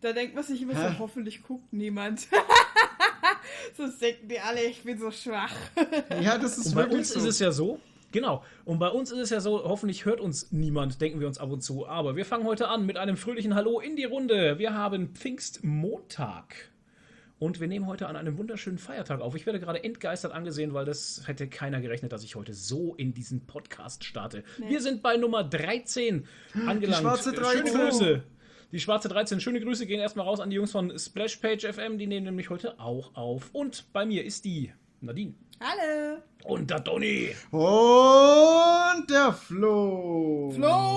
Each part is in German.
Da denkt man sich immer so, hoffentlich guckt niemand. So denken die alle, ich bin so schwach. Ja, das ist Und bei wirklich uns so. ist es ja so, genau, und bei uns ist es ja so, hoffentlich hört uns niemand, denken wir uns ab und zu, aber wir fangen heute an mit einem fröhlichen Hallo in die Runde. Wir haben Pfingstmontag. Und wir nehmen heute an einem wunderschönen Feiertag auf. Ich werde gerade entgeistert angesehen, weil das hätte keiner gerechnet, dass ich heute so in diesen Podcast starte. Nee. Wir sind bei Nummer 13 angelangt. Die schwarze 13. Schöne Grüße. Die schwarze 13. Schöne Grüße gehen erstmal raus an die Jungs von Splashpage FM. Die nehmen nämlich heute auch auf. Und bei mir ist die Nadine. Hallo. Und der Donny. Und der Flo.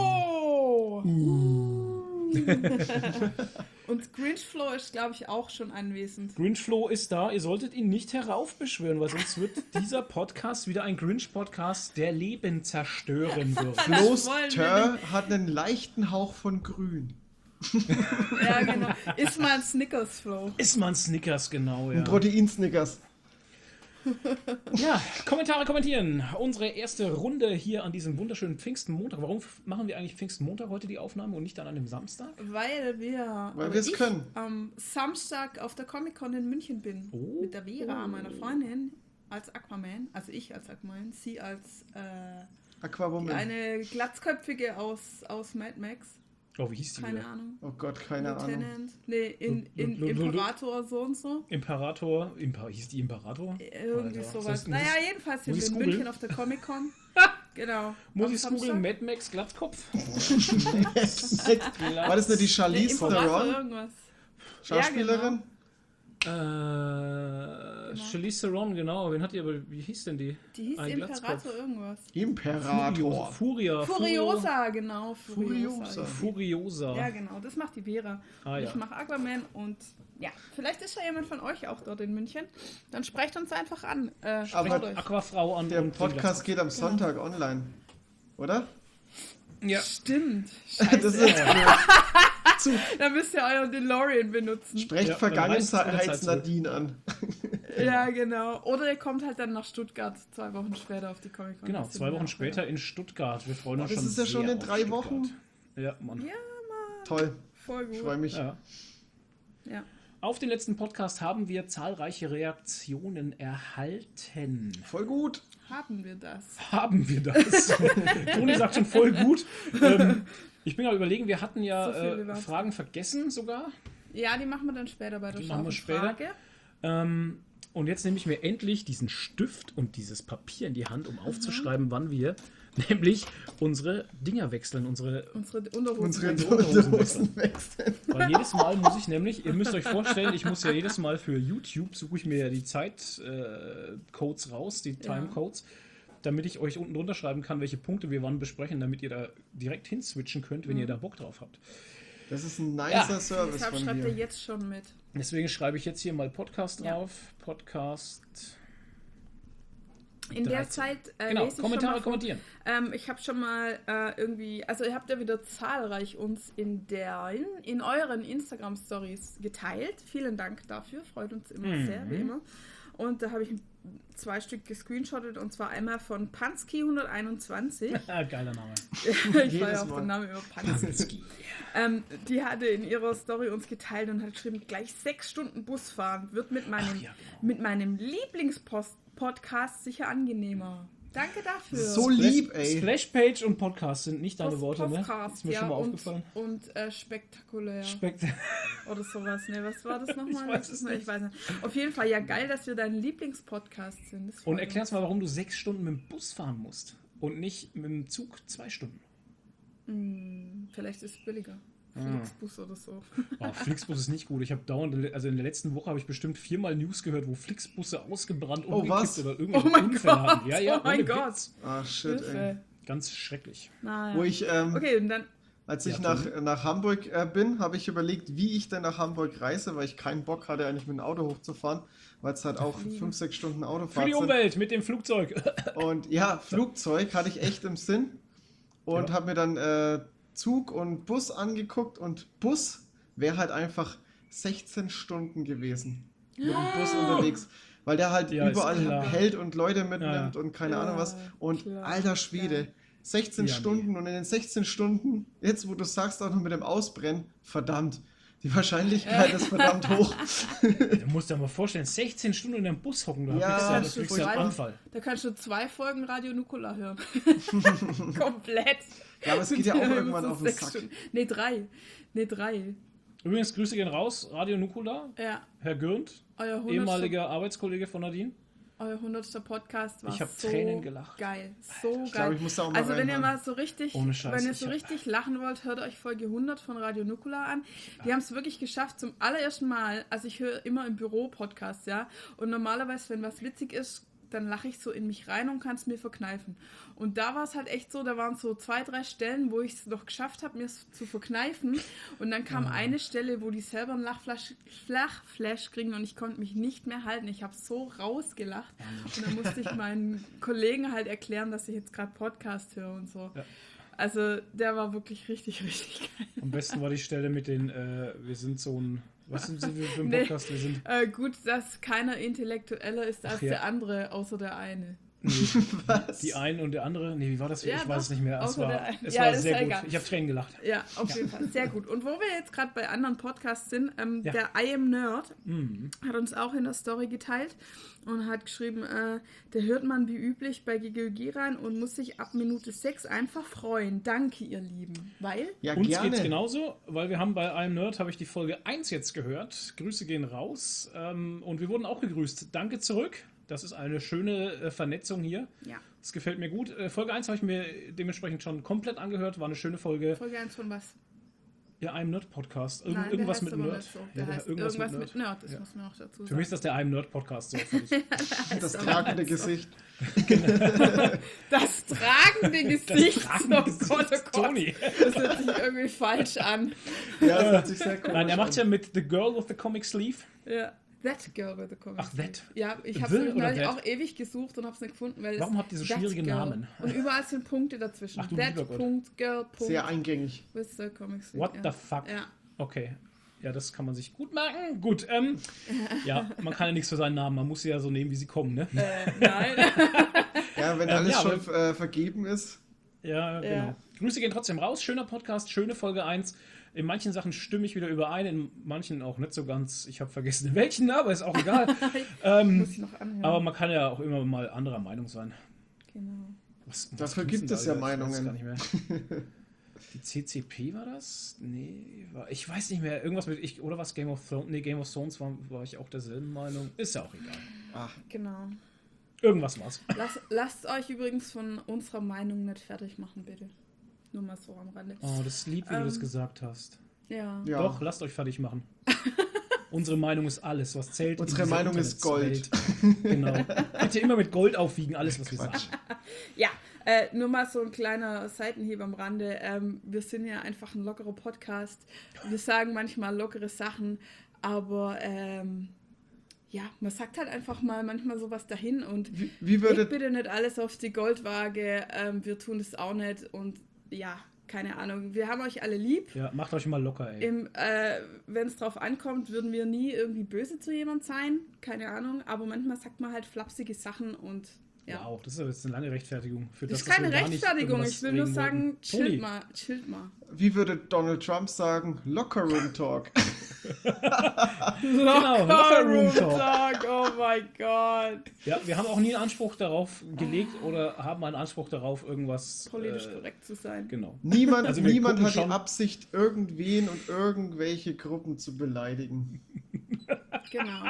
Und Grinch-Flo ist, glaube ich, auch schon anwesend. Grinch-Flo ist da. Ihr solltet ihn nicht heraufbeschwören, weil sonst wird dieser Podcast wieder ein Grinch-Podcast, der Leben zerstören wird. Flo's Tör hat einen leichten Hauch von Grün. Ja, genau. Ist mal ein Snickers-Flo. Ist mal ein Snickers, genau, ja. Ein Protein-Snickers. Ja, Kommentare kommentieren. Unsere erste Runde hier an diesem wunderschönen Pfingstmontag. Warum machen wir eigentlich Pfingstmontag heute die Aufnahme und nicht dann an einem Samstag? Weil wir es können. Am Samstag auf der Comic-Con in München bin. Oh. Mit der Vera, meiner Freundin, als Aquaman. Also ich als Aquaman, sie als Aquawoman. eine Glatzköpfige aus Mad Max. Oh, wie hieß die Keine wieder? Ahnung. Oh Gott, keine Lieutenant. Ahnung. Nee, Imperator so und so. Imperator. Hieß die Imperator? Irgendwie Alter. sowas. Naja, jedenfalls sind wir in googeln? München auf der Comic-Con. Genau. Muss Am ich Samstag. googeln? Mad Max Glatzkopf? War das nicht die Charlize Imperator Theron? irgendwas. Schauspielerin? Charlize Theron, genau. Wen hat die aber? Wie hieß denn die? Die hieß Ein Imperator Glatzkopf. irgendwas. Imperator. Furiosa, genau. Furiosa. Ja, genau. Das macht die Vera. Ah, Und ja. ich mache Aquaman und ja, vielleicht ist ja jemand von euch auch dort in München. Dann sprecht uns einfach an. Aber Aquafrau an. Der und Podcast geht am Sonntag online. Oder? Ja. Stimmt. Das Scheiße. ist jetzt blöd. Dann müsst ihr euren DeLorean benutzen. Sprecht Ja, Vergangenheits-Nadine an. Ja, genau. Oder ihr kommt halt dann nach Stuttgart 2 Wochen später auf die Comic-Con. Genau, 2 Wochen später in Stuttgart. Wir freuen uns Das schon ist ja schon sehr in auf 3 Stuttgart. Wochen. Ja, Mann. Ja, Mann. Toll. Voll gut. Ich freue mich. Ja. Ja. Auf den letzten Podcast haben wir zahlreiche Reaktionen erhalten. Voll gut. Haben wir das? Haben wir das? Toni sagt schon voll gut. Ich bin ja überlegen, wir hatten ja So viel überhaupt. Fragen vergessen sogar. Ja, die machen wir dann später bei der Die machen wir scharfen später. Frage. Und jetzt nehme ich mir endlich diesen Stift und dieses Papier in die Hand, um aufzuschreiben, wann wir nämlich unsere Dinger wechseln, unsre Unsere Unterhosen. Unsere Unterhosen Dosen wechseln. Weil jedes Mal muss ich nämlich, ihr müsst euch vorstellen, ich muss ja jedes Mal für YouTube, suche ich mir ja die Zeitcodes raus, die Timecodes, damit ich euch unten drunter schreiben kann, welche Punkte wir wann besprechen, damit ihr da direkt hinswitchen könnt, wenn ihr da Bock drauf habt. Das ist ein nicer Service Deshalb von schreibt ihr dir. jetzt schon mit. Deswegen schreibe ich jetzt hier mal Podcast drauf. Podcast. In der 13. Zeit Genau, lese ich Kommentare schon mal kommentieren. ich habe schon mal irgendwie, also ihr habt ja wieder zahlreich uns in euren Instagram-Stories geteilt. Vielen Dank dafür, freut uns immer sehr, wie immer. Und da habe ich 2 Stück gescreenshottet und zwar einmal von Pansky121. Geiler Name. Ich war ja auf den Namen über Pansky. Die hatte in ihrer Story uns geteilt und hat geschrieben, gleich 6 Stunden Bus fahren wird mit meinem Lieblingspodcast sicher angenehmer. Danke dafür. So lieb, ey. Splashpage und Podcast sind nicht deine Worte, ne? Podcast, Ist mir schon mal aufgefallen. Und spektakulär. Oder sowas. Ne, was war das nochmal? Ich weiß es nicht. Ich weiß nicht. Auf jeden Fall, ja geil, dass wir dein Lieblingspodcast sind. Das freut Und erklär's uns. mal, warum du 6 Stunden mit dem Bus fahren musst und nicht mit dem Zug 2 Stunden. Vielleicht ist es billiger. Flixbus oder so. Oh, Flixbus ist nicht gut. Ich habe dauernd, also in der letzten Woche habe ich bestimmt 4-mal News gehört, wo Flixbusse ausgebrannt, was? oder irgendwelche Oh mein Unfälle Gott, hatten. Ja, oh mein ohne Gott. Witz. Ah, shit, ey. Hilfe. Ganz schrecklich. Naja. Wo ich, Okay, und dann. als ich Ja, nach Hamburg bin, habe ich überlegt, wie ich denn nach Hamburg reise, weil ich keinen Bock hatte, eigentlich mit dem Auto hochzufahren, weil es halt auch 5-6 Stunden Für Autofahrt die sind. Umwelt mit dem Flugzeug. Und ja, Flugzeug hatte ich echt im Sinn und habe mir dann Zug und Bus angeguckt und Bus wäre halt einfach 16 Stunden gewesen mit dem Bus unterwegs, weil der halt Ja, ist überall klar. hält und Leute mitnimmt Ja. und keine Ahnung was und klar. alter Schwede, 16 Ja, Stunden und in den 16 Stunden, jetzt wo du sagst auch noch mit dem Ausbrennen, verdammt, Die Wahrscheinlichkeit ist verdammt hoch. Du musst dir mal vorstellen, 16 Stunden in einem Bus hocken, Ja, da kriegst du ja einen Anfall. Da kannst du 2 Folgen Radio Nukular hören. Komplett. Ja, aber es geht ja auch irgendwann So auf den 6 Sack. Stunden. Nee, 3. Übrigens, Grüße gehen raus, Radio Nukula, Ja, Herr Gürnt, euer 100. ehemaliger Arbeitskollege von Nadine. Euer 100. Podcast war Ich hab so Tränen gelacht. geil. So Ich geil. glaube, ich muss da auch mal Also wenn ihr reinhören. mal so richtig, Ohne Scheiß, wenn ihr ich so hab- richtig lachen wollt, hört euch Folge 100 von Radio Nukular an. Die haben es wirklich geschafft zum allerersten Mal. Also ich höre immer im Büro Podcasts, ja. Und normalerweise, wenn was witzig ist, dann lache ich so in mich rein und kann es mir verkneifen. Und da war es halt echt so, da waren so 2, 3 Stellen, wo ich es noch geschafft habe, mir es zu verkneifen. Und dann kam eine Stelle, wo die selber einen Lachflash kriegen und ich konnte mich nicht mehr halten. Ich habe so rausgelacht. Und dann musste ich meinen Kollegen halt erklären, dass ich jetzt gerade Podcast höre und so. Ja. Also der war wirklich richtig, richtig geil. Am besten war die Stelle mit den, wir sind so ein, was sind Sie für ein Nee. Podcast? Wir sind, Gut, dass keiner intellektueller ist als ja. der andere, außer der eine. nee, Was? die einen und der andere, nee, wie war das? Ja, ich weiß es doch, nicht mehr. Es außer war, der eine. es Ja, war ist sehr ja gut. egal. Ich habe Tränen gelacht. Ja, auf jeden Fall. Sehr gut. Und wo wir jetzt gerade bei anderen Podcasts sind, Ja. der I Am Nerd Mhm. hat uns auch in der Story geteilt und hat geschrieben, der hört man wie üblich bei GGG rein und muss sich ab Minute 6 einfach freuen. Danke, ihr Lieben. Weil? Ja, Uns gerne. geht's genauso, weil wir haben bei I'm Nerd, habe ich die Folge 1 jetzt gehört. Grüße gehen raus. Und wir wurden auch gegrüßt. Danke zurück. Das ist eine schöne Vernetzung hier. Ja. Das gefällt mir gut. Folge 1 habe ich mir dementsprechend schon komplett angehört. War eine schöne Folge. Folge 1 von was? Ja, I'm Nerd Podcast. Nein, Irgendwas der heißt mit aber Nerd. nicht so. Ja, Der heißt irgendwas mit Nerd, das Ja. muss man auch dazu sagen. Für mich ist das der I'm Nerd Podcast. So, fertig. Das tragende Gesicht. Das tragende Gesicht. tragende Oh Gesicht. Gott, oh Gott. Toni. Das hört sich irgendwie falsch an. Ja, das hört sich sehr komisch Nein, er macht an. ja mit The Girl with the Comic Sleeve. Ja. That Girl with the Comic. Ach, That. Ja, ich The habe es oder neulich That? auch ewig gesucht und habe es nicht gefunden, weil Warum habt ihr so That schwierige Girl. Namen? Und überall sind Punkte dazwischen. Ach, du That lieber Gott. Punkt, Girl, Punkt. Sehr eingängig. With the Comic Sleeve, What ja. the fuck? Ja. Okay. Ja, das kann man sich gut merken. Gut, ja, man kann ja nichts für seinen Namen. Man muss sie ja so nehmen, wie sie kommen, ne? Nein. Ja, wenn alles ja, schon vergeben ist. Ja, genau. Ja. Grüße gehen trotzdem raus. Schöner Podcast, schöne Folge 1. In manchen Sachen stimme ich wieder überein, in manchen auch nicht so ganz. Ich habe vergessen, in welchen, aber ist auch egal. Muss ich noch anhören. Aber man kann ja auch immer mal anderer Meinung sein. Genau. Was Dafür gibt's gibt denn es da ja wieder? Ich weiß Meinungen. gar nicht mehr. Die CCP war das? Nee, ich weiß nicht mehr. Irgendwas mit, oder was Game of Thrones? Nee, Game of Thrones war ich auch derselben Meinung. Ist ja auch egal. Ach, Genau. Irgendwas war's. Lasst euch übrigens von unserer Meinung nicht fertig machen, bitte. Nur mal so am Rande. Oh, das ist lieb, wie du das gesagt hast. Ja. ja. Doch, lasst euch fertig machen. Unsere Meinung ist alles, was zählt. in Unsere dieser Meinung ist Gold. Internetswelt. Genau. Bitte immer mit Gold aufwiegen, alles, was wir sagen. Quatsch. Ja, nur mal so ein kleiner Seitenhieb am Rande. Wir sind ja einfach ein lockerer Podcast. Wir sagen manchmal lockere Sachen, aber ja, man sagt halt einfach mal manchmal sowas dahin und Wie würde legt bitte nicht alles auf die Goldwaage. Wir tun das auch nicht und ja, keine Ahnung. Wir haben euch alle lieb. Ja, macht euch mal locker, ey. Wenn es drauf ankommt, würden wir nie irgendwie böse zu jemand sein. Keine Ahnung. Aber manchmal sagt man halt flapsige Sachen und ja. Wow, das ist aber jetzt eine lange Rechtfertigung. Für Das ist dass keine wir gar nicht Rechtfertigung. über Ich was will nur reden sagen, wollten. Toni, chillt mal. Wie würde Donald Trump sagen? Locker Room Talk. Locker Room Talk. Oh mein Gott. Ja, wir haben auch nie einen Anspruch darauf gelegt oder haben einen Anspruch darauf, irgendwas... Politisch korrekt zu sein. Genau. Niemand, Also wir niemand gucken hat die schon- Absicht, irgendwen und irgendwelche Gruppen zu beleidigen. Genau.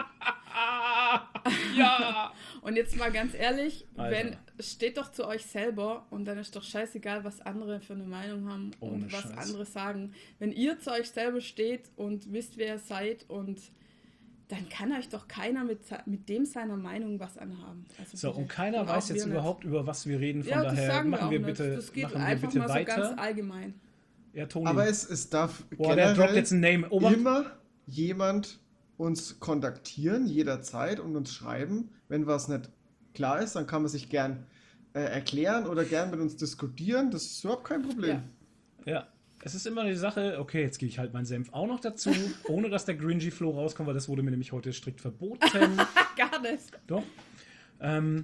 Ja! Und jetzt mal ganz ehrlich, Alter. steht doch zu euch selber und dann ist doch scheißegal, was andere für eine Meinung haben Ohne und was Scheiß. andere sagen. Wenn ihr zu euch selber steht und wisst, wer ihr seid und dann kann euch doch keiner mit dem seiner Meinung was anhaben. Also So, bitte. und keiner Und weiß auch jetzt wir überhaupt, über was wir reden. Von Ja, das daher sagen wir machen auch wir nicht. bitte, Das geht machen wir einfach bitte mal so weiter. ganz allgemein. Ja, Toni. Aber es darf Boah, der droppt jetzt generell ein Name. Obacht. immer jemand uns kontaktieren, jederzeit und uns schreiben. Wenn was nicht klar ist, dann kann man sich gern erklären oder gern mit uns diskutieren. Das ist überhaupt kein Problem. Ja, es ist immer die Sache, okay, jetzt gebe ich halt meinen Senf auch noch dazu, ohne dass der Gringy Flow rauskommt, weil das wurde mir nämlich heute strikt verboten. Gar nicht. Doch.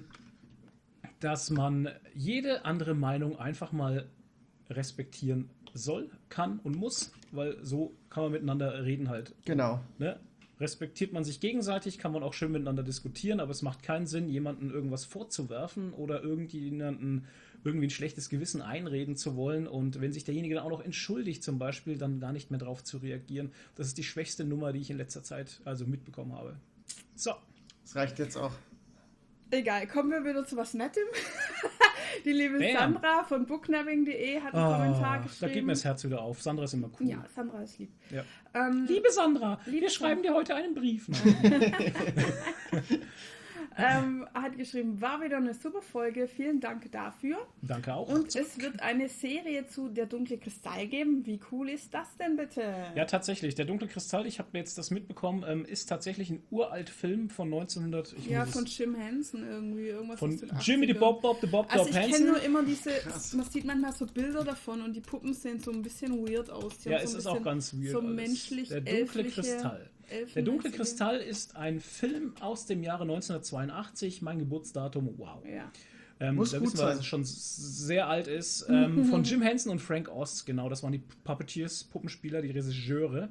Dass man jede andere Meinung einfach mal respektieren soll, kann und muss, weil so kann man miteinander reden halt. Genau. Ne? Respektiert man sich gegenseitig, kann man auch schön miteinander diskutieren, aber es macht keinen Sinn, jemandem irgendwas vorzuwerfen oder irgendjemanden irgendwie ein schlechtes Gewissen einreden zu wollen und wenn sich derjenige dann auch noch entschuldigt zum Beispiel, dann gar nicht mehr drauf zu reagieren. Das ist die schwächste Nummer, die ich in letzter Zeit also mitbekommen habe. So. Das reicht jetzt auch. Egal, kommen wir wieder zu was Nettem. Die liebe Bam. Sandra von booknabbing.de hat einen Kommentar geschrieben. Da geht mir das Herz wieder auf. Sandra ist immer cool. Ja, Sandra ist lieb. Ja. Liebe Liebe Sandra, Liebe wir schreiben dir heute einen Brief. hat geschrieben, war wieder eine super Folge, vielen Dank dafür. Danke auch. Und es wird eine Serie zu Der dunkle Kristall geben. Wie cool ist das denn bitte? Ja, tatsächlich. Der dunkle Kristall, ich habe jetzt das mitbekommen, ist tatsächlich ein uralt Film von 1900. Von Jim Henson irgendwie. Irgendwas Von aus den Jimmy the 80ern. Bob the Bob Also ich kenne Hansen. nur immer diese, Krass. man sieht manchmal so Bilder davon und die Puppen sehen so ein bisschen weird aus. Die Ja, haben es so ein ist auch bisschen ganz weird. So alles. menschlich, Der dunkle elfliche- Kristall. Elfen- Der dunkle Kristall ist ein Film aus dem Jahre 1982, mein Geburtsdatum, wow. Ja. Muss da gut wissen wir, dass sein. es schon sehr alt ist. Von Jim Henson und Frank Oz, genau, das waren die Puppeteers, Puppenspieler, die Regisseure.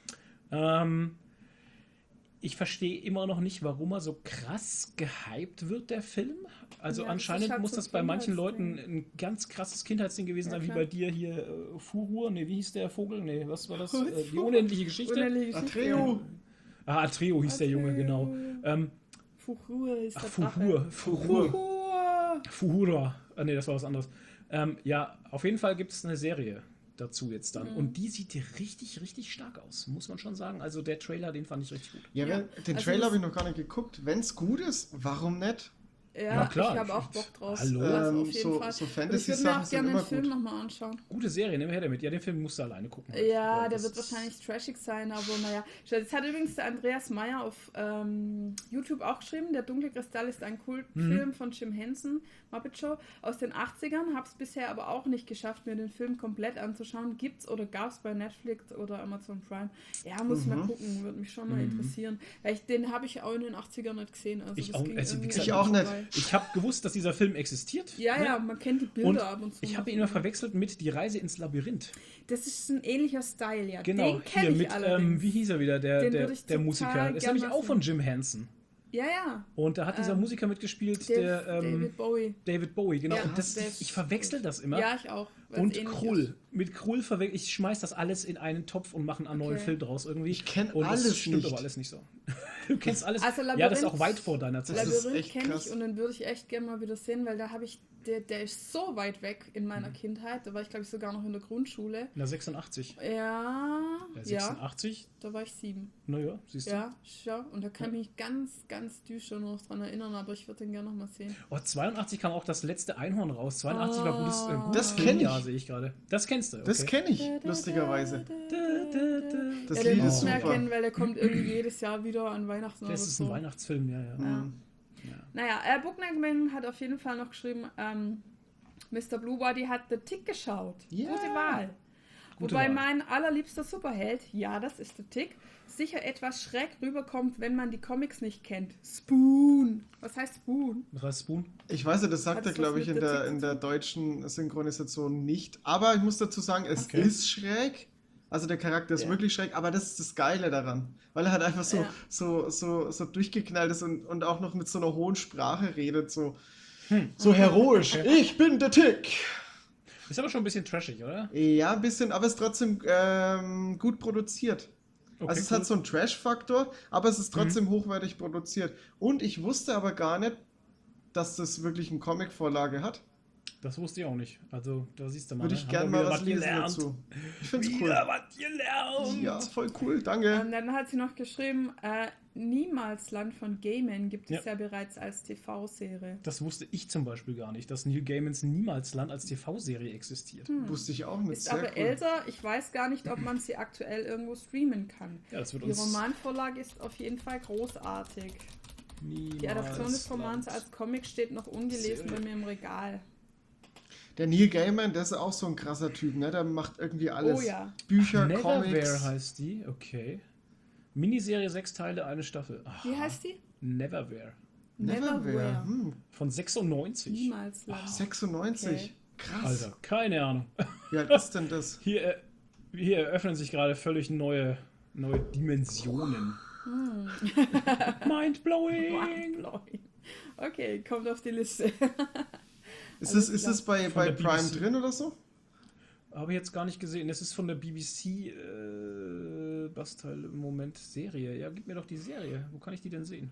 Ich verstehe immer noch nicht, warum er so krass gehypt wird, der Film. Also Ja, das anscheinend ist halt muss so das bei manchen Kindheitsding. Leuten ein ganz krasses Kindheitsding gewesen Ja, sein, wie klar. bei dir hier Furur, ne, wie hieß der Vogel? Ne, was war das? Was? Die unendliche Geschichte. Unendliche Geschichte. Atreo! Atreo hieß der Junge, genau. Fuhur ist der Fuhur. Fuhur. Fuhura. Ne, das war was anderes. Ja, auf jeden Fall gibt es eine Serie dazu jetzt dann. Mhm. Und die sieht richtig, richtig stark aus, muss man schon sagen. Also der Trailer, den fand ich richtig gut. Ja, Ja. den Also Trailer das- habe ich noch gar nicht geguckt. Wenn es gut ist, warum nicht? Ja, klar. ich habe auch Bock drauf. Hallo. Also auf jeden So- Fall. so Und ich würde mir Fantasy-Sachen auch sind gerne den immer Film gut. nochmal anschauen. Gute Serie, nehmen wir her damit. Ja, den Film musst du alleine gucken. halt. Ja, Weil der das wird ist- wahrscheinlich trashig sein, aber naja. Das hat übrigens der Andreas Meyer auf YouTube auch geschrieben. Der dunkle Kristall ist ein Kultfilm von Jim Henson, Muppet Show, aus den 80ern. Hab's bisher aber auch nicht geschafft, mir den Film komplett anzuschauen. Gibt's oder gab's bei Netflix oder Amazon Prime? Ja, muss ich mal gucken, würde mich schon mal interessieren. Weil den habe ich auch in den 80ern nicht gesehen. Also Ich das auch- ging also, wie irgendwie gesagt, ich auch nicht. vorbei. Ich habe gewusst, dass dieser Film existiert. Ja, ne? ja, man kennt die Bilder Und ab und zu. ich habe mal. ihn immer verwechselt mit Die Reise ins Labyrinth. Das ist ein ähnlicher Style, ja. Genau, Den kenne hier ich mit, allerdings. wie hieß er wieder, Den der würde ich der total Musiker. Das ist gern nämlich mal auch von sehen. Jim Henson. Ja, ja. Und da hat dieser Musiker mitgespielt, der David Bowie. David Bowie, genau. Ja, und das, der ist- ich verwechsel das immer. Ja, ich auch. weil's Und ähnlich Krull. ist. Mit Krull verwechsel ich schmeiß das alles in einen Topf und mache einen neuen Okay. Film draus irgendwie. Ich kenn Und das alles stimmt nicht. aber alles nicht so. Du kennst alles. Also Ja, das ist auch Labyrinth- weit vor deiner Zeit. Das ist Labyrinth echt kenne krass. ich und den würde ich echt gerne mal wieder sehen, weil da habe ich, der ist so weit weg in meiner Kindheit. Da war ich, glaube ich, sogar noch in der Grundschule. Na, 86. Ja, Ja, ja, 86? da war ich 7. Naja, siehst du. Ja, schau. Und da kann ich mich ganz, ganz düster noch dran erinnern, aber ich würde den gerne noch mal sehen. Oh, 82 kam auch das letzte Einhorn raus. 82 war gutes, Das gutes kenn ich. Filmjahr, sehe ich gerade. Das kennst du. Okay. Das kenne ich, lustigerweise. Das Ja, den Lied muss ist man super. erkennen, weil der kommt irgendwie jedes Jahr wieder an Weihnachten Das oder ist so. ein Weihnachtsfilm, ja. Ja. Naja, Booknagman hat auf jeden Fall noch geschrieben, Mr. Bluebody hat The Tick geschaut. Ja. Gute Wahl. Gute Wobei Wahl. mein allerliebster Superheld, ja, das ist The Tick, sicher etwas schräg rüberkommt, wenn man die Comics nicht kennt. Spoon. Was heißt Spoon? Was heißt Spoon? Ich weiß nicht, das sagt Hat er, das glaube was ich, mit in der der, Tick in zu der deutschen Synchronisation nicht. Aber ich muss dazu sagen, es Okay. ist schräg. Also der Charakter ist Ja. wirklich schräg, aber das ist das Geile daran. Weil er halt einfach so, Ja. so durchgeknallt ist und auch noch mit so einer hohen Sprache redet. So heroisch. Ich bin der Tick. Ist aber schon ein bisschen trashig, oder? Ja, ein bisschen, aber es ist trotzdem gut produziert. Okay, Also es cool. hat so einen Trash-Faktor, aber es ist trotzdem hochwertig produziert. Und ich wusste aber gar nicht, dass das wirklich eine Comic-Vorlage hat. Das wusste ich auch nicht. Also, da siehst du mal. Würde ne? ich Haben gerne wir mal wieder was lesen gelernt. dazu. Ich finde es cool. Wieder was gelernt. Ja, voll cool, danke. Und dann hat sie noch geschrieben, Niemalsland von Gaiman gibt es Ja. ja bereits als TV-Serie. Das wusste ich zum Beispiel gar nicht, dass Neil Gaimans Niemalsland als TV-Serie existiert. Wusste ich auch nicht. Ist Sehr aber cool. älter. Ich weiß gar nicht, ob man sie aktuell irgendwo streamen kann. Ja, das wird Die uns Romanvorlage ist auf jeden Fall großartig. Die Adaption des Romans als Comic steht noch ungelesen bei mir im Regal. Der Neil Gaiman, der ist auch so ein krasser Typ, ne? Der macht irgendwie alles. Oh ja. Bücher, Neverwhere Comics. heißt die, okay. Miniserie 6 Teile, eine Staffel. Ach, Wie heißt die? Neverwhere. Neverwhere. Von 96. Niemals lang. 96. Okay. Krass. Alter, keine Ahnung. Wie alt ist denn das? Hier eröffnen sich gerade völlig neue Dimensionen. Mindblowing! Mindblowing. Okay, kommt auf die Liste. Ist Alles es bei Von der Prime BBC. drin oder so? Habe ich jetzt gar nicht gesehen. Das ist von der BBC Bastille im Moment Serie. Ja, gib mir doch die Serie. Wo kann ich die denn sehen?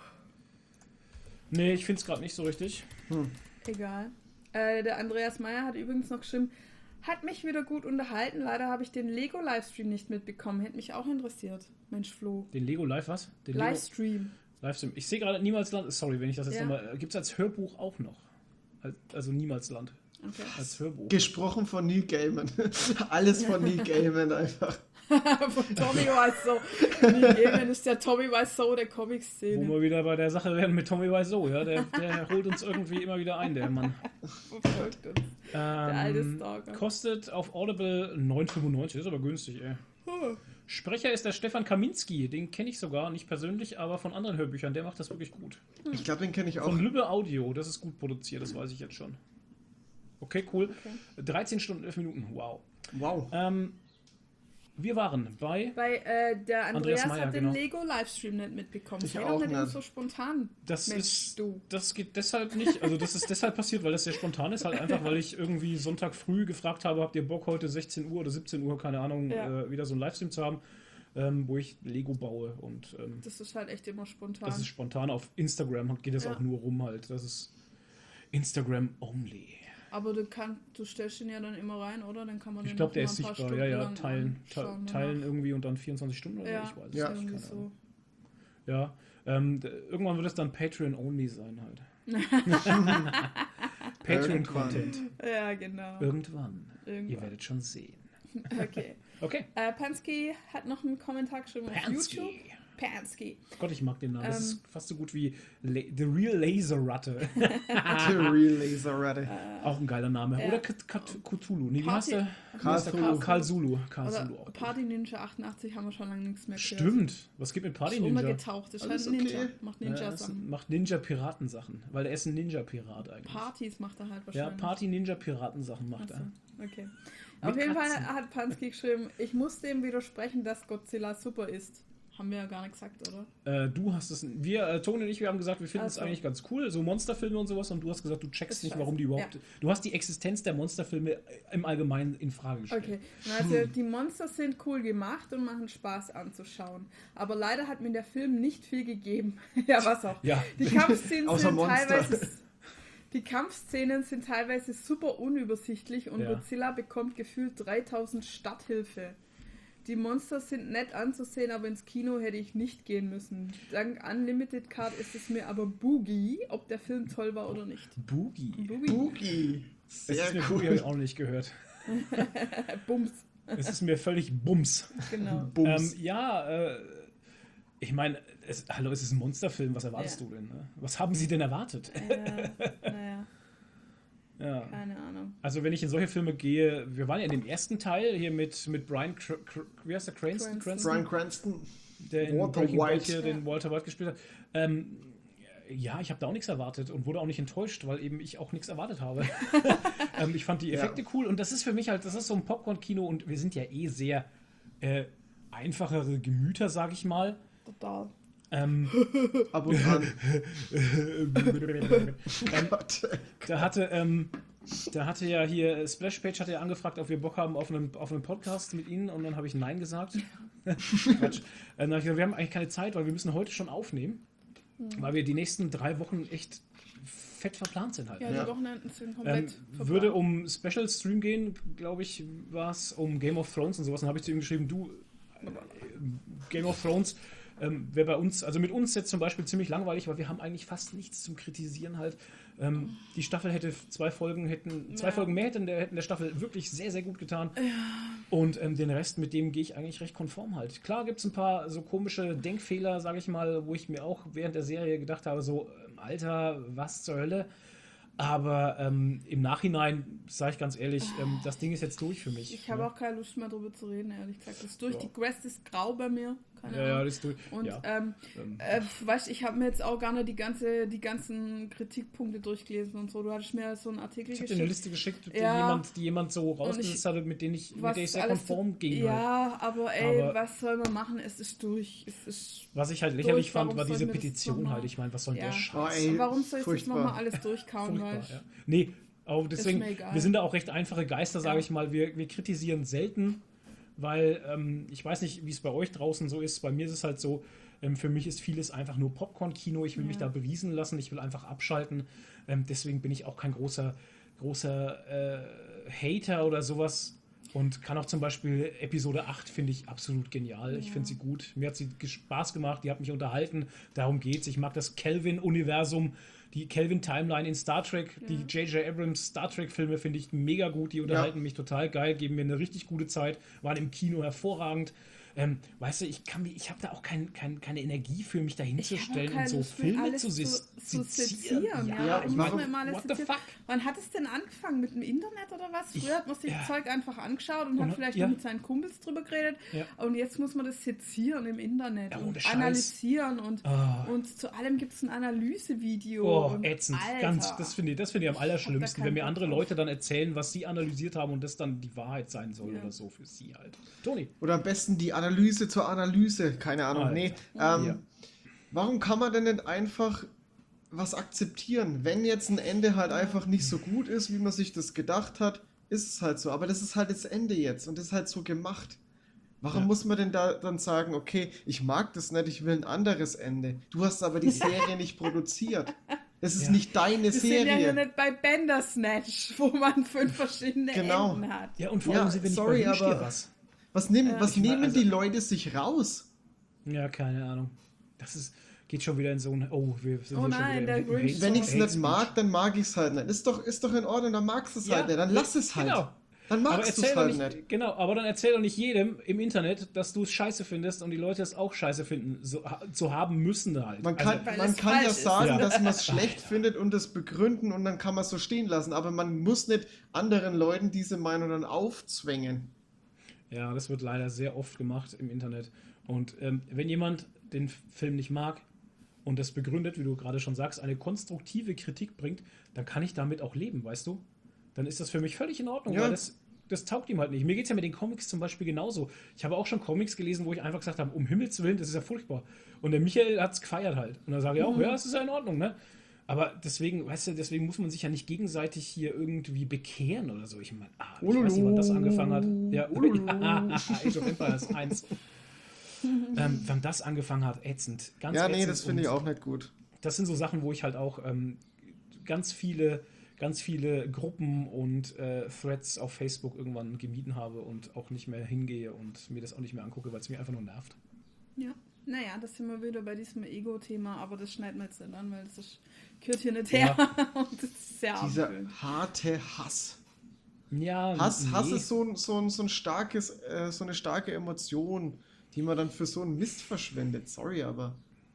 Nee, ich finde es gerade nicht so richtig. Egal. Der Andreas Meyer hat übrigens noch geschrieben, hat mich wieder gut unterhalten. Leider habe ich den Lego-Livestream nicht mitbekommen. Hätte mich auch interessiert. Mensch, Flo. Den Lego Live was? Den Livestream. Livestream. Ich sehe gerade Niemalsland. Sorry, wenn ich das jetzt Ja. nochmal. Gibt es als Hörbuch auch noch? Also Niemalsland. Okay. Als Hörbuch. Gesprochen von Neil Gaiman. Alles von Neil Gaiman einfach. Von Tommy Wiseau. Neil Gaiman ist der Tommy Wiseau der Wo Comic-Szene. wir wieder bei der Sache werden mit Tommy Wiseau, ja, der holt uns irgendwie immer wieder ein, der Mann. Verfolgt uns. alte Stalker. Kostet auf Audible 9,95, ist aber günstig, ey. Sprecher ist der Stefan Kaminski, den kenne ich sogar, nicht persönlich, aber von anderen Hörbüchern, der macht das wirklich gut. Ich glaube, den kenne ich auch. Von Lübbe Audio, das ist gut produziert, das weiß ich jetzt schon. Okay, cool. 13 Stunden, 11 Minuten, wow. Wow. Wir waren bei... Der Andreas Meyer, hat genau. den Lego-Livestream nicht mitbekommen. Ich Sei auch doch nicht immer nicht. so spontan. Das Mensch, du. Das geht deshalb nicht, also das ist deshalb passiert, weil das sehr spontan ist, halt einfach, weil ich irgendwie Sonntag früh gefragt habe, habt ihr Bock heute 16 Uhr oder 17 Uhr, keine Ahnung, Ja. wieder so einen Livestream zu haben, wo ich Lego baue und Das ist halt echt immer spontan. das ist spontan auf Instagram und geht es Ja. auch nur rum halt, das ist Instagram only. Aber du stellst ihn ja dann immer rein, oder? Dann kann man Ich den glaube, noch der mal ist ein paar sichtbar, Stunden ja, lang anschauen teilen danach. irgendwie und dann 24 Stunden oder Ja, so, ich weiß Ja. es nicht, irgendwie keine Ahnung. so. Ja, irgendwann wird es dann Patreon-only sein halt. Patreon-Content. Ja, genau. Irgendwann. Ihr Irgendwann. werdet schon sehen. Okay. Okay. Pansky hat noch einen Kommentar geschrieben auf YouTube. Pansky. Gott, ich mag den Namen. Das ist fast so gut wie The Real Laser Ratte. The Real Laser Ratte. Auch ein geiler Name. Ja. Oder Cthulhu. Nee, wie heißt der? Cthulhu. Karl Zulu. Karl Oder Zulu auch. Party Ninja 88 haben wir schon lange nichts mehr gehört. Stimmt. Was geht mit Party Ist Ninja? untergetaucht. Ist halt Alles ein Ninja. okay. Macht Ja, Ninja-Sachen. macht Ninja-Piraten-Sachen. Weil er ist ein Ninja-Pirat eigentlich. Partys macht er halt Ja, wahrscheinlich. Party-Ninja-Piraten-Sachen macht Achso, er. okay. Mit Auf jeden Katzen. Fall hat Pansky geschrieben, ich muss dem widersprechen, dass Godzilla super ist. Haben wir ja gar nicht gesagt, oder? Du hast es. Tone und ich, wir haben gesagt, wir finden es Ach so. eigentlich ganz cool, so Monsterfilme und sowas, und du hast gesagt, du checkst Ist nicht, scheiße. warum die überhaupt. Ja. Du hast die Existenz der Monsterfilme im Allgemeinen in Frage gestellt. Okay, also die Monster sind cool gemacht und machen Spaß anzuschauen. Aber leider hat mir der Film nicht viel gegeben. Ja, was auch. Ja. Die Kampfszenen Außer sind Monster. teilweise... Die Kampfszenen sind teilweise super unübersichtlich und Ja. Godzilla bekommt gefühlt 3000 Starthilfe. Die Monster sind nett anzusehen, aber ins Kino hätte ich nicht gehen müssen. Dank Unlimited Card ist es mir aber Boogie, ob der Film toll war oder nicht. Boogie. Boogie. Es Sehr ist mir cool. Boogie, habe ich auch noch nicht gehört. Bums, Es ist mir völlig Bums. genau. Bums. Ich meine, hallo, es ist ein Monsterfilm, was erwartest Ja. du denn? Ne? Was haben sie denn erwartet? Naja, Ja. keine Ahnung. Also wenn ich in solche Filme gehe, wir waren ja in dem ersten Teil hier mit Brian, wie heißt der, Cranston? Brian Cranston. Der in Walter Breaking Bad White. hier den Ja. Walter White gespielt hat. Ja, ich habe da auch nichts erwartet und wurde auch nicht enttäuscht, weil eben ich auch nichts erwartet habe. Ich fand die Effekte cool und das ist für mich halt, das ist so ein Popcorn-Kino und wir sind ja eh sehr einfachere Gemüter, sag ich mal. Total. Ab und an. Gott. Da hatte ja hier Splashpage hatte ja angefragt, ob wir Bock haben auf einen Podcast mit ihnen und dann habe ich Nein gesagt. Quatsch. Dann habe ich gesagt, wir haben eigentlich keine Zeit, weil wir müssen heute schon aufnehmen, weil wir die nächsten 3 Wochen echt fett verplant sind halt. Ja, Ja. die Wochenenden sind komplett Würde um Special Stream gehen, glaube ich, war es um Game of Thrones und sowas. Dann habe ich zu ihm geschrieben, du, Game of Thrones wäre bei uns, also mit uns jetzt zum Beispiel ziemlich langweilig, weil wir haben eigentlich fast nichts zum Kritisieren halt. Die Staffel hätte 2 Folgen mehr hätten der Staffel wirklich sehr, sehr gut getan. Ja. Und den Rest, mit dem gehe ich eigentlich recht konform halt. Klar gibt es ein paar so komische Denkfehler, sage ich mal, wo ich mir auch während der Serie gedacht habe, so, Alter, was zur Hölle? Aber im Nachhinein, sage ich ganz ehrlich, das Ding ist jetzt durch für mich. Ich habe auch keine Lust mehr drüber zu reden, ehrlich gesagt. Das ist durch. Ja. Die Quest ist grau bei mir, keine Ja, Ahnung. ja, das ist durch. Und Ja. weißt du, ich habe mir jetzt auch gar nicht die ganzen Kritikpunkte durchgelesen und so. Du hattest mir so einen Artikel Ich habe dir eine Liste geschickt, die Ja. jemand so rausgesetzt hatte, mit der ich sehr alles konform ging. Halt. Ja, aber ey, Aber- was soll man machen? Es ist durch. Es ist Was ich halt lächerlich Warum fand, war soll diese ich mir das Petition nochmal- halt. Ich meine, was soll denn Ja. der Oh, Scheiß? ey, Warum soll ich das furchtbar. nochmal alles durchkauen? Furchtbar, Weißt? ja. Nee, aber deswegen, mir egal. wir sind da auch recht einfache Geister, sage Ja. ich mal. Wir kritisieren selten, weil ich weiß nicht, wie es bei euch draußen so ist. Bei mir ist es halt so, für mich ist vieles einfach nur Popcorn-Kino. Ich will mich da beriesen lassen, ich will einfach abschalten. Deswegen bin ich auch kein großer Hater oder sowas. Und kann auch zum Beispiel Episode 8 finde ich absolut genial. Ich finde sie gut. Mir hat sie Spaß gemacht, die hat mich unterhalten. Darum geht's. Ich mag das Kelvin-Universum, die Kelvin-Timeline in Star Trek. Die J.J. Abrams Star Trek-Filme finde ich mega gut. Die unterhalten mich total geil, geben mir eine richtig gute Zeit, waren im Kino hervorragend. Weißt du, ich habe da auch keine Energie für, mich da hinzustellen und so Filme zu sezieren. Ja, ich muss warum- mir immer alles what the sezieren. fuck? Wann hat es denn angefangen? Mit dem Internet oder was? Früher hat man sich das Zeug einfach angeschaut und Und- hat vielleicht ja. noch mit seinen Kumpels drüber geredet. Ja. Und jetzt muss man das sezieren im Internet Ja, ohne und Scheiß. analysieren und zu allem gibt es ein Analysevideo. Oh, und ätzend. Alter. Das finde ich am allerschlimmsten, keinen wenn mir Bock andere drauf. Leute dann erzählen, was sie analysiert haben und das dann die Wahrheit sein soll oder so für sie halt. Toni. Oder am besten die Analyse zur Analyse. Keine Ahnung. Alter. Nee. Ja. Warum kann man denn nicht einfach was akzeptieren? Wenn jetzt ein Ende halt einfach nicht so gut ist, wie man sich das gedacht hat, ist es halt so. Aber das ist halt das Ende jetzt und das ist halt so gemacht. Warum Ja. muss man denn da dann sagen, okay, ich mag das nicht, ich will ein anderes Ende. Du hast aber die Serie nicht produziert. Es ist Ja. nicht deine Wir sind ja hier Serie. nicht bei Bandersnatch, wo man 5 verschiedene Genau. Enden hat. Ja, und vor Ja, allem sind wir nicht sorry, bei Wünsch dir aber- was. Was ich meine, nehmen also- die Leute sich raus? Ja, keine Ahnung. Geht schon wieder in so ein. Oh, wir sind Oh hier schon nein, wieder der im Grinch. Hate- Wenn ich es Hate nicht Speech. mag, dann mag ich es halt nicht. Ist doch in Ordnung, dann magst du es halt nicht. Dann lass es halt. Genau. Dann Aber magst du erzähl es doch halt nicht, nicht. genau, aber dann erzähl doch nicht jedem im Internet, dass du es scheiße findest und die Leute es auch scheiße finden, zu haben müssen halt. Man kann, Weil man es kann ja falsch ist. sagen, Ja. dass man es schlecht findet und es begründen und dann kann man es so stehen lassen. Aber man muss nicht anderen Leuten diese Meinung dann aufzwängen. Ja, das wird leider sehr oft gemacht im Internet. Und wenn jemand den Film nicht mag und das begründet, wie du gerade schon sagst, eine konstruktive Kritik bringt, dann kann ich damit auch leben, weißt du? Dann ist das für mich völlig in Ordnung, Ja. weil das taugt ihm halt nicht. Mir geht es ja mit den Comics zum Beispiel genauso. Ich habe auch schon Comics gelesen, wo ich einfach gesagt habe, um Himmels Willen, das ist ja furchtbar. Und der Michael hat es gefeiert halt. Und dann sage ich auch, ja, es ist ja in Ordnung, ne? Aber deswegen, weißt du, deswegen muss man sich ja nicht gegenseitig hier irgendwie bekehren oder so. Ich meine, ich weiß nicht, wann das angefangen hat. Ja, Age of Empires 1. Wann das angefangen hat, ätzend. Ganz Ja, nee, ätzend. das finde ich Und auch nicht gut. das sind so Sachen, wo ich halt auch ganz viele Gruppen und Threads auf Facebook irgendwann gemieden habe und auch nicht mehr hingehe und mir das auch nicht mehr angucke, weil es mich einfach nur nervt. Ja. Naja, das sind wir wieder bei diesem Ego-Thema, aber das schneiden wir jetzt nicht an, weil gehört hier nicht her. Und das ist sehr Dieser abendfüllend. harte Hass. Ja, Hass nee. ist so ein starkes, so eine starke Emotion, die man dann für so einen Mist verschwendet. Sorry, aber.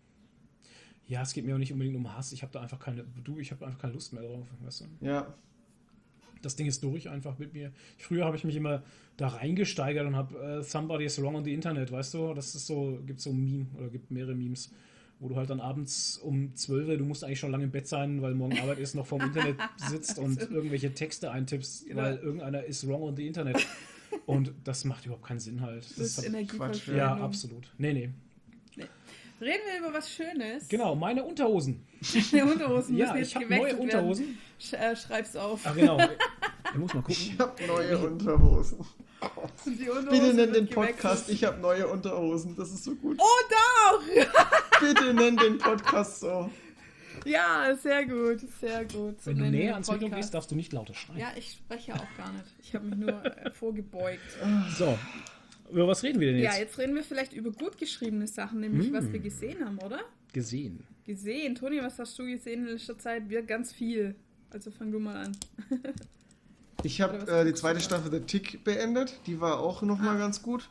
Ja, es geht mir auch nicht unbedingt um Hass. Ich habe da einfach keine Lust mehr drauf, weißt du? Ja. Das Ding ist durch einfach mit mir. Früher habe ich mich immer da reingesteigert und habe Somebody is wrong on the Internet, weißt du? Das ist so, gibt so ein Meme oder gibt mehrere Memes, wo du halt dann abends um 12 Uhr, du musst eigentlich schon lange im Bett sein, weil morgen Arbeit ist, noch vorm Internet sitzt und irgendwelche Texte eintippst, weil irgendeiner is wrong on the Internet. Und das macht überhaupt keinen Sinn halt. Das ist Energieverschwendung. ja, absolut. Nee. Reden wir über was Schönes. Genau, meine Unterhosen. Die Unterhosen Ja, müssen jetzt ich habe gewechselt neue Unterhosen. werden. Schreib's auf. Ah, genau. Ich muss mal gucken. Ich habe neue Unterhosen. Die Unterhosen Bitte nenn wird den gewechselt. Podcast, ich habe neue Unterhosen. Das ist so gut. Oh, doch! Bitte nenn den Podcast so. Ja, sehr gut, sehr gut. So Wenn du nennen wir näher den ans Mikro Podcast. gehst, darfst du nicht lauter schreien. Ja, ich spreche auch gar nicht. Ich habe mich nur vorgebeugt. So, über was reden wir denn jetzt? Ja, jetzt reden wir vielleicht über gut geschriebene Sachen, nämlich was wir gesehen haben, oder? Gesehen. Gesehen. Toni, was hast du gesehen in letzter Zeit? Wir ganz viel. Also fang du mal an. Ich habe Oder was die guckst zweite du da? Staffel The Tick beendet. Die war auch nochmal ganz gut.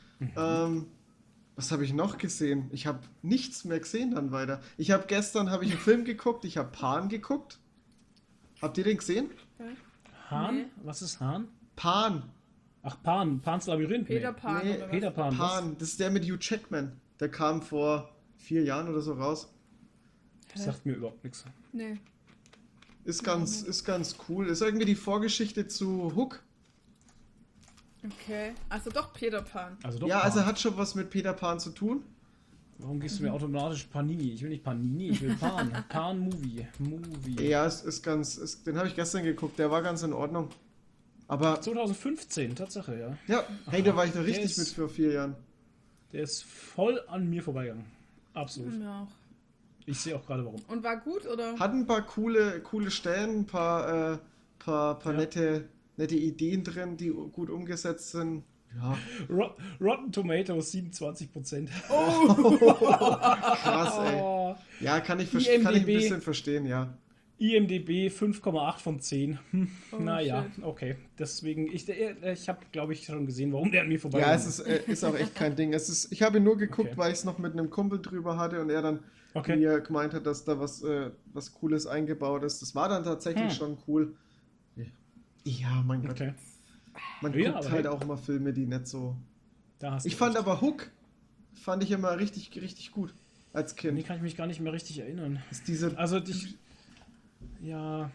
Was habe ich noch gesehen? Ich habe nichts mehr gesehen dann weiter. Gestern habe ich einen Film geguckt. Ich habe Pan geguckt. Habt ihr den gesehen? Hahn? Nee. Was ist Hahn? Pan. Ach, Pans Labyrinth. Peter Pan Nee, oder was? Peter Pan. was? Pan, das ist der mit Hugh Jackman. Der kam vor 4 Jahren oder so raus. Das sagt mir überhaupt nichts. Nee. Ist ganz cool. Ist irgendwie die Vorgeschichte zu Hook. Okay. Also doch Peter Pan. Also doch Ja, Pan. also hat schon was mit Peter Pan zu tun. Warum gehst du mir automatisch Panini? Ich will nicht Panini, ich will Pan. Pan-Movie. Ja, den habe ich gestern geguckt. Der war ganz in Ordnung. Aber 2015, Tatsache, ja. ja, hey, da war ich noch Der richtig ist- mit vor 4 Jahren. Der ist voll an mir vorbeigegangen. Absolut. Ja. auch. Ich sehe auch gerade warum. Und war gut, oder? Hat ein paar coole Stellen, ein paar Ja. nette Ideen drin, die gut umgesetzt sind. Ja, Rotten Tomatoes 27%. krass, ey. Oh. Ja, kann ich ein IMDb. bisschen verstehen, ja. IMDB 5,8 von 10. Oh, Naja, shit. okay. Deswegen, ich habe, glaube ich, schon gesehen, warum der an mir Ja, vorbeigegangen es ist auch echt kein Ding. Ich habe ihn nur geguckt, Okay. weil ich es noch mit einem Kumpel drüber hatte und er dann Okay. mir gemeint hat, dass da was Cooles eingebaut ist. Das war dann tatsächlich schon cool. Ja, mein Gott. Okay, Man Ja, guckt aber halt hey. auch immer Filme, die nicht so. da hast Ich du fand recht. aber Hook immer richtig gut als Nee, Kind. kann ich mich gar nicht mehr richtig erinnern. Ist diese. Also, ja,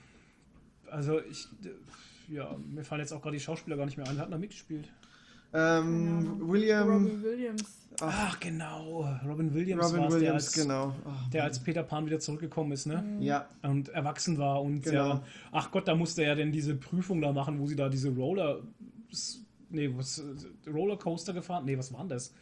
mir fallen jetzt auch gerade die Schauspieler gar nicht mehr ein. Wer hat noch mitgespielt? William. Robin Williams. Ach, genau. Robin Williams Robin war es, Williams, der, genau. der als Peter Pan wieder zurückgekommen ist, ne? Ja, Und erwachsen war und Genau. ja, ach Gott, da musste er denn diese Prüfung da machen, wo sie da diese Rollercoaster gefahren? Nee, was war denn das?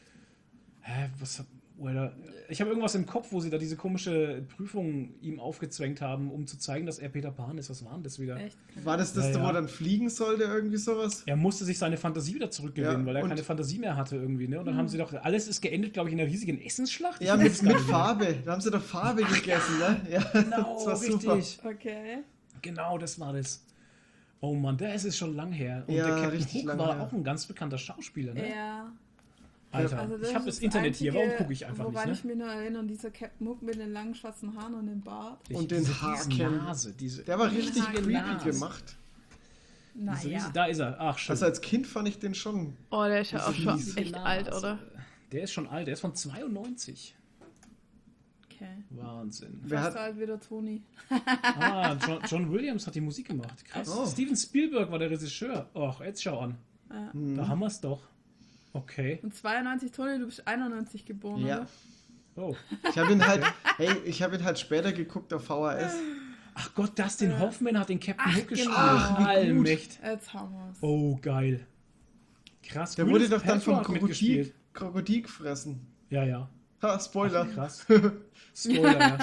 Ich habe irgendwas im Kopf, wo sie da diese komische Prüfung ihm aufgezwängt haben, um zu zeigen, dass er Peter Pan ist. Was war denn das wieder? Echt? war das, Ja, wo ja. er dann fliegen sollte, irgendwie sowas? Er musste sich seine Fantasie wieder zurückgewinnen, Ja, weil er und- keine Fantasie mehr hatte irgendwie, ne? Und dann haben sie doch, alles ist geendet, glaube ich, in einer riesigen Essensschlacht. Ich Ja, weiß mit es gar nicht mehr. Farbe. Da haben sie doch Farbe gegessen, ne? Ja, Genau, das war super. richtig. Okay. Genau, das war das. Oh Mann, das ist schon lang her. Und Ja, der Captain richtig Hook lang war her. auch ein ganz bekannter Schauspieler, ne? Ja. Alter, Also ich habe das Internet hier, warum gucke ich einfach woran nicht, ich mich nur erinnere, dieser Captain Hook mit den langen schwarzen Haaren und dem Bart. Und den diese Haken. Nase, diese, Der war Den richtig Haken. creepy Nase. gemacht. Naja. da ist er. Ach, schön. Also als Kind fand ich den schon. Oh, der ist ja auch schon Diese echt Nase. alt, oder? Der ist schon alt, der ist von 92. Okay. Wahnsinn. Wer Fast so hat. alt wie der Toni. John Williams hat die Musik gemacht. Krass. Oh. Steven Spielberg war der Regisseur. Och, jetzt schau an. Ja. Da haben wir es doch. Okay. Und 92, Toni, du bist 91 geboren, Ja. oder? Oh. Ich habe ihn halt später geguckt auf VHS. Ach Gott, Dustin Hoffman hat den Captain Ach, Hook gespielt. genau. Ach, wie Allmächt. Jetzt haben wir's. Oh, geil. Krass. Der wurde Gwyneth doch dann vom Paltrow hat mitgespielt. Krokodil gefressen. Ja, ja. Ha, Spoiler. Krass. Spoiler, ja.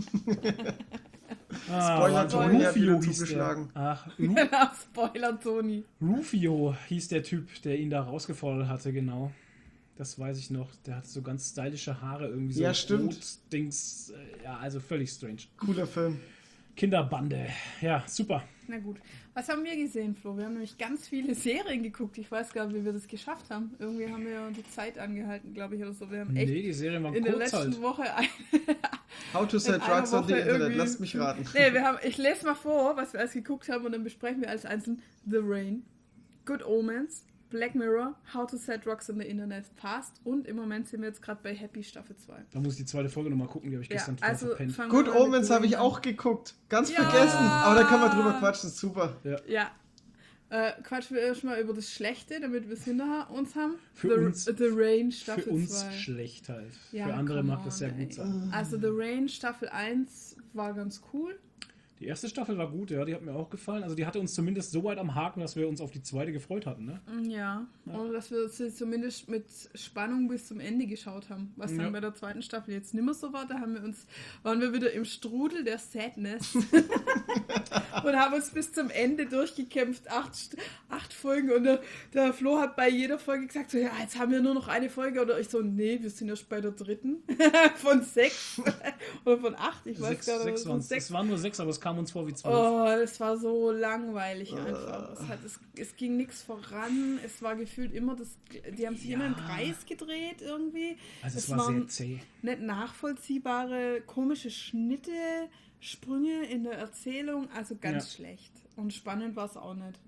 Spoiler, Wahnsinn. Tony hat wieder Rufio hieß zugeschlagen. der. Ach, Genau, Spoiler, Toni. Rufio hieß der Typ, der ihn da rausgefordert hatte, genau. Das weiß ich noch. Der hatte so ganz stylische Haare, irgendwie so Ja, stimmt. Rot-Dings. Ja, also völlig strange. Cooler Film. Kinderbande. Ja, super. Na gut. Was haben wir gesehen, Flo? Wir haben nämlich ganz viele Serien geguckt. Ich weiß gar nicht, wie wir das geschafft haben. Irgendwie haben wir ja die Zeit angehalten, glaube ich, oder so. Wir haben echt Nee, die Serie war in der kurz letzten halt. Woche How to Sell in einer Drugs on the Woche Internet. irgendwie- Lasst mich raten. Nee, ich lese mal vor, was wir alles geguckt haben und dann besprechen wir alles einzeln. The Rain, Good Omens, Black Mirror, How to Set Rocks in the Internet Fast und im Moment sind wir jetzt gerade bei Happy Staffel 2. Da muss ich die zweite Folge nochmal gucken, die habe ich Ja, gestern total also verpennt. fangen Good wir mal mit Omens The habe ich Rain an. auch geguckt. Ganz Ja. vergessen. Aber da kann man drüber quatschen. Super. Ja. Quatschen wir erstmal über das Schlechte, damit wir es hinter uns haben. Für uns- The Rain Für Staffel uns 2. schlecht halt. Ja, Für andere come mag das sehr on, gut ey. sein. Also The Rain Staffel 1 war ganz cool. Die erste Staffel war gut, ja, die hat mir auch gefallen. Also die hatte uns zumindest so weit am Haken, dass wir uns auf die zweite gefreut hatten, ne? Ja, und dass wir sie zumindest mit Spannung bis zum Ende geschaut haben. Was Ja. dann bei der zweiten Staffel jetzt nimmer so war, da waren wir wieder im Strudel der Sadness und haben uns bis zum Ende durchgekämpft. 8 Folgen und der Flo hat bei jeder Folge gesagt, so, ja, jetzt haben wir nur noch eine Folge oder ich so, nee, wir sind erst bei der dritten von 6 oder von 8, ich weiß gar nicht. Sechs waren's. Es waren nur 6, aber es kam uns vor wie 12. Oh, es war so langweilig einfach. Es ging nichts voran. Es war gefühlt immer die haben sich immer im Kreis gedreht irgendwie. Also es es war sehr waren zäh. nicht nachvollziehbare, komische Schnitte, Sprünge in der Erzählung. Also ganz schlecht. Und spannend war es auch nicht.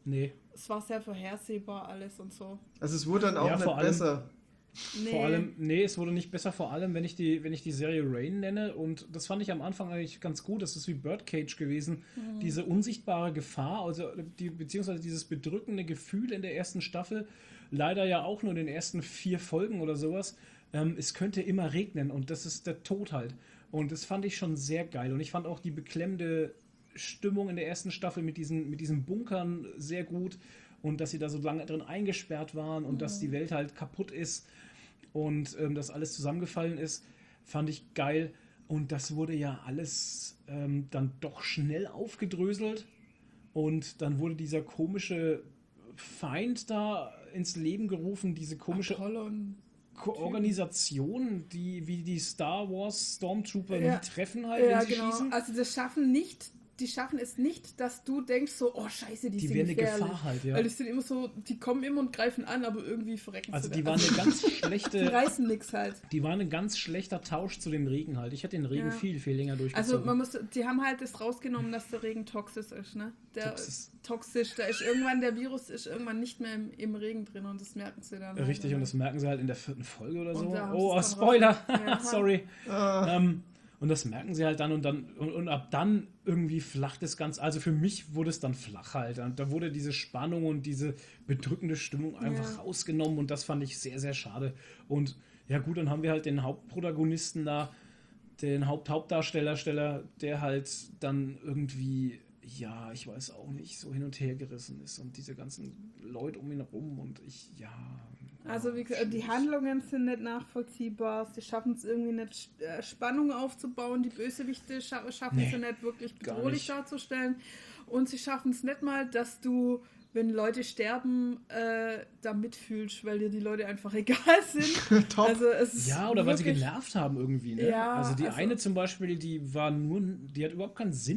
Nee. Es war sehr vorhersehbar alles und so. Also es wurde dann auch Ja, nicht vor allem- besser. Nee. Vor allem, nee, es wurde nicht besser, vor allem, wenn ich die Serie Rain nenne. Und das fand ich am Anfang eigentlich ganz gut. Das ist wie Birdcage gewesen. Diese unsichtbare Gefahr, also beziehungsweise dieses bedrückende Gefühl in der ersten Staffel, leider ja auch nur in den ersten 4 Folgen oder sowas. Es könnte immer regnen und das ist der Tod halt. Und das fand ich schon sehr geil. Und ich fand auch die beklemmende Stimmung in der ersten Staffel mit diesen Bunkern sehr gut. Und dass sie da so lange drin eingesperrt waren und dass die Welt halt kaputt ist. Und dass alles zusammengefallen ist, fand ich geil. Und das wurde ja alles dann doch schnell aufgedröselt. Und dann wurde dieser komische Feind da ins Leben gerufen, diese komische Apollon. Organisation, wie die Star Wars Stormtrooper Ja. nie treffen halt, wenn sie schießen. Also die schaffen es nicht, dass du denkst so, oh scheiße, die sind wären eine gefährlich. Gefahr halt, ja. Weil die sind immer so, die kommen immer und greifen an, aber irgendwie verrecken Also sie. die waren eine ganz die schlechte, reißen nix halt. die waren ein ganz schlechter Tausch zu dem Regen halt. Ich hätte den Regen Ja. viel, viel länger Also durchgezogen. die haben halt das rausgenommen, dass der Regen toxisch ist, ne? Der Toxisch. toxisch, da ist irgendwann, der Virus ist irgendwann nicht mehr im Regen drin und das merken sie dann. Richtig, halt, und das merken sie halt in der 4. Folge oder Und so. da haben Oh, sie es dann Spoiler! raus- Ja. Sorry. Ah, Und das merken sie halt dann und ab dann irgendwie flacht es ganz. Also für mich wurde es dann flach halt. Und da wurde diese Spannung und diese bedrückende Stimmung einfach Ja. rausgenommen und das fand ich sehr, sehr schade. Und ja gut, dann haben wir halt den Hauptprotagonisten da, den Hauptdarsteller, der halt dann irgendwie, ja, ich weiß auch nicht, so hin und her gerissen ist und diese ganzen Leute um ihn herum und Also wie gesagt, die Handlungen sind nicht nachvollziehbar, sie schaffen es irgendwie nicht, Spannung aufzubauen, die Bösewichte schaffen Nee, es nicht wirklich gar bedrohlich nicht. darzustellen und sie schaffen es nicht mal, dass du, wenn Leute sterben, da mitfühlst, weil dir die Leute einfach egal sind. top. Also es ist Ja, oder weil sie wirklich- genervt haben irgendwie. Ne? Ja, also die also- eine zum Beispiel, die hat überhaupt keinen Sinn.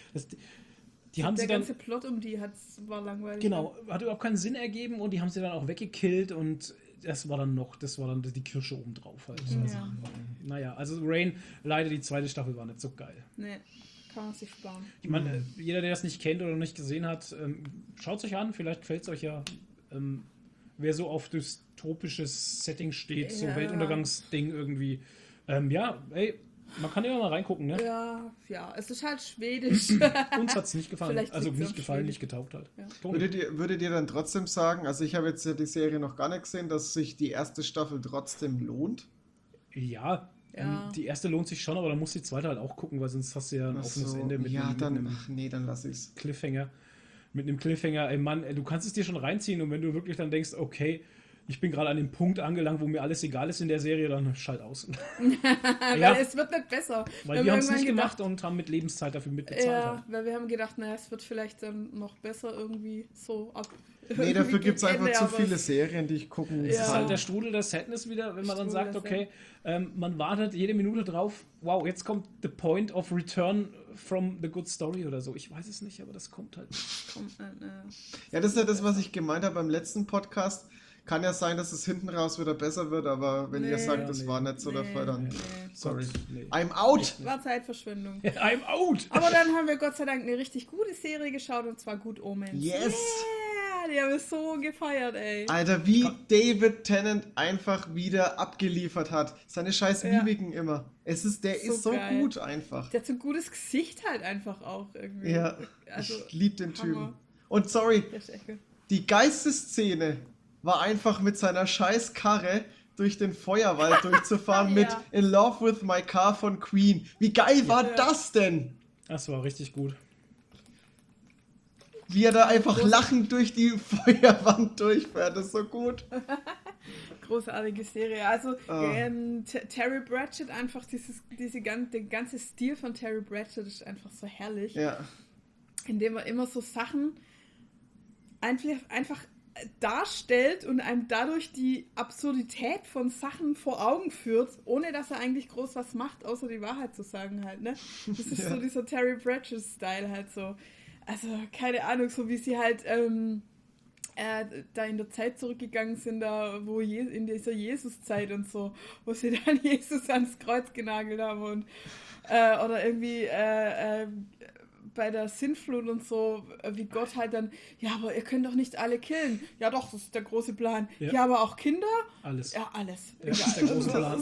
Die haben der sie dann, ganze Plot um die war langweilig. genau, hat überhaupt keinen Sinn ergeben und die haben sie dann auch weggekillt und das war dann die Kirsche obendrauf halt. Ja. Also, naja, also Rain, leider die 2. Staffel war nicht so geil. Nee, kann man sich sparen. Ich meine, jeder, der das nicht kennt oder nicht gesehen hat, schaut es euch an, vielleicht fällt es euch ja, wer so auf dystopisches Setting steht, so Ja. Weltuntergangsding irgendwie. Ja, ey, man kann immer mal reingucken, ne? Ja, es ist halt schwedisch. Uns hat es nicht gefallen. Vielleicht Also liegt's nicht am gefallen, Schwedisch. nicht getaugt halt. Ja. Toni. Würdet ihr dann trotzdem sagen, also ich habe jetzt ja die Serie noch gar nicht gesehen, dass sich die erste Staffel trotzdem lohnt? Ja, Ja. die erste lohnt sich schon, aber dann musst du die zweite halt auch gucken, weil sonst hast du ja ein Ach offenes so, Ende mit ja, mit dann, einem ach nee, dann lass ich's. Cliffhanger. Mit einem Cliffhanger, ey Mann, ey, du kannst es dir schon reinziehen und wenn du wirklich dann denkst, okay, ich bin gerade an dem Punkt angelangt, wo mir alles egal ist in der Serie, dann schalt aus. Weil Ja. es wird nicht besser. Weil wir haben es irgendwann nicht gedacht, gemacht und haben mit Lebenszeit dafür mitbezahlt. Ja, Halt. weil wir haben gedacht, naja, es wird vielleicht dann noch besser irgendwie so ab. Nee, dafür gibt es gegen einfach Ende, zu aber viele Serien, die ich gucken Ja. Das ist halt kann. der Strudel der Sadness wieder, wenn man dann Strudel sagt, der okay, man wartet jede Minute drauf, wow, jetzt kommt the point of return from the good story oder so. Ich weiß es nicht, aber das kommt halt. Kommt, Ja, das ist ja das, was ich gemeint habe beim letzten Podcast. Kann ja sein, dass es hinten raus wieder besser wird, aber wenn ihr Nee. sagt, das Nee. war nicht so der Fall, dann nee. sorry. Nee. I'm out! War Zeitverschwendung. I'm out! Aber dann haben wir Gott sei Dank eine richtig gute Serie geschaut und zwar Good Omens. Yes! Yeah, die haben wir so gefeiert, ey. Alter, wie David Tennant einfach wieder abgeliefert hat. Seine scheiß Ja. Mimiken immer. Der So ist so geil. gut einfach. Der hat so ein gutes Gesicht halt einfach auch irgendwie. Ja, Also, ich lieb den Hammer. Typen. Und sorry, der ist echt gut. die geilste Szene war einfach mit seiner scheiß Karre durch den Feuerwald durchzufahren mit Ja. In Love with My Car von Queen. Wie geil war Ja. das denn? Das war richtig gut. Wie er da einfach lachend durch die Feuerwand durchfährt. Das ist so gut. Großartige Serie. Also Ah. Terry Pratchett, einfach der ganze Stil von Terry Pratchett ist einfach so herrlich. Ja. Indem er immer so Sachen einfach darstellt und einem dadurch die Absurdität von Sachen vor Augen führt, ohne dass er eigentlich groß was macht, außer die Wahrheit zu sagen halt, ne? Das ist Ja. so dieser Terry Pratchett-Style halt so. Also, keine Ahnung, so wie sie halt da in der Zeit zurückgegangen sind, da wo in dieser Jesus-Zeit und so, wo sie dann Jesus ans Kreuz genagelt haben und oder irgendwie bei der Sintflut und so, wie Gott halt dann, ja, aber ihr könnt doch nicht alle killen. Ja doch, das ist der große Plan. Ja, aber auch Kinder? Alles. Ja, alles. Ja, das ist der große Plan.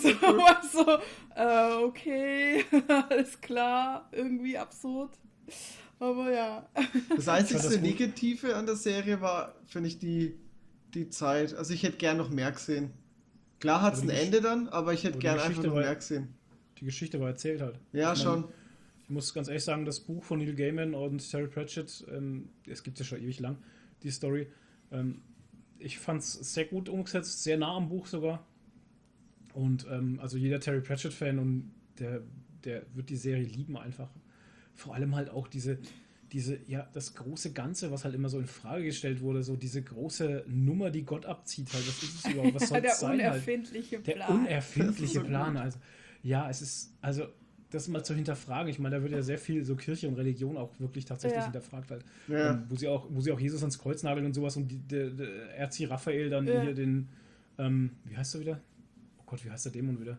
Okay, alles klar, irgendwie absurd. Aber ja. Das einzige Negative an der Serie war, finde ich, die Zeit. Also ich hätte gern noch mehr gesehen. Klar hat es ein Ende dann, aber ich hätte gern einfach noch mehr gesehen. Die Geschichte war erzählt halt. Ja, schon. Ich muss ganz ehrlich sagen, das Buch von Neil Gaiman und Terry Pratchett, es gibt ja schon ewig lang, die Story. Ich fand es sehr gut umgesetzt, sehr nah am Buch sogar. Und also jeder Terry Pratchett-Fan und der wird die Serie lieben einfach. Vor allem halt auch das große Ganze, was halt immer so in Frage gestellt wurde, so diese große Nummer, die Gott abzieht, halt, was ist es überhaupt, was soll es sein? Der unerfindliche Plan, also ja, es ist, also das mal zu hinterfragen, ich meine, da wird ja sehr viel so Kirche und Religion auch wirklich tatsächlich hinterfragt halt, wo sie auch Jesus ans Kreuz nageln und sowas und der Erzieher Raphael dann hier den, wie heißt er wieder? Oh Gott, wie heißt der Dämon wieder?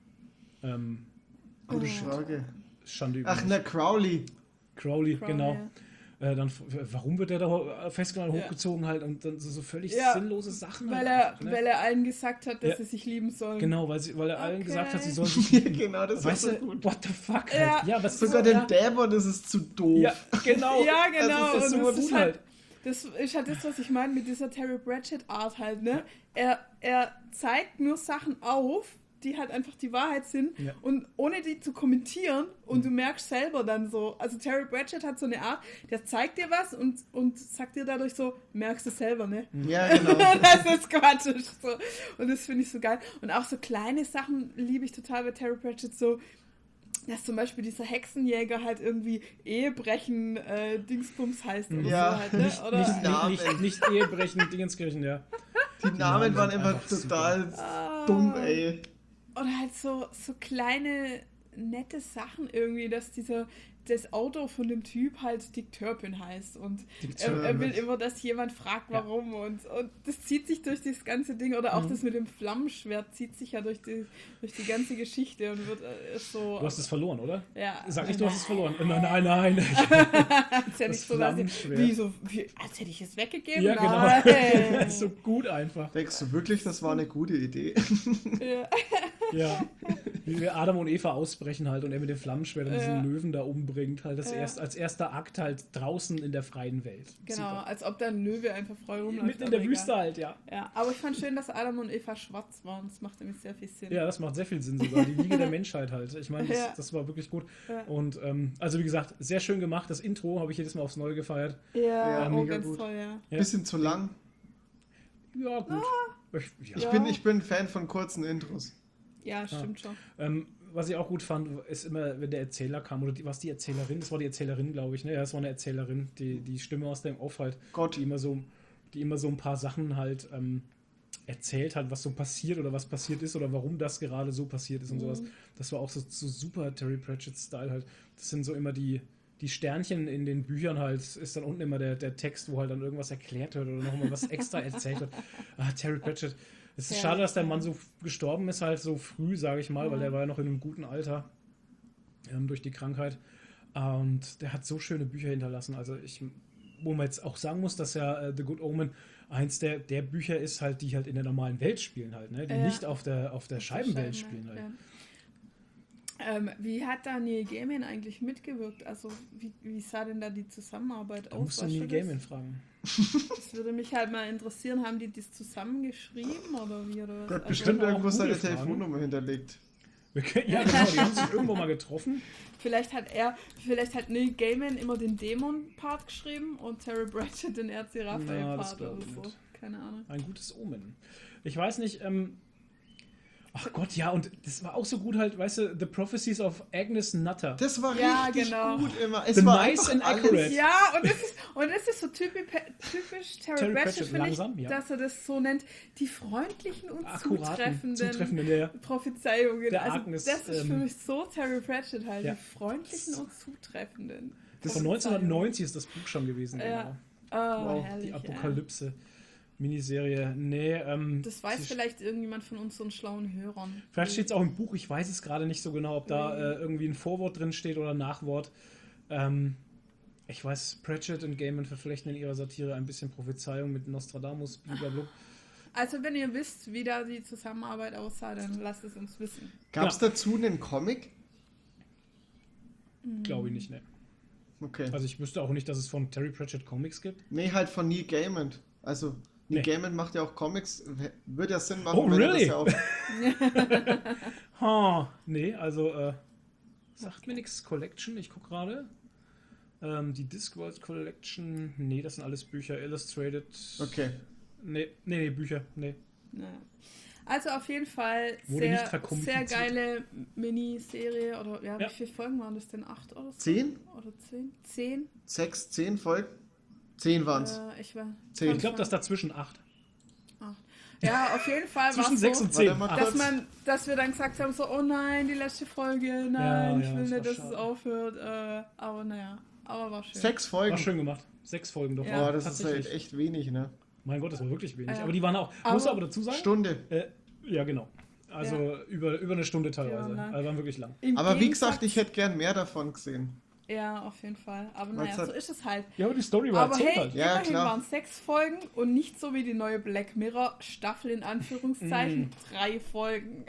Gute Frage. Schande über Ach, Crowley. Crowley, genau. Ja. Dann, warum wird der da festgenommen, hochgezogen halt und dann so völlig sinnlose Sachen weil halt. Weil er allen gesagt hat, dass sie sich lieben sollen. Genau, weil er allen gesagt hat, sie sollen sich lieben. Genau, das weißt war du, so gut. what the fuck halt. Ja, was sogar dem Dämon ist es zu doof. Ja, genau. Ja, genau. Das ist super gut halt. Das ist halt das, was ich meine mit dieser Terry Pratchett-Art halt, ne? Er zeigt nur Sachen auf, die halt einfach die Wahrheit sind und ohne die zu kommentieren und du merkst selber dann so, also Terry Pratchett hat so eine Art, der zeigt dir was und sagt dir dadurch so, merkst du selber, ne? Ja, genau. Das ist Quatsch. So. Und das finde ich so geil. Und auch so kleine Sachen liebe ich total bei Terry Pratchett, so dass zum Beispiel dieser Hexenjäger halt irgendwie Ehebrechen Dingsbums heißt oder so halt, ne? Oder nicht Ehebrechen Dingenskirchen, ja. Die Namen waren immer total dumm, ey. Oder halt so kleine, nette Sachen irgendwie, dass das Auto von dem Typ halt Dick Turpin heißt und er will immer, dass jemand fragt, warum und das zieht sich durch das ganze Ding oder auch das mit dem Flammenschwert zieht sich ja durch die ganze Geschichte und wird so... Du hast es verloren, oder? Ja. Sag nicht, du hast es verloren. Nein. Ist ja nicht so, dass als hätte ich es weggegeben. Ja, genau. Das ist so gut einfach. Denkst du wirklich, das war eine gute Idee? Ja. Wie wir Adam und Eva ausbrechen halt und er mit dem Flammenschwert und diesen Löwen da umbringt, halt als erster Akt halt draußen in der freien Welt. Genau, Super. als ob da ein Löwe einfach frei rumläuft. Mitten in der Wüste halt, ja. Ja, aber ich fand schön, dass Adam und Eva schwarz waren. Das macht nämlich sehr viel Sinn. Ja, das macht sehr viel Sinn sogar. Die Wiege der Menschheit halt. Ich meine, das war wirklich gut. Ja. Und also wie gesagt, sehr schön gemacht. Das Intro habe ich jedes Mal aufs Neue gefeiert. Ja, ganz gut. Toll, ja. Bisschen zu lang. Ja, gut. Ich bin Fan von kurzen Intros. Ja, stimmt schon. Was ich auch gut fand, ist immer, wenn der Erzähler kam, oder was die Erzählerin, das war die Erzählerin, glaube ich, ne? Ja, das war eine Erzählerin, die Stimme aus dem Off halt, die immer so ein paar Sachen halt erzählt hat, was so passiert oder was passiert ist oder warum das gerade so passiert ist und sowas. Das war auch so super Terry Pratchett-Style halt. Das sind so immer die Sternchen in den Büchern halt, ist dann unten immer der Text, wo halt dann irgendwas erklärt wird oder nochmal was extra erzählt wird. Terry Pratchett. Es ist schade, dass der Mann so gestorben ist, halt so früh, sage ich mal, weil der war ja noch in einem guten Alter durch die Krankheit. Und der hat so schöne Bücher hinterlassen. Also wo man jetzt auch sagen muss, dass ja The Good Omen eins der Bücher ist, halt, die halt in der normalen Welt spielen halt, ne? Die nicht auf der Scheibenwelt spielen halt. Ja. Wie hat da Neil Gaiman eigentlich mitgewirkt? Also wie sah denn da die Zusammenarbeit aus? Da musst du Neil Gaiman fragen. Das würde mich halt mal interessieren, haben die das zusammengeschrieben oder wie? Oder was? Der hat bestimmt irgendwo seine Telefonnummer hinterlegt. Ja, genau, die haben sich irgendwo mal getroffen. Vielleicht hat Neil Gaiman immer den Dämon-Part geschrieben und Terry Pratchett den Erzieher Raphael-Part oder so. Keine Ahnung. Ein gutes Omen. Ich weiß nicht, ach Gott, ja, und das war auch so gut halt, weißt du, The Prophecies of Agnes Nutter. Das war richtig gut immer. Es The war nice and accurate. Ja, und das ist so typisch Terry Pratchett, finde ich, dass er das so nennt, die freundlichen und zutreffenden Prophezeiungen. Der also Agnes, das ist für mich so Terry Pratchett halt, die freundlichen und zutreffenden. Von 1990 ist das Buch schon gewesen, genau. Wow, herrlich, die Apokalypse. Miniserie, nee. Das weiß vielleicht irgendjemand von unseren schlauen Hörern. Vielleicht steht es auch im Buch, ich weiß es gerade nicht so genau, ob da irgendwie ein Vorwort drin steht oder ein Nachwort. Ich weiß, Pratchett und Gaiman verflechten in ihrer Satire ein bisschen Prophezeiung mit Nostradamus, blablabla. Also wenn ihr wisst, wie da die Zusammenarbeit aussah, dann lasst es uns wissen. Gab es dazu einen Comic? Glaube ich nicht, ne. Okay. Also ich wüsste auch nicht, dass es von Terry Pratchett Comics gibt. Nee, halt von Neil Gaiman. Also, Neil Nee. Gaiman macht ja auch Comics. Würde ja Sinn machen, Oh, wenn er really? das ja auch... Nee, also sagt mir nichts. Collection, ich gucke gerade. Die Discworld Collection, nee, das sind alles Bücher. Illustrated. Okay. Nee, Bücher, nee. Naja. Also auf jeden Fall Wurde nicht sehr verkompliziert. geile Miniserie. Oder ja, Ja. wie viele Folgen waren das denn? 8 oder so? 10? Oder 10? 10? 6, 10 Folgen? 10 waren es. Ich war. 10. Ich glaube, das dazwischen 8. 8. Ja, auf jeden Fall war Zwischen es 6 so, und 10. Warte mal Acht. dass wir dann gesagt haben, so, oh nein, die letzte Folge, nein, Ja, ich will das war nicht, dass es schade. aufhört. Aber naja, aber war schön. 6 War Folgen. schön gemacht. 6 Folgen doch. Ja. Oh, das ist Tatsächlich. halt echt wenig, ne? Mein Gott, das war wirklich wenig. Ja. Aber die waren auch, Aber- muss aber dazu sagen, Stunde. ja genau. Also über eine Stunde teilweise. Ja, lang. Also waren wirklich lang. Im Aber wie Gegensatz- gesagt, ich hätte gern mehr davon gesehen. Ja, auf jeden Fall. Aber Weil's naja, halt- so ist es halt. Ja, aber die Story war Aber erzählt hey, halt. Ja, immerhin klar. waren es 6 Folgen und nicht so wie die neue Black Mirror Staffel in Anführungszeichen 3 Folgen.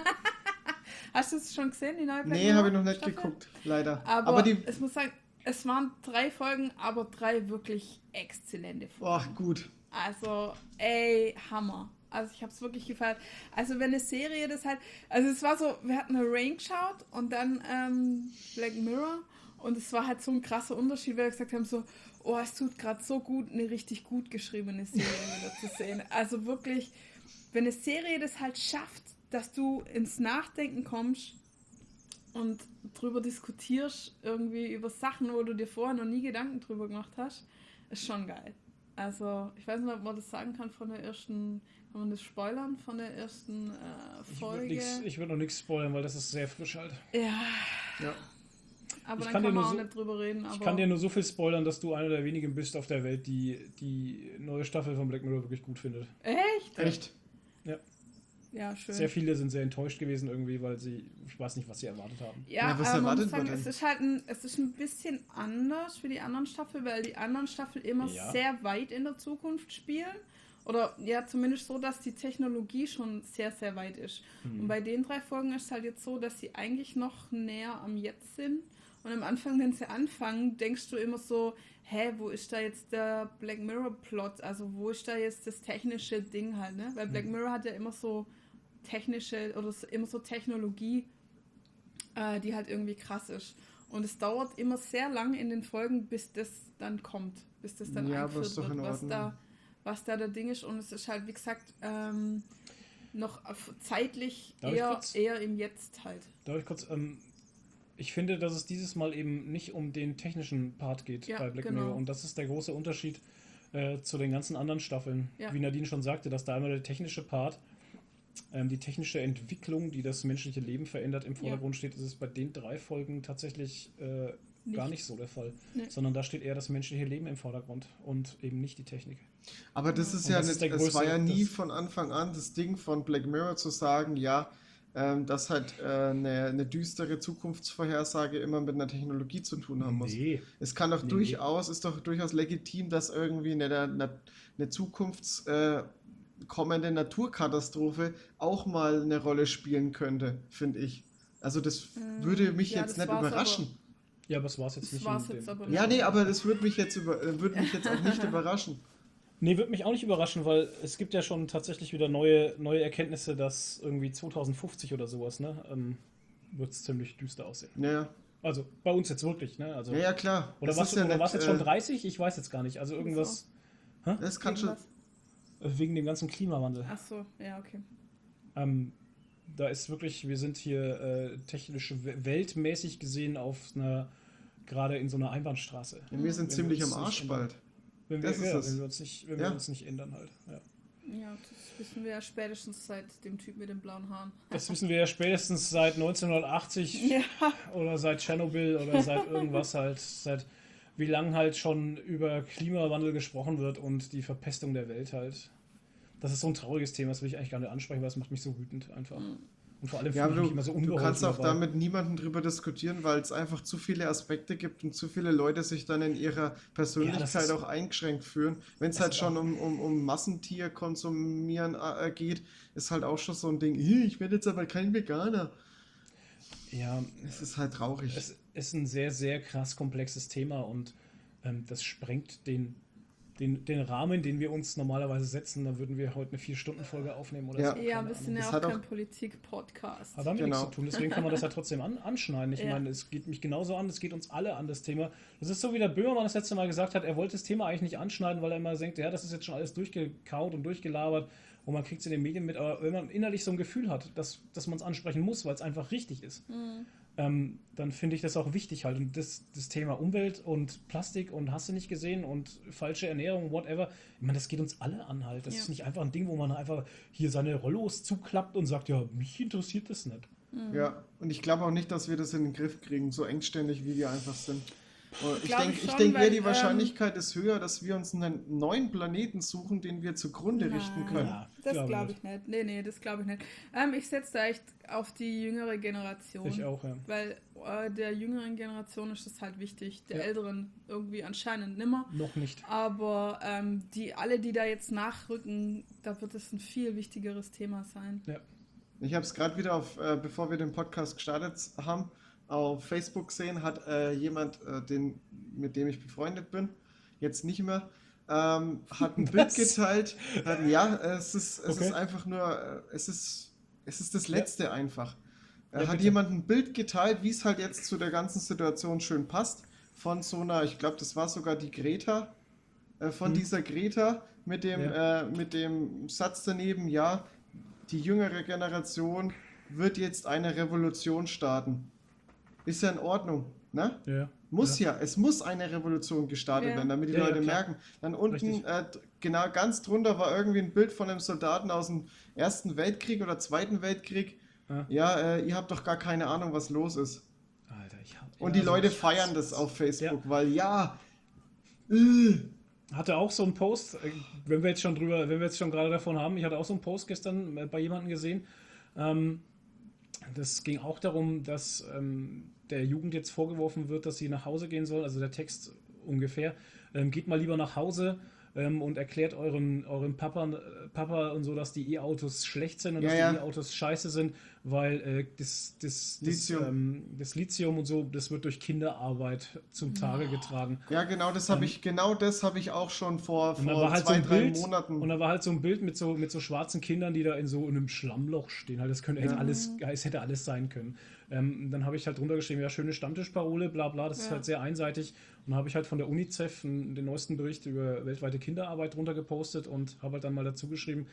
Hast du es schon gesehen, die neue Black Nee, Mirror habe ich noch nicht Staffel? geguckt, leider. Aber, die... ich muss sagen, es waren 3 Folgen, aber 3 wirklich exzellente Folgen. Ach, gut. Also, ey, Hammer. Also ich habe es wirklich gefallen. Also wenn eine Serie das halt, also es war so, wir hatten eine Rain geschaut und dann Black Mirror und es war halt so ein krasser Unterschied, weil wir gesagt haben so, oh, es tut gerade so gut, eine richtig gut geschriebene Serie wieder zu sehen. Also wirklich, wenn eine Serie das halt schafft, dass du ins Nachdenken kommst und drüber diskutierst, irgendwie über Sachen, wo du dir vorher noch nie Gedanken drüber gemacht hast, ist schon geil. Also, ich weiß nicht, ob man das sagen kann von der ersten, kann man das spoilern von der ersten Folge? Ich würde noch nichts spoilern, weil das ist sehr frisch halt. Ja, Ja. aber Ich dann kann kann dir man nur auch so- nicht drüber reden. Ich Aber kann dir nur so viel spoilern, dass du einer der wenigen bist auf der Welt, die neue Staffel von Black Mirror wirklich gut findet. echt? Echt? Ja, schön. Sehr viele sind sehr enttäuscht gewesen irgendwie, weil ich weiß nicht, was sie erwartet haben. Ja, Ja, was aber man erwartet muss sagen, man es denn? ist halt es ist ein bisschen anders für die anderen Staffeln, weil die anderen Staffeln immer Ja. sehr weit in der Zukunft spielen. Oder ja, zumindest so, dass die Technologie schon sehr, sehr weit ist. Und bei den 3 Folgen ist es halt jetzt so, dass sie eigentlich noch näher am Jetzt sind. Und am Anfang, wenn sie anfangen, denkst du immer so, hä, wo ist da jetzt der Black Mirror Plot? Also wo ist da jetzt das technische Ding halt, ne? Weil Black Mirror hat ja immer so technische oder immer so Technologie, die halt irgendwie krass ist. Und es dauert immer sehr lang in den Folgen, bis das dann kommt, bis das dann Ja, aber eingeführt ist doch wird, in Ordnung. was da der Ding ist. Und es ist halt, wie gesagt, noch zeitlich Darf ich kurz? eher im Jetzt halt. Darf ich kurz, ich finde, dass es dieses Mal eben nicht um den technischen Part geht Ja, bei Black genau. Mirror. Und das ist der große Unterschied zu den ganzen anderen Staffeln. Ja. Wie Nadine schon sagte, dass da einmal der technische Part, die technische Entwicklung, die das menschliche Leben verändert, im Vordergrund steht, ist es bei den 3 Folgen tatsächlich gar nicht so der Fall. Nee. Sondern da steht eher das menschliche Leben im Vordergrund und eben nicht die Technik. Aber das ist Und ja das ist nicht, der es war größte- ja nie das- von Anfang an das Ding von Black Mirror zu sagen, ja, dass halt eine düstere Zukunftsvorhersage immer mit einer Technologie zu tun haben muss. Nee. Es kann doch Nee. ist doch durchaus legitim, dass irgendwie eine kommende Naturkatastrophe auch mal eine Rolle spielen könnte, finde ich. Also das würde mich ja, jetzt das nicht war's überraschen. Ja, aber es war es jetzt Das nicht. war's in jetzt dem- aber Ja, nicht. nee, aber das würde mich jetzt auch nicht überraschen. Nee, wird mich auch nicht überraschen, weil es gibt ja schon tatsächlich wieder neue Erkenntnisse, dass irgendwie 2050 oder sowas, ne, wird es ziemlich düster aussehen. Ja, Also bei uns jetzt wirklich, ne? Also, ja, ja, klar. oder Das was ist ja oder war's nicht, jetzt schon 30? Ich weiß jetzt gar nicht. Also irgendwas Das kann schon. Irgendwas? wegen dem ganzen Klimawandel. Ach so, ja, okay. Da ist wirklich, wir sind hier technisch weltmäßig gesehen auf einer, gerade in so einer Einbahnstraße. Ja, wir sind Wenn ziemlich wir am uns nicht Arsch ändern. bald. Wenn Das wir, ist ja, es. wenn wir uns nicht, wenn Ja. wir uns nicht ändern halt. Ja. Ja, das wissen wir ja spätestens seit dem Typ mit den blauen Haaren. Das wissen wir ja spätestens seit 1980 Ja. oder seit Tschernobyl oder seit irgendwas halt, seit wie lange halt schon über Klimawandel gesprochen wird und die Verpestung der Welt halt. Das ist so ein trauriges Thema, das will ich eigentlich gar nicht ansprechen, weil es macht mich so wütend einfach. Und vor allem Ja, aber fühle ich mich du, immer so du unbeholfen kannst auch dabei. da mit niemandem drüber diskutieren, weil es einfach zu viele Aspekte gibt und zu viele Leute sich dann in ihrer Persönlichkeit ist- auch eingeschränkt fühlen. Wenn es Es halt ist schon auch- um Massentier konsumieren geht, ist halt auch schon so ein Ding, ich werde jetzt aber kein Veganer. Ja, Es ist halt traurig. es ist ein sehr, sehr krass komplexes Thema und das sprengt den Rahmen, den wir uns normalerweise setzen. Da würden wir heute eine 4-Stunden-Folge aufnehmen oder Ja. so. Ja, keine wir sind Ahnung. ja Das auch hat kein auch- Politik-Podcast. Hat damit Genau. nichts zu tun, deswegen kann man das ja trotzdem anschneiden. Ich Ja. meine, es geht mich genauso an, es geht uns alle an, das Thema. Das ist so, wie der Böhmermann das letzte Mal gesagt hat, er wollte das Thema eigentlich nicht anschneiden, weil er immer denkt, ja, das ist jetzt schon alles durchgekaut und durchgelabert und man kriegt es in den Medien mit, aber wenn man innerlich so ein Gefühl hat, dass man es ansprechen muss, weil es einfach richtig ist, dann finde ich das auch wichtig halt. Und das Thema Umwelt und Plastik und hast du nicht gesehen und falsche Ernährung, whatever, ich meine, das geht uns alle an halt. Das Ja. ist nicht einfach ein Ding, wo man einfach hier seine Rollos zuklappt und sagt, ja, mich interessiert das nicht. Ja, und ich glaube auch nicht, dass wir das in den Griff kriegen, so engständig wie wir einfach sind. Und Glaub ich schon, denke, weil, die Wahrscheinlichkeit ist höher, dass wir uns einen neuen Planeten suchen, den wir zugrunde richten können. Ja, Das glaube glaube ich nicht. Nee, das glaube ich nicht. Ich setze da echt auf die jüngere Generation. Ich auch, ja. Weil der jüngeren Generation ist das halt wichtig. Der Ja. älteren irgendwie anscheinend nimmer. Noch nicht. Aber die da jetzt nachrücken, da wird es ein viel wichtigeres Thema sein. Ja. Ich habe es gerade wieder bevor wir den Podcast gestartet haben, auf Facebook gesehen, hat jemand, mit dem ich befreundet bin, jetzt nicht mehr, hat ein Bild Was? geteilt. Es ist Okay. einfach nur, es ist das Letzte einfach. Ja, Hat bitte. jemand ein Bild geteilt, wie es halt jetzt zu der ganzen Situation schön passt, von so einer, ich glaube, das war sogar die Greta, von dieser Greta mit dem Satz daneben, ja, die jüngere Generation wird jetzt eine Revolution starten. Ist ja in Ordnung, ne? Ja. Es muss eine Revolution gestartet Ja. werden, damit die Ja, ja, Leute klar. merken. Dann unten, Richtig. genau ganz drunter war irgendwie ein Bild von einem Soldaten aus dem Ersten Weltkrieg oder Zweiten Weltkrieg. Ah. Ja, ihr habt doch gar keine Ahnung, was los ist. Alter, Und die Leute feiern das auf Facebook, weil Hatte auch so einen Post, wenn wir jetzt schon gerade davon haben, ich hatte auch so einen Post gestern bei jemandem gesehen. Das ging auch darum, dass der Jugend jetzt vorgeworfen wird, dass sie nach Hause gehen soll, also der Text ungefähr. Geht mal lieber nach Hause und erklärt eurem Papa und so, dass die E-Autos schlecht sind und Ja, dass ja. die E-Autos scheiße sind, weil das Lithium und so, das wird durch Kinderarbeit zum Tage getragen. ja, genau das habe ich auch schon vor Und da war halt 2, so ein 3 Bild, Monaten. und da war halt so ein Bild mit so schwarzen Kindern, die da in so einem Schlammloch stehen. Halt, es hätte alles sein können. Dann habe ich halt drunter geschrieben, ja, schöne Stammtischparole, bla bla, das ist halt sehr einseitig. Und dann habe ich halt von der UNICEF den neuesten Bericht über weltweite Kinderarbeit drunter gepostet und habe halt dann mal dazu geschrieben,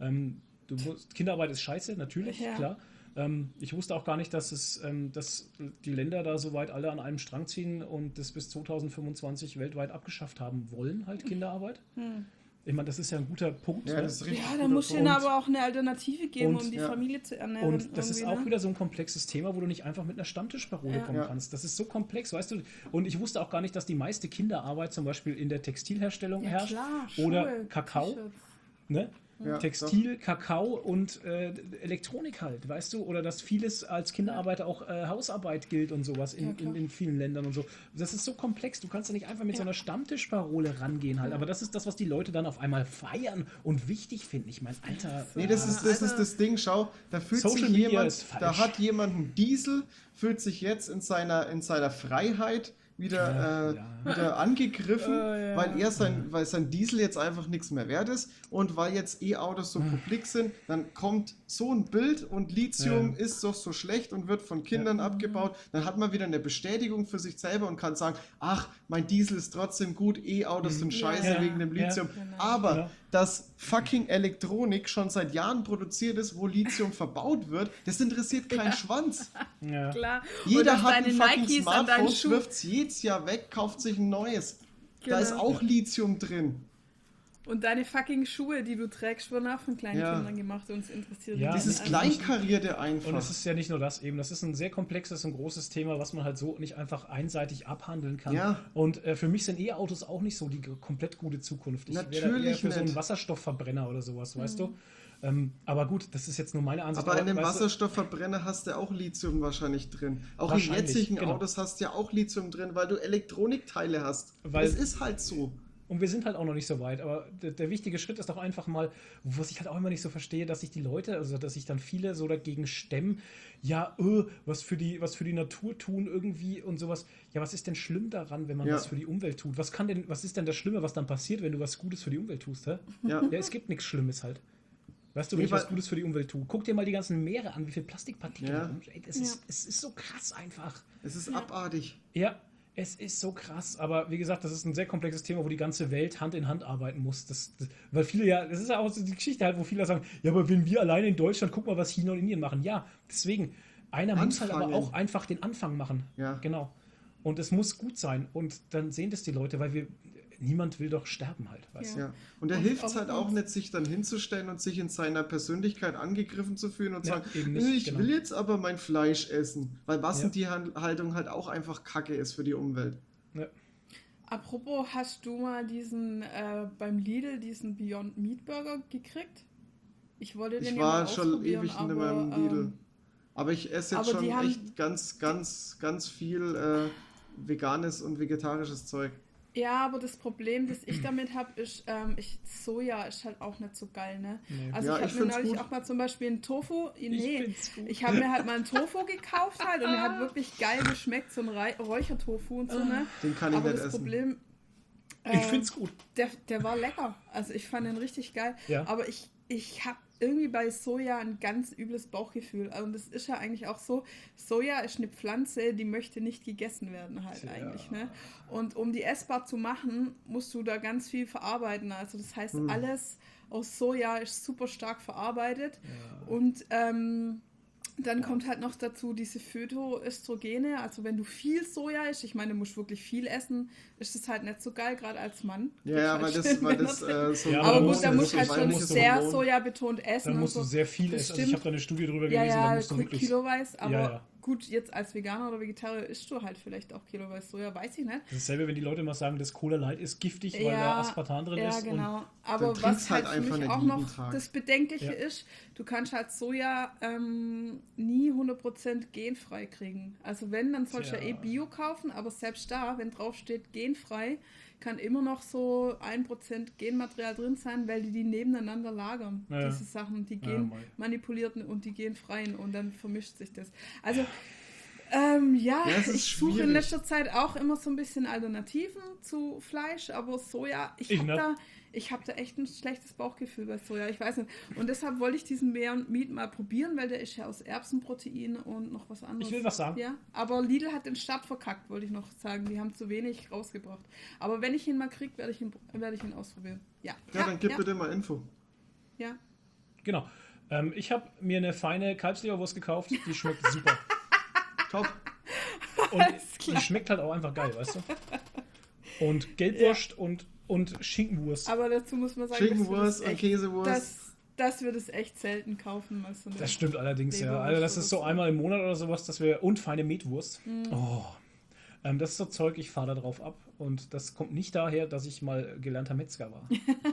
Kinderarbeit ist scheiße, natürlich, Ja. klar. Ich wusste auch gar nicht, dass die Länder da soweit alle an einem Strang ziehen und das bis 2025 weltweit abgeschafft haben wollen, halt Kinderarbeit. Ich meine, das ist ja ein guter Punkt. Ja, ne? das ist richtig. Ja, guter da muss Punkt. ihnen aber auch eine Alternative geben, Und- um die ja. Familie zu ernähren. Und das ist irgendwie, auch ne? wieder so ein komplexes Thema, wo du nicht einfach mit einer Stammtischparole Ja. kommen Ja. kannst. Das ist so komplex, weißt du. Und ich wusste auch gar nicht, dass die meiste Kinderarbeit zum Beispiel in der Textilherstellung Ja, herrscht. klar, Oder Schuhe, Kakao. T-Shirts. Ne? Ja, Textil, Kakao und Elektronik halt, weißt du? Oder dass vieles als Kinderarbeiter auch Hausarbeit gilt und sowas Ja, klar. in vielen Ländern und so. Das ist so komplex, du kannst ja nicht einfach mit so einer Stammtischparole rangehen halt. Aber das ist das, was die Leute dann auf einmal feiern und wichtig finden. Ich meine, Alter. Nee, das ist das Ding, schau, da fühlt Social sich Media jemand, ist falsch. da hat jemand einen Diesel, fühlt sich jetzt in seiner Freiheit wieder angegriffen, ja. weil sein Diesel jetzt einfach nichts mehr wert ist und weil jetzt E-Autos so publik sind, dann kommt so ein Bild und Lithium ist doch so schlecht und wird von Kindern abgebaut, dann hat man wieder eine Bestätigung für sich selber und kann sagen, ach, mein Diesel ist trotzdem gut, E-Autos sind scheiße Ja. wegen dem Ja. Lithium, Genau. aber Genau. dass fucking Elektronik schon seit Jahren produziert ist, wo Lithium verbaut wird, das interessiert keinen Schwanz. Ja. Klar. Und Jeder dass hat ein deine fucking Nikes an deinen Smartphone, Schuh. wirft es jedes Jahr weg, kauft sich ein neues. Da Genau. ist auch Lithium drin. Und deine fucking Schuhe, die du trägst, wurden auch von kleinen Ja. Kindern gemacht und es interessiert Ja. mich Dieses nicht. Kleinkarierte einfach. Und es ist ja nicht nur das eben, das ist ein sehr komplexes und großes Thema, was man halt so nicht einfach einseitig abhandeln kann. Ja. Und für mich sind E-Autos auch nicht so die komplett gute Zukunft. Ich wäre da eher Natürlich für so einen nicht. Wasserstoffverbrenner oder sowas, weißt du? Aber gut, das ist jetzt nur meine Ansicht. Aber in dem weißt du, Wasserstoffverbrenner hast du auch Lithium wahrscheinlich drin. Auch in Wahrscheinlich, jetzigen genau. Autos hast du ja auch Lithium drin, weil du Elektronikteile hast. Weil- Es ist halt so. Und wir sind halt auch noch nicht so weit, aber der wichtige Schritt ist doch einfach mal, was ich halt auch immer nicht so verstehe, dass sich die Leute, also dass sich dann viele so dagegen stemmen, ja, was für die Natur tun irgendwie und sowas. Ja, was ist denn schlimm daran, wenn man Ja. was für die Umwelt tut? Was ist denn das Schlimme, was dann passiert, wenn du was Gutes für die Umwelt tust, hä? Ja. Ja, es gibt nichts Schlimmes halt. Weißt du, wenn Nee, ich was weil- Gutes für die Umwelt tue, guck dir mal die ganzen Meere an, wie viel Plastikpartikel Ja. da rum. Ey, es ist so krass einfach. Es ist abartig. Ja, es ist so krass, aber wie gesagt, das ist ein sehr komplexes Thema, wo die ganze Welt Hand in Hand arbeiten muss. Weil viele ja, das ist ja auch so die Geschichte halt, wo viele sagen, ja, aber wenn wir alleine in Deutschland, guck mal, was China und Indien machen. Ja, deswegen, einer muss halt aber Anfangen. auch einfach den Anfang machen. Ja. Genau. Und es muss gut sein. Und dann sehen das die Leute, weil niemand will doch sterben halt, weißt du? Ja. Und da Und hilft es auch halt auch nicht, sich dann hinzustellen und sich in seiner Persönlichkeit angegriffen zu fühlen und Ja, sagen, eben nicht, ich genau. will jetzt aber mein Fleisch essen. Weil Ja. Massentierhaltung halt auch einfach Kacke ist für die Umwelt. Ja. Apropos, hast du mal beim Lidl diesen Beyond Meat Burger gekriegt? Ich wollte den Ich ja mal war schon ausprobieren, ewig nicht mehr im Lidl. Aber ich esse jetzt aber die schon haben- echt ganz viel veganes und vegetarisches Zeug. Ja, aber das Problem, das ich damit habe, ist, Soja ist halt auch nicht so geil, ne? Nee. Also Ja, ich ich habe mir find's neulich gut. auch mal zum Beispiel einen Tofu, nee, find's gut. ich habe mir halt mal einen Tofu gekauft halt und der hat wirklich geil geschmeckt, so ein Räuchertofu und so, ne? Den kann ich Aber nicht das essen. Problem, Ich find's gut. der war lecker. Also ich fand den richtig geil. Ja. Aber ich habe irgendwie bei Soja ein ganz übles Bauchgefühl. Und das ist ja eigentlich auch so, Soja ist eine Pflanze, die möchte nicht gegessen werden halt Tja. eigentlich. Ne? Und um die essbar zu machen, musst du da ganz viel verarbeiten. Also das heißt, alles aus Soja ist super stark verarbeitet. Und dann kommt halt noch dazu diese Phytoöstrogene, also wenn du viel Soja isst, ich meine, du musst wirklich viel essen, ist das halt nicht so geil, gerade als Mann. Ja, weil das so Ja, Aber da gut, musst da du- musst du halt da schon musst du sehr Hormon. sojabetont essen. Da musst und du so. sehr viel Das essen. Also ich stimmt. habe da eine Studie drüber Ja, gelesen, da ja, musst du wirklich. kiloweise, aber Ja, ja. gut, jetzt als Veganer oder Vegetarier isst du halt vielleicht auch kiloweise Soja, weiß ich nicht. Das ist dasselbe, wenn die Leute mal sagen, das Cola Light ist giftig, weil Ja, da Aspartam drin Ja, ist. genau. dann Aber trinkst was halt halt für einfach mich nicht auch jeden noch Tag. das Bedenkliche Ja. ist, du kannst halt Soja nie 100% genfrei kriegen. Also wenn, dann sollst du ja Tja. Bio kaufen, aber selbst da, wenn drauf steht genfrei, kann immer noch so 1% Genmaterial drin sein, weil die nebeneinander lagern, Ja. diese Sachen, die Ja, mei. genmanipulierten und die genfreien und dann vermischt sich das. Also Ja, es ist ich suche in schwierig. letzter Zeit auch immer so ein bisschen Alternativen zu Fleisch, aber Soja, ich Ich habe nicht. da echt ein schlechtes Bauchgefühl bei Soja, ich weiß nicht. Und deshalb wollte ich diesen Beyond Meat mal probieren, weil der ist ja aus Erbsenprotein und noch was anderes. Ich will was sagen. Ja, aber Lidl hat den Start verkackt, wollte ich noch sagen. Die haben zu wenig rausgebracht. Aber wenn ich ihn mal kriege, werde ich ihn ausprobieren. Ja, Ja, dann gib bitte mal Info. ja. Genau. Ich habe mir eine feine Kalbsleberwurst gekauft, die schmeckt super. Top. Und die schmeckt halt auch einfach geil, weißt du? Und Gelbwurst und Schinkenwurst. Aber dazu muss man sagen, Schinkenwurst und Käsewurst. dass wir das echt selten kaufen. Mal so eine Das stimmt allerdings, ja. Leberwurst Also das ist oder so so. einmal im Monat oder sowas, dass wir. Und feine Metwurst. Oh. Das ist so Zeug, ich fahre da drauf ab. Und das kommt nicht daher, dass ich mal gelernter Metzger war.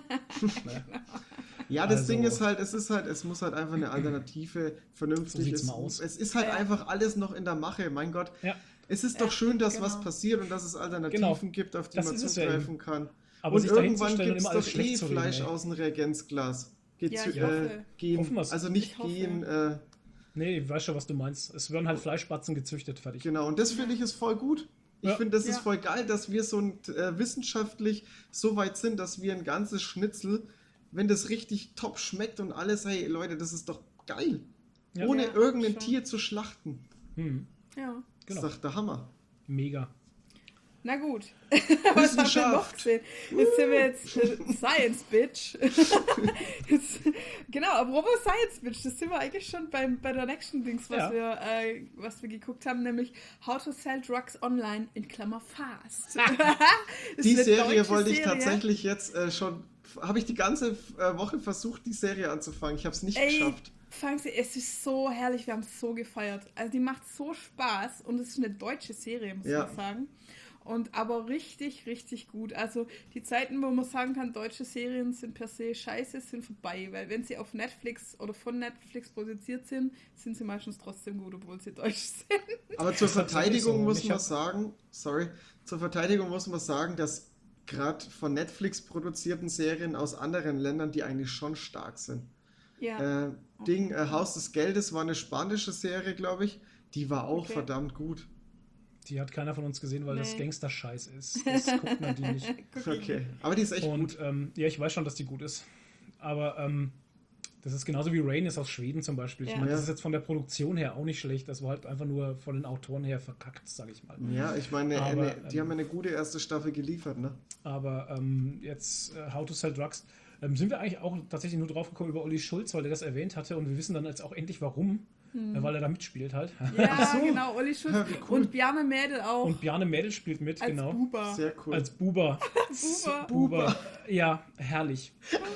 Ne? Ja, das Also- Ding ist halt, es muss halt einfach eine Alternative vernünftig. So sieht's es, mal aus. es ist halt Ja. einfach alles noch in der Mache, mein Gott. Ja. Es ist Ja, doch schön, dass genau. was passiert und dass es Alternativen Genau. gibt, auf die Das man ist es ja zugreifen kann. Aber und sich dahin zu irgendwann stellen und gibt es immer alles doch schlecht zu reden, Fleisch ey. aus dem Reagenzglas. Ja, ich hoffe. Gen, Hoffen wir's. also nicht Ich hoffe. Gen, Nee, ich weiß schon, was du meinst. Es werden halt Fleischspatzen gezüchtet, fertig. genau. Und das finde ich ist voll gut. Ich Ja. finde, das ist Ja. voll geil, dass wir so wissenschaftlich so weit sind, dass wir ein ganzes Schnitzel, wenn das richtig top schmeckt und alles, hey Leute, das ist doch geil. Ja. Ohne Ja, irgendein schon. Tier zu schlachten. Hm, Ja. Das Genau. ist doch der Hammer. mega. Na gut. Was haben wir noch gesehen? Jetzt sind wir jetzt Science Bitch. Jetzt, genau, apropos Science Bitch, das sind wir eigentlich schon bei der nächsten Dings, Ja. was wir geguckt haben, nämlich How to Sell Drugs Online in Klammer Fast. Ist Die eine Serie deutsche wollte ich Serie. tatsächlich jetzt schon, habe ich die ganze Woche versucht, die Serie anzufangen. Ich habe es nicht geschafft. Fangen Sie, es ist so herrlich, wir haben es so gefeiert. Also die macht so Spaß und es ist eine deutsche Serie, muss Ja. man sagen. aber richtig, richtig gut. Also die Zeiten, wo man sagen kann, deutsche Serien sind per se scheiße, sind vorbei. Weil wenn sie auf Netflix oder von Netflix produziert sind, sind sie meistens trotzdem gut, obwohl sie deutsch sind. Aber zur Verteidigung muss Ich man hab- sagen, zur Verteidigung muss man sagen, dass gerade von Netflix produzierten Serien aus anderen Ländern, die eigentlich schon stark sind. Ja. Haus des Geldes war eine spanische Serie, glaube ich. Die war auch Okay. verdammt gut. Die hat keiner von uns gesehen, weil das Nee. Gangster-Scheiß ist. Das guckt man die nicht. Okay. Aber die ist echt gut. Und ja, ich weiß schon, dass die gut ist. Aber das ist genauso wie Rain ist aus Schweden zum Beispiel. Ich Ja. meine, das ist jetzt von der Produktion her auch nicht schlecht. Das war halt einfach nur von den Autoren her verkackt, sage ich mal. Ja, ich meine, Aber, die haben eine gute erste Staffel geliefert, ne? Aber jetzt How to Sell Drugs, sind wir eigentlich auch tatsächlich nur drauf gekommen über Olli Schulz, weil der das erwähnt hatte und wir wissen dann jetzt auch endlich warum, weil er da mitspielt halt. Ja, so. genau, Olli Schulz. Ja, wie cool. Und Bjarne Mädel auch Und Bjarne Mädel spielt mit, als genau. Buba. Sehr cool. Als Buber. Buba. Buber. Ja, herrlich.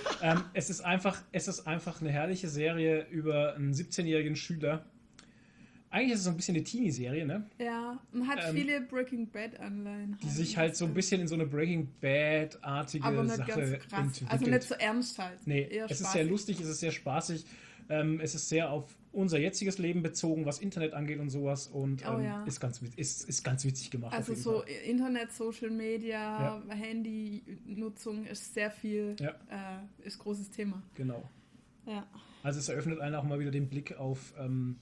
Es ist einfach eine herrliche Serie über einen 17-jährigen Schüler. Eigentlich ist es so ein bisschen eine Teenie-Serie, ne? Ja, und hat viele Breaking Bad-Anleihen. Die sich halt so ein bisschen in so eine Breaking Bad-artige aber nicht Sache ganz so krass. entwickelt. Also nicht so ernst halt. Nee, Eher es ist spaßig. sehr lustig, es ist sehr spaßig. Es ist sehr auf unser jetziges Leben bezogen, was Internet angeht und sowas. Und Oh ja. ist ganz witzig gemacht. Also auf jeden so Fall. Internet, Social Media, Handy-Nutzung ist sehr viel, Ja. ist großes Thema. Genau. Ja. Also es eröffnet einen auch mal wieder den Blick auf,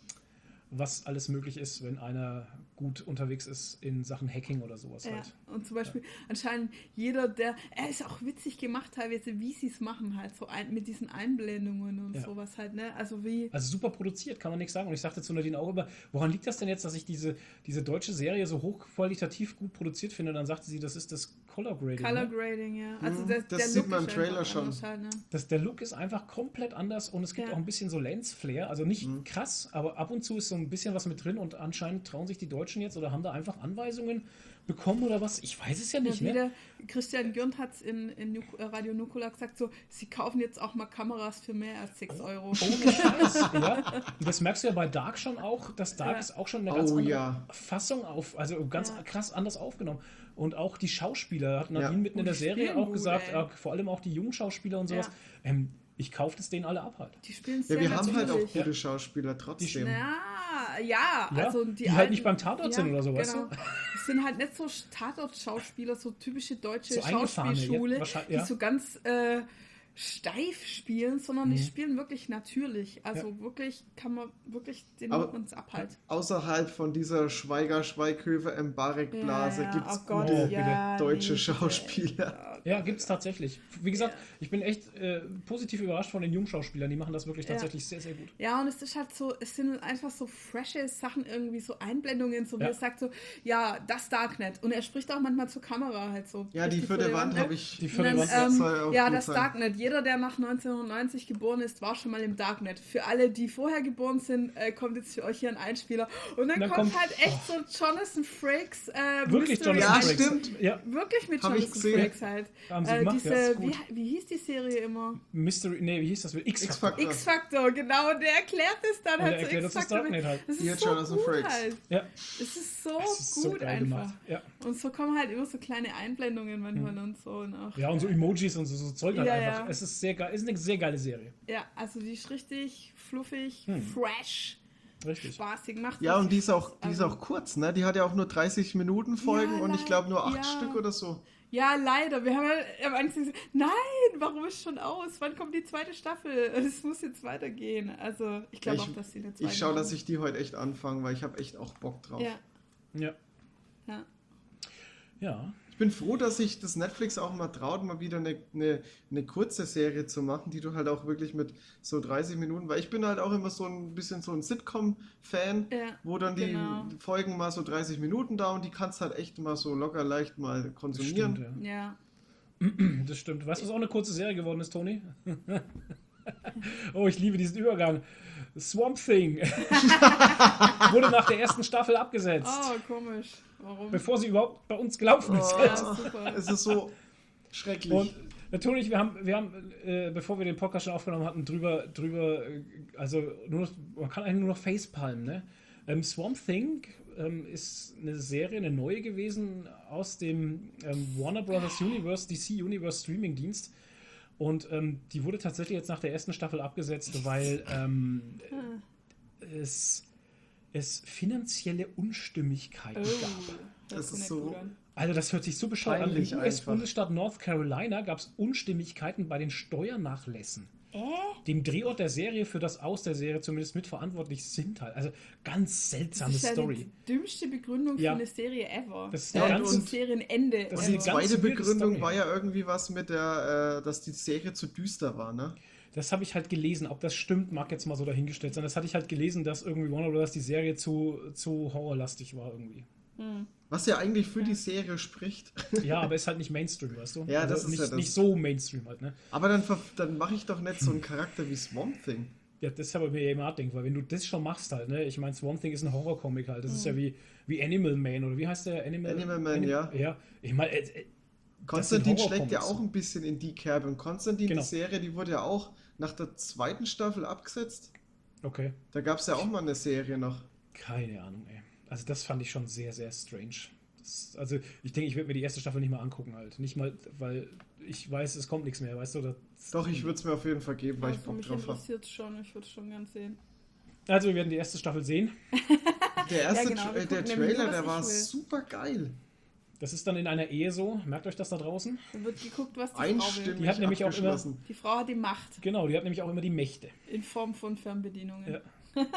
was alles möglich ist, wenn einer gut unterwegs ist in Sachen Hacking oder sowas Ja, halt. und zum Beispiel anscheinend jeder, er ist auch witzig gemacht teilweise, wie sie es machen halt, so mit diesen Einblendungen und Ja. sowas halt, ne, also wie, Also super produziert, kann man nichts sagen. Und ich sagte zu Nadine auch immer, woran liegt das denn jetzt, dass ich diese deutsche Serie so hochqualitativ gut produziert finde? Und dann sagte sie, das ist das Color Grading. Color Ne? Grading, ja. Also Das der sieht Look man im ist Trailer einfach schon. anders halt, ne? Der Look ist einfach komplett anders und es gibt Ja. auch ein bisschen so Lens-Flair. Also nicht krass, aber ab und zu ist so ein bisschen was mit drin und anscheinend trauen sich die Deutschen jetzt oder haben da einfach Anweisungen bekommen oder was? Ich weiß es ja nicht, Ja, ne? wieder, Christian Gürnt hat es in Radio Nukular gesagt, so, sie kaufen jetzt auch mal Kameras für mehr als 6 Euro. Ohne Scheiß, ja. Und das merkst du ja bei Dark schon auch, dass Dark Ja. ist auch schon eine ganz andere ja. Fassung also ganz Ja. krass anders aufgenommen. Und auch die Schauspieler, hat Nadine Ja. mitten in Und der die Serie spielen auch gut, gesagt, ey. vor allem auch die jungen Schauspieler und sowas, ich kaufe das denen alle ab halt. Die spielen Ja, sehr wir haben halt auch natürlich. gute Schauspieler trotzdem. Ja, Ja, also die halt nicht beim Tatort sind oder so, weißt du? Es sind halt nicht so Tatort-Schauspieler, so typische deutsche So eingefahrene, Schauspielschule, ja, wahrscheinlich, ja. die so ganz steif spielen, sondern die spielen wirklich natürlich. Also wirklich kann man wirklich den Aber- uns abhalten. Außerhalb von dieser Schweighöfer, Mbarek-Blase gibt es oh Gott, gute ja, deutsche nee, Schauspieler. Ja, gibt es tatsächlich. Wie gesagt, ich bin echt positiv überrascht von den jungen Schauspielern, die machen das wirklich tatsächlich sehr, sehr gut. Ja, und es ist halt so, es sind einfach so frische Sachen, irgendwie so Einblendungen, so wie Ja. er sagt so, ja, das Darknet. Und er spricht auch manchmal zur Kamera halt so. Ja, die Richtig vierte vor der Wand ne? habe ich. Die Und vierte dann, Wand, das soll auch ja, gut das sein. Darknet. Jeder, der nach 1990 geboren ist, war schon mal im Darknet. Für alle, die vorher geboren sind, kommt jetzt für euch hier ein Einspieler. Und dann kommt halt echt so Jonathan Frakes. Wirklich Mystery Jonathan Ja, Frakes. stimmt. Ja, Wirklich mit Hab ich Jonathan gesehen. Frakes halt. Haben sie gemacht, ja, ist gut. Wie hieß die Serie immer? Mystery, nee, wie hieß das? X-Factor. X-Factor. X-Factor, genau. Und der erklärt es dann Und halt der so erklärt uns das X-Factor. Darknet halt. Das Hier ist so Jonathan gut Frakes. halt. Ja, Es ist so das ist so gut geil einfach. gemacht. Ja. Und so kommen halt immer so kleine Einblendungen manchmal und so. Und auch, Ja, und so Emojis und so Zeug halt Ja, einfach. ja. Es ist sehr geil, ist eine sehr geile Serie. Ja, also die ist richtig fluffig, Hm. fresh, Richtig. spaßig, macht Ja, was und die ist auch Also- kurz, ne? Die hat ja auch nur 30 Minuten Folgen Ja, und ich glaube nur 8 ja. Stück oder so. Ja, leider. Wir haben halt am Anfang gesagt, nein, warum ist schon aus? Wann kommt die zweite Staffel? Es muss jetzt weitergehen. Also, ich glaube Ja, auch, dass sie eine zweite Ich schaue, dass machen. ich die heute echt anfange, weil ich habe echt auch Bock drauf. Ja, Ja. ja. Ja. Ich bin froh, dass sich das Netflix auch mal traut, mal wieder eine kurze Serie zu machen, die du halt auch wirklich mit so 30 Minuten, weil ich bin halt auch immer so ein bisschen so ein Sitcom-Fan, Ja, wo dann die genau. Folgen mal so 30 Minuten dauern, die kannst halt echt mal so locker leicht mal Das konsumieren. stimmt, ja. Ja. Das stimmt. Weißt du, was auch eine kurze Serie geworden ist, Toni? Oh, ich liebe diesen Übergang. Swamp Thing wurde nach der ersten Staffel abgesetzt, Oh, komisch. Warum? bevor sie überhaupt bei uns gelaufen ist. Oh. Ja, super. Es ist so schrecklich. Und natürlich, wir haben bevor wir den Podcast schon aufgenommen hatten, drüber, also nur noch, man kann eigentlich nur noch facepalmen, ne? Swamp Thing ist eine Serie, eine neue gewesen aus dem Warner Brothers Universe, DC Universe Streaming-Dienst. Und die wurde tatsächlich jetzt nach der ersten Staffel abgesetzt, weil es finanzielle Unstimmigkeiten gab. Das ist so Also das hört sich so bescheuert an. Im peinlich einfach. US-Bundesstaat North Carolina gab es Unstimmigkeiten bei den Steuernachlässen. Dem Drehort der Serie für das Aus der Serie zumindest mitverantwortlich sind halt. Also ganz seltsame Das ist ja Story. die dümmste Begründung Ja. für eine Serie ever. Das ist Ja, eine und ganz, und- Serienende. Das ist Die eine ever. ganz zweite weirde Begründung Story. war ja irgendwie was mit der, dass die Serie zu düster war, ne? das habe ich halt gelesen. Ob das stimmt, mag jetzt mal so dahingestellt sein. Das hatte ich halt gelesen, dass irgendwie Warner Brothers die Serie zu horrorlastig war irgendwie. Was ja eigentlich für die Serie spricht. Ja, aber ist halt nicht Mainstream, weißt du? Ja, das ist nicht, ja das. nicht so Mainstream halt, ne? Aber dann mache ich doch nicht so einen Charakter wie Swamp Thing. Ja, das ist aber mir eben nachdenkt, weil wenn du das schon machst halt, ne? Ich meine, Swamp Thing ist ein Horrorcomic halt. Das ist ja wie Animal Man oder wie heißt der? Animal Man, ja. Ja, ich meine, Konstantin sind schlägt ja Horrorcomics. auch ein bisschen in die Kerbe. Und Konstantin, Genau. die Serie, die wurde ja auch nach der zweiten Staffel abgesetzt. okay. Da gab es ja auch mal eine Serie noch. Keine Ahnung, ey. Also das fand ich schon sehr, sehr strange. Also ich denke, ich werde mir die erste Staffel nicht mal angucken halt. Nicht mal, weil ich weiß, es kommt nichts mehr, weißt du? Doch, ich würde es mir auf jeden Fall geben, weil ich Also Bock mich drauf habe. interessiert es schon. Ich würde es schon gern sehen. Also wir werden die erste Staffel sehen. Der erste genau, wir der gucken nämlich Trailer, nur, der was war ich will. super geil. Das ist dann in einer Ehe so. Merkt euch das da draußen? Da wird geguckt, was die Frau will. Einstimmig Die hat nämlich auch immer- abgeschlossen. Die Frau hat die Macht Genau, die hat nämlich auch immer die Mächte. in Form von Fernbedienungen. Ja.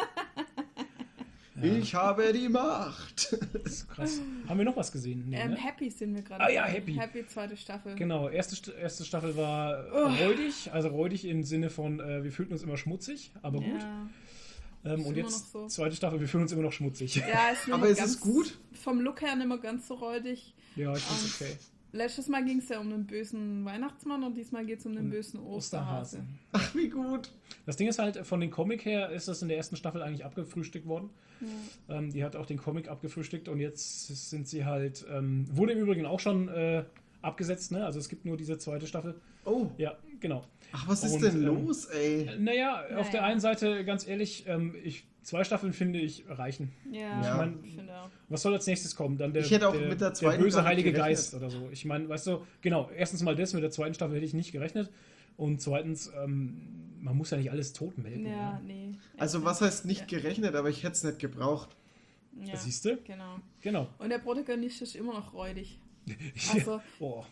Ich habe die Macht. Das ist krass. Haben wir noch was gesehen? Nee, ne? Happy sind wir gerade. Ah ja, Happy. Happy, zweite Staffel. Genau, erste Staffel war räudig. Also räudig im Sinne von, wir fühlten uns immer schmutzig, aber gut. Ja. Und immer jetzt noch so. zweite Staffel, wir fühlen uns immer noch schmutzig. Ja, ist nicht Aber mehr es ganz, ist gut. Vom Look her nicht mehr ganz so räudig. Ja, ich find's okay. Letztes Mal ging es ja um den bösen Weihnachtsmann und diesmal geht es um den bösen Osterhase. Ach, wie gut. Das Ding ist halt, von den Comic her ist das in der ersten Staffel eigentlich abgefrühstückt worden. Die hat auch den Comic abgefrühstückt und jetzt sind sie halt, wurde im Übrigen auch schon abgesetzt, ne? Also es gibt nur diese zweite Staffel. Oh, Ja, genau. ach, was ist Und, denn los, ey? Naja, auf der einen Seite, ganz ehrlich, 2 Staffeln finde ich reichen. Ja, Ich mein- ich finde auch. Was soll als nächstes kommen? Dann der, Ich hätte auch mit der zweiten böse gar nicht Heilige gerechnet. Geist oder so. Ich meine, weißt du, genau, erstens mal das, mit der zweiten Staffel hätte ich nicht gerechnet. Und zweitens, man muss ja nicht alles totmelden. Ja, nee. Also, was heißt nicht gerechnet, aber ich hätte es nicht gebraucht. Ja, Siehst du? genau. Genau. Und der Protagonist ist immer noch räudig. Also, Oh.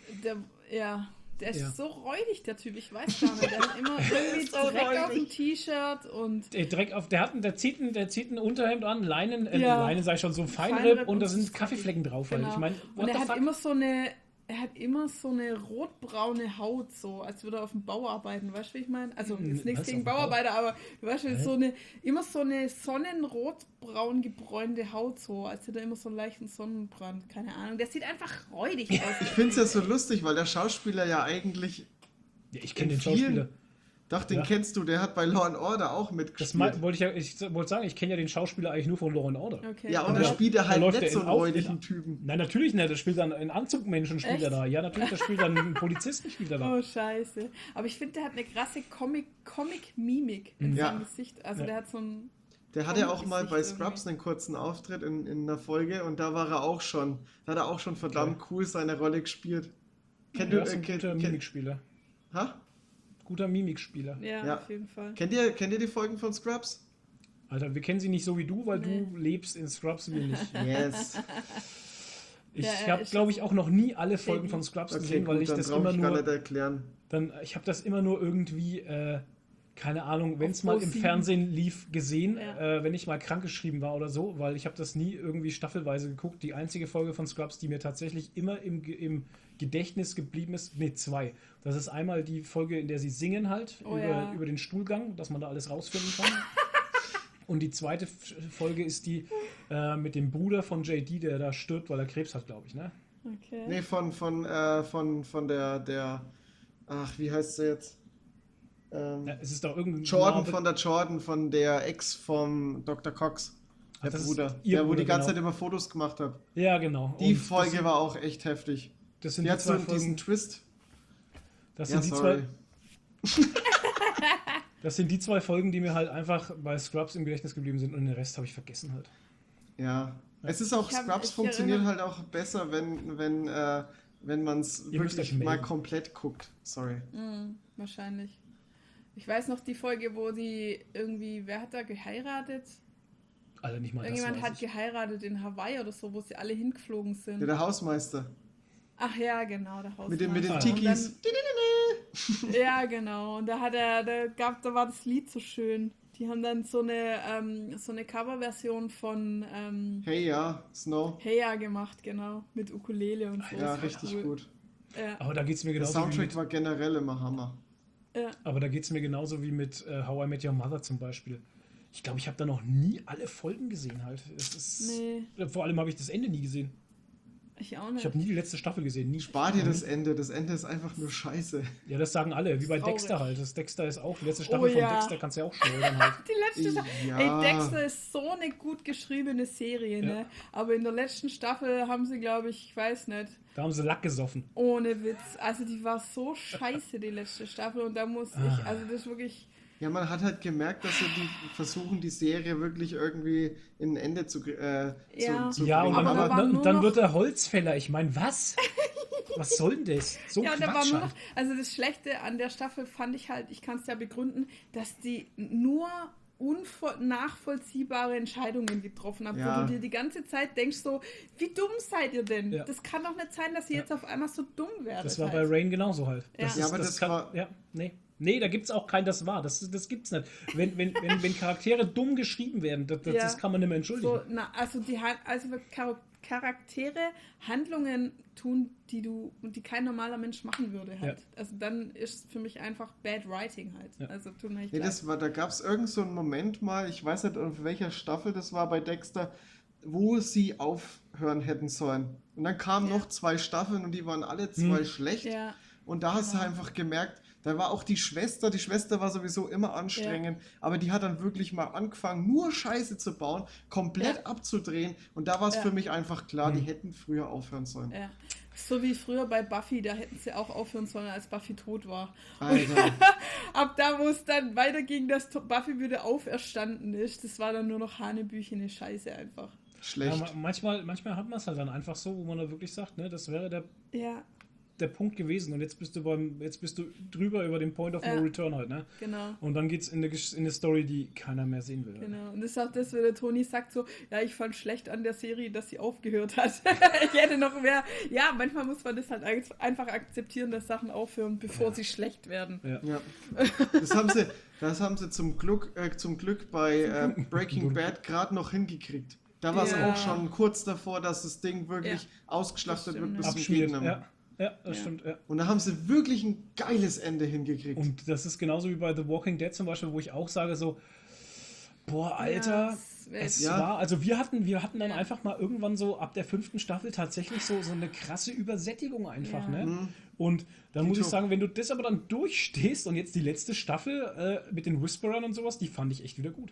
der ist Ja. so räudig, der Typ. Ich weiß gar nicht. Der hat immer irgendwie so Dreck auf räudig. dem T-Shirt und Der zieht ein Unterhemd an, Leinen, Ja. Leinen sage ich schon, so ein Feinripp Feinripp und da und sind so Kaffeeflecken drauf. Halt. Genau. Ich meine, Und what er the hat fuck? immer so eine rotbraune Haut, so als würde er auf dem Bau arbeiten, weißt du, wie ich meine? Also jetzt nichts Was, gegen auf dem Bau? Bauarbeiter, aber weißt du, immer so eine sonnenrotbraun gebräunte Haut, so als hätte er immer so einen leichten Sonnenbrand, keine Ahnung. Der sieht einfach räudig aus. Ich finde es ja so lustig, weil der Schauspieler ja eigentlich. Ja, ich kenne in den Schauspieler. vielen- Doch, den Ja. kennst du, der hat bei Law and Order auch Das mitgespielt. wollte sagen, ich kenne ja den Schauspieler eigentlich nur von Law and Order. Okay. Ja, und Ja. da spielt er halt Da läuft nicht er so in einen Auf- räudigen Typen. Nein, natürlich nicht. Der spielt dann einen Anzugmenschen, spielt er Echt? da. Ja, natürlich, der spielt dann einen Polizisten, spielt er da. Oh, scheiße. Aber ich finde, der hat eine krasse Comic-Mimik in Ja. seinem Gesicht. Also Ja. der hat so ein... Der hatte ja auch mal bei Gesicht Scrubs einen kurzen Auftritt in einer Folge und da war er auch schon. Da hat er auch schon verdammt cool seine Rolle gespielt. Kennt Der ist ein guter Mimikspieler. Ha? Guter Mimikspieler. Ja, Ja. auf jeden Fall. Kennt ihr die Folgen von Scrubs? Alter, wir kennen sie nicht so wie du, weil Nee. du lebst in Scrubs, wir nicht. Yes. Ich Ja, er habe, ist glaube ich, auch noch nie alle Folgen gut. von Scrubs Okay, gesehen, weil gut, ich dann das brauche immer ich gar nur... nicht erklären. Ich habe das immer nur irgendwie, keine Ahnung, wenn es Auf mal im Pro7. Fernsehen lief, gesehen, Ja. wenn ich mal krankgeschrieben war oder so, weil ich habe das nie irgendwie staffelweise geguckt. Die einzige Folge von Scrubs, die mir tatsächlich immer im Gedächtnis geblieben ist, nee, 2. Das ist einmal die Folge, in der sie singen halt, Oh ja. über den Stuhlgang, dass man da alles rausfinden kann. Und die zweite Folge ist die mit dem Bruder von JD, der da stirbt, weil er Krebs hat, glaube ich, ne? Okay. Nee, von der. Ach, wie heißt sie jetzt? Ja, es ist doch irgendein Jordan Name- von der Jordan, von der Ex vom Dr. Cox. Der Ach, das ist Bruder. ihr Der, wo Bruder, die ganze genau. Zeit immer Fotos gemacht hat. Ja, genau. Die Und Folge war auch echt heftig. das sind Die die hat so zwei diesen Folgen. Twist. Das Ja, sind die sorry. Das sind die 2 Folgen, die mir halt einfach bei Scrubs im Gedächtnis geblieben sind und den Rest habe ich vergessen halt. Ja. Es ist auch, Scrubs funktioniert erinnere- halt auch besser, wenn man es Ihr müsst wirklich euch mal melden. komplett guckt. Sorry. Wahrscheinlich. Ich weiß noch die Folge, wo die irgendwie, wer hat da geheiratet? Alter, nicht mal Irgendjemand das hat weiß ich. geheiratet in Hawaii oder so, wo sie alle hingeflogen sind. Ja, der Hausmeister. Ach ja, genau, der Hausmeister. Mit den Ah. Tikis. Ja, genau. Und da da war das Lied so schön. Die haben dann so eine Coverversion von Hey ja, Snow. Heya gemacht, genau. Mit Ukulele und so. Ja, Das war richtig cool. gut. Ja, Aber da geht's mir Der genauso wie Soundtrack mit, war generell immer Hammer. ja. aber da geht's mir genauso wie mit How I Met Your Mother zum Beispiel. Ich glaube, ich habe da noch nie alle Folgen gesehen halt. Es ist, Nee, Vor allem habe ich das Ende nie gesehen. ich auch nicht. Ich habe nie die letzte Staffel gesehen. Nie. Spar dir das Ende. Das Ende ist einfach nur scheiße. Ja, das sagen alle. Wie bei Traurig. Dexter halt. Das Dexter ist auch, die letzte Staffel von ja. Dexter kannst du ja auch schleudern halt. Die letzte Staffel. Ja. Ey, Dexter ist so eine gut geschriebene Serie, ne? Aber in der letzten Staffel haben sie, glaube ich weiß nicht, Da haben sie Lack gesoffen. ohne Witz. Also die war so scheiße, die letzte Staffel. Und da muss ich, also das ist wirklich. Ja, man hat halt gemerkt, dass sie versuchen, die Serie wirklich irgendwie in ein Ende zu Ja. zu Ja, bringen. und Aber da dann, war dann, nur dann noch- wird er Holzfäller. Ich meine, was? Was soll denn das? So Ja, und da war Quatsch nur halt. noch, also das Schlechte an der Staffel fand ich halt, ich kann es ja begründen, dass die nur nachvollziehbare Entscheidungen getroffen haben, Ja. wo du dir die ganze Zeit denkst so, wie dumm seid ihr denn? Ja. Das kann doch nicht sein, dass ihr jetzt auf einmal so dumm werdet. Das war bei halt. Rain genauso halt. Ja. Ja, aber das war- Ja, nee. Nee, da gibt's auch kein Das war. Das gibt's nicht. Wenn Charaktere dumm geschrieben werden, das Ja. kann man nicht mehr entschuldigen. So, also Charaktere Handlungen tun, die kein normaler Mensch machen würde halt. Ja. Also dann ist für mich einfach Bad Writing halt. Ja. Also tut mir echt Nee, leid. da gab es irgend so einen Moment mal, ich weiß nicht, auf welcher Staffel das war bei Dexter, wo sie aufhören hätten sollen. Und dann kamen Ja. noch 2 Staffeln und die waren alle 2 schlecht. Ja. Und da hast du Genau. einfach gemerkt, da war auch die Schwester war sowieso immer anstrengend, aber die hat dann wirklich mal angefangen, nur Scheiße zu bauen, komplett Ja. abzudrehen. Und da war es Ja. für mich einfach klar, die hätten früher aufhören sollen. Ja. So wie früher bei Buffy, da hätten sie auch aufhören sollen, als Buffy tot war. Alter. Ab da, wo es dann weiterging, dass Buffy wieder auferstanden ist, das war dann nur noch hanebüchene Scheiße einfach. Schlecht. Ja, manchmal hat man es halt dann einfach so, wo man da wirklich sagt, ne, das wäre Ja, der Punkt gewesen und jetzt bist du drüber über den Point of Ja. No Return halt, ne? genau. Und dann geht's in eine Story, die keiner mehr sehen will. Genau. Und das ist auch das, wenn der Toni sagt so, ja, ich fand schlecht an der Serie, dass sie aufgehört hat. Ich hätte noch mehr. Ja, manchmal muss man das halt einfach akzeptieren, dass Sachen aufhören, bevor sie schlecht werden. Ja. Ja. Das haben sie zum Glück bei Breaking Bad gerade noch hingekriegt. Da war es Ja. auch schon kurz davor, dass das Ding wirklich Ja. ausgeschlachtet Das wird stimmt, bis ja. zum Abschmiert. Gegner. Ja, das Ja. stimmt, ja. Und da haben sie wirklich ein geiles Ende hingekriegt. Und das ist genauso wie bei The Walking Dead zum Beispiel, wo ich auch sage so, boah, Alter, Ja, das wär es jetzt- Ja. war, also wir hatten dann Ja. einfach mal irgendwann so ab der 5. Staffel tatsächlich so eine krasse Übersättigung einfach, Ja. ne? Und dann muss ich Tito. sagen, wenn du das aber dann durchstehst und jetzt die letzte Staffel mit den Whisperern und sowas, die fand ich echt wieder gut.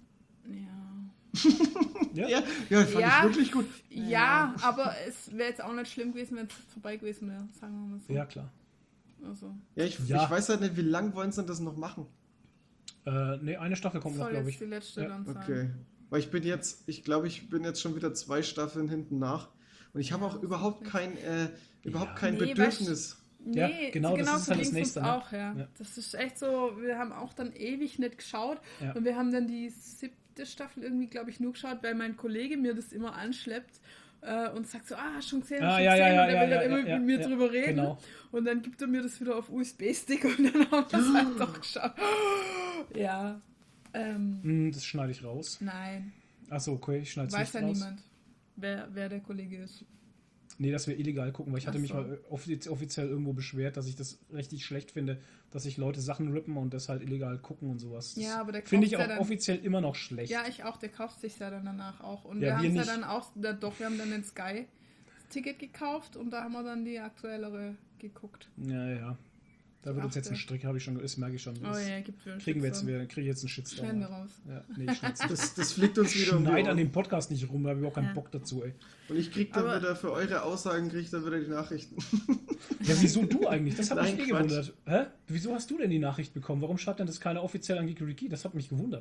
Ja. Ja? Ja, fand Ja. ich wirklich gut. Ja, aber es wäre jetzt auch nicht schlimm gewesen, wenn es vorbei gewesen wäre, sagen wir mal so. Ja, klar. Also, Ja, ich Ja. weiß halt nicht, wie lang wollen sie denn das noch machen? Nee, eine Staffel kommt noch, soll glaube jetzt ich. die letzte Ja, dann sein. Okay. Weil ich glaube, ich bin jetzt schon wieder 2 Staffeln hinten nach. Und ich habe Ja, auch das überhaupt ist kein Ja. Nee, Bedürfnis. Ja, Nee, genau, das ist so halt das ging's Nächste, uns ne? auch, ja. Ja. Das ist echt so, wir haben auch dann ewig nicht geschaut Ja. und wir haben dann die 7. Staffel irgendwie, glaube ich, nur geschaut, weil mein Kollege mir das immer anschleppt und sagt so, schon gesehen, Ah, schon ja, gesehen, ja, und er ja, will dann ja, immer ja, mit mir ja, drüber reden genau. und dann gibt er mir das wieder auf USB-Stick und dann haben wir es halt doch geschaut. Ja, Das schneide ich raus. nein, Achso, okay, ich schneide es weiß nicht ja raus. niemand, wer der Kollege ist. Nee, dass wir illegal gucken, weil ich hatte Ach mich so. mal offiziell irgendwo beschwert, dass ich das richtig schlecht finde, dass sich Leute Sachen rippen und das halt illegal gucken und sowas. Ja, aber der Finde ich kauft auch ja dann- offiziell immer noch schlecht. Ja, ich auch, der kauft sich ja dann danach auch. Und Ja, wir haben wir es ja nicht. dann auch, wir haben dann den Sky-Ticket gekauft und da haben wir dann die aktuellere geguckt. Ja. Da wird uns jetzt ein Achte. Strick, das merke ich schon. Oh Das ja, gibt wieder einen kriege ich Shitstorm. jetzt einen Shitstorm. Schneiden wir raus. Ja, nee, ich schneid's nicht. Das fliegt uns wieder um die Schneid an Ohren. dem Podcast nicht rum, da habe ich auch keinen Ja. Bock dazu, ey. Und ich krieg dann Aber- wieder für eure Aussagen wieder die Nachrichten. Ja, wieso du eigentlich? Das hat Nein, mich Quatsch. gewundert. Hä? Wieso hast du denn die Nachricht bekommen? Warum schreibt denn das keiner offiziell an Geeky? Das hat mich gewundert.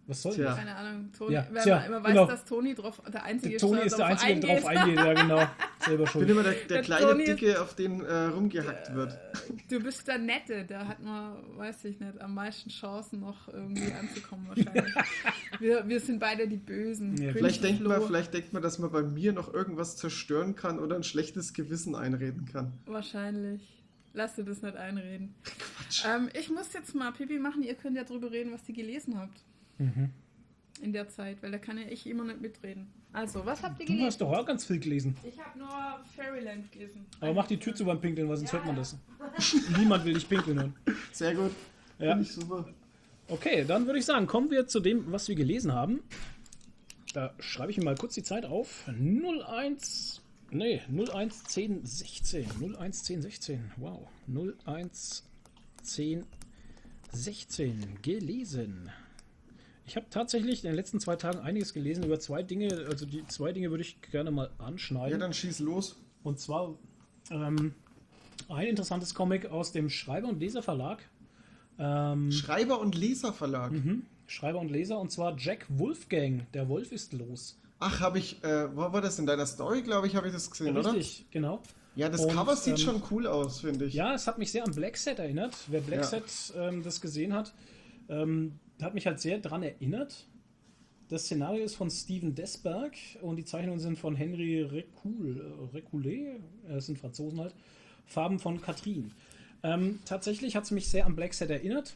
Was soll Tja. das? Keine Ahnung, Toni, Ja, wenn tja, man immer weiß, genau. dass Toni der Einzige Toni ist der Einzige, der drauf eingeht. Ja, genau. Selber Ich bin schuld. immer der Der kleine Toni ist- Dicke, auf den rumgehackt wird. Du bist der Nette, der hat nur, weiß ich nicht, am meisten Chancen noch irgendwie anzukommen wahrscheinlich. wir sind beide die Bösen. Ja, Vielleicht denkt, Flo. man, dass man bei mir noch irgendwas zerstören kann oder ein schlechtes Gewissen einreden kann. Wahrscheinlich. Lass dir das nicht einreden. Ich muss jetzt mal Pipi machen. Ihr könnt ja drüber reden, was ihr gelesen habt. Mhm. In der Zeit, weil da kann ja ich immer nicht mitreden. Also, was habt ihr Du gelesen? hast doch auch ganz viel gelesen. Ich habe nur Fairyland gelesen. Aber mach die Tür zu beim Pinkeln, weil sonst Ja, hört man ja. das. Niemand will dich pinkeln hören. Sehr gut. Ja. Finde ich super. Okay, dann würde ich sagen, kommen wir zu dem, was wir gelesen haben. Da schreibe ich mir mal kurz die Zeit auf. 01 10 16. 01 10 16. Wow. 01 10 16. Gelesen. Ich habe tatsächlich in den letzten 2 Tagen einiges gelesen über 2 Dinge. Also die 2 Dinge würde ich gerne mal Ja, anschneiden. dann schieß los. Und zwar ein interessantes Comic aus dem Schreiber- und Leserverlag. Schreiber- und Leserverlag. Schreiber und Leser, und zwar Jack Wolfgang. Der Wolf ist los. Ach, habe ich, wo war das in deiner Story, glaube ich, habe ich das gesehen, oder? Richtig, genau. Ja, das Und, Cover sieht schon cool aus, finde ich. Ja, es hat mich sehr an Black Set erinnert. Wer Black Ja. Set das gesehen hat, hat mich halt sehr dran erinnert. Das Szenario ist von Steven Desberg und die Zeichnungen sind von Henry Reculé, das sind Franzosen halt. Farben von Catherine. Tatsächlich hat es mich sehr an Black Set erinnert.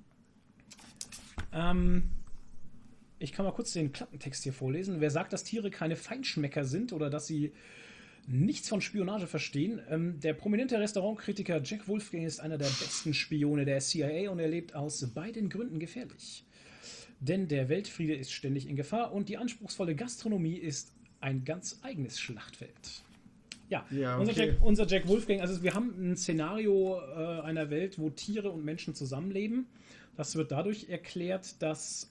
Ich kann mal kurz den Klappentext hier vorlesen. Wer sagt, dass Tiere keine Feinschmecker sind oder dass sie nichts von Spionage verstehen? Der prominente Restaurantkritiker Jack Wolfgang ist einer der besten Spione der CIA und er lebt aus beiden Gründen gefährlich. Denn der Weltfriede ist ständig in Gefahr und die anspruchsvolle Gastronomie ist ein ganz eigenes Schlachtfeld. Ja, Ja, unser, okay. unser Jack Wolfgang, also wir haben ein Szenario einer Welt, wo Tiere und Menschen zusammenleben. Das wird dadurch erklärt, dass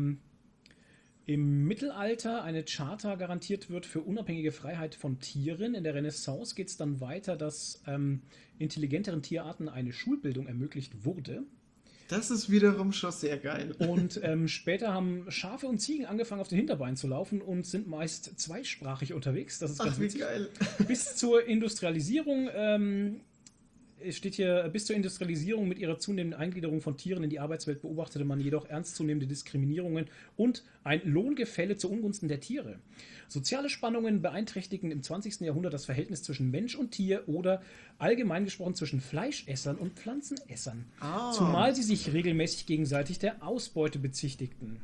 im Mittelalter eine Charta garantiert wird für unabhängige Freiheit von Tieren. In der Renaissance geht es dann weiter, dass intelligenteren Tierarten eine Schulbildung ermöglicht wurde. Das ist wiederum schon sehr geil. Und später haben Schafe und Ziegen angefangen, auf den Hinterbeinen zu laufen und sind meist zweisprachig unterwegs. Das ist ganz Ach, wie witzig. geil. Bis zur Industrialisierung es steht hier, bis zur Industrialisierung mit ihrer zunehmenden Eingliederung von Tieren in die Arbeitswelt beobachtete man jedoch ernstzunehmende Diskriminierungen und ein Lohngefälle zu Ungunsten der Tiere. Soziale Spannungen beeinträchtigen im 20. Jahrhundert das Verhältnis zwischen Mensch und Tier oder allgemein gesprochen zwischen Fleischessern und Pflanzenessern. Ah. Zumal sie sich regelmäßig gegenseitig der Ausbeute bezichtigten.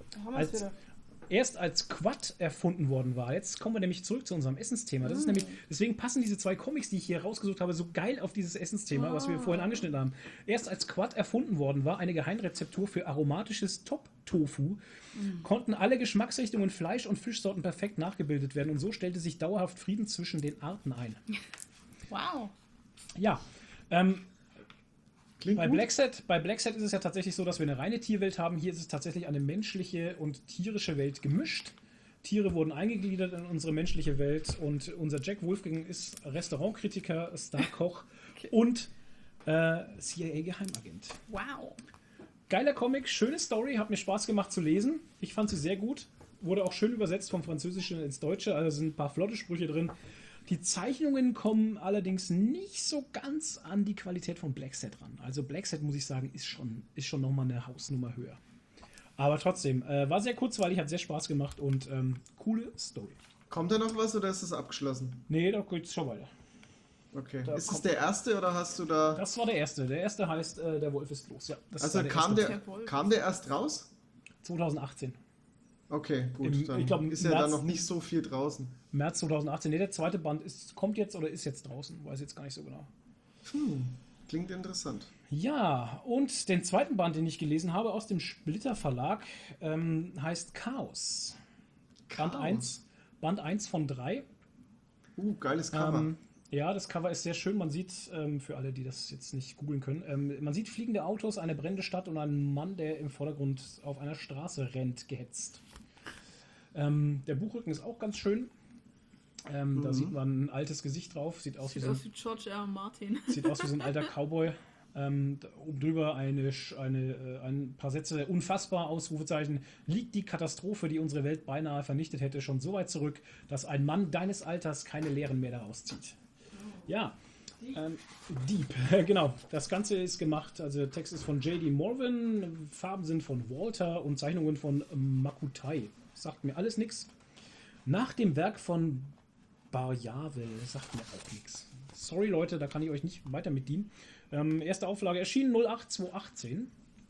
Erst als Quad erfunden worden war. Jetzt kommen wir nämlich zurück zu unserem Essensthema. Das ist nämlich, deswegen passen diese 2 Comics, die ich hier rausgesucht habe, so geil auf dieses Essensthema, was wir vorhin angeschnitten haben. Erst als Quad erfunden worden war, eine Geheimrezeptur für aromatisches Top-Tofu, konnten alle Geschmacksrichtungen Fleisch- und Fischsorten perfekt nachgebildet werden und so stellte sich dauerhaft Frieden zwischen den Arten ein. Wow. Ja, Klingt bei gut. Black Set ist es ja tatsächlich so, dass wir eine reine Tierwelt haben. Hier ist es tatsächlich eine menschliche und tierische Welt gemischt. Tiere wurden eingegliedert in unsere menschliche Welt und unser Jack Wolfgang ist Restaurantkritiker, Starkoch und CIA-Geheimagent. Wow. Geiler Comic, schöne Story, hat mir Spaß gemacht zu lesen. Ich fand sie sehr gut. Wurde auch schön übersetzt vom Französischen ins Deutsche, also sind ein paar flotte Sprüche drin. Die Zeichnungen kommen allerdings nicht so ganz an die Qualität von Black Set ran. Also Black Set, muss ich sagen, ist schon nochmal eine Hausnummer höher. Aber trotzdem, war sehr kurzweilig, hat sehr Spaß gemacht und coole Story. Kommt da noch was oder ist es abgeschlossen? Nee, da geht's schon weiter. Okay. Da Ist es kommt- der erste oder hast du da. Das war der erste. Der erste heißt Der Wolf ist los. Ja, das Also war kam erste. der, kam der erst raus? 2018. Okay, gut. Im- Dann ich glaub, im ist ja März- da noch nicht so viel draußen. März 2018. Nee, der zweite Band kommt jetzt oder ist jetzt draußen. Weiß jetzt gar nicht so genau. Klingt interessant. Ja, und den zweiten Band, den ich gelesen habe, aus dem Splitter Verlag, heißt Chaos. Chaos. Band 1 von 3. Geiles Cover. Ja, das Cover ist sehr schön. Man sieht, für alle, die das jetzt nicht googeln können, man sieht fliegende Autos, eine brennende Stadt und einen Mann, der im Vordergrund auf einer Straße rennt, gehetzt. Der Buchrücken ist auch ganz schön. Da sieht man ein altes Gesicht drauf. Sieht aus wie Sieht so ein aus wie George R. R. Martin. Sieht aus wie so ein alter Cowboy. Oben drüber ein paar Sätze, unfassbar, Ausrufezeichen, liegt die Katastrophe, die unsere Welt beinahe vernichtet hätte, schon so weit zurück, dass ein Mann deines Alters keine Lehren mehr daraus zieht. Ja, Deep, genau. Das Ganze ist gemacht, also der Text ist von J.D. Morvan, Farben sind von Walter und Zeichnungen von Makutai. Sagt mir alles nichts. Nach dem Werk von Barjavel sagt mir auch nichts. Sorry Leute, da kann ich euch nicht weiter mit dienen. Erste Auflage erschienen 08/2018.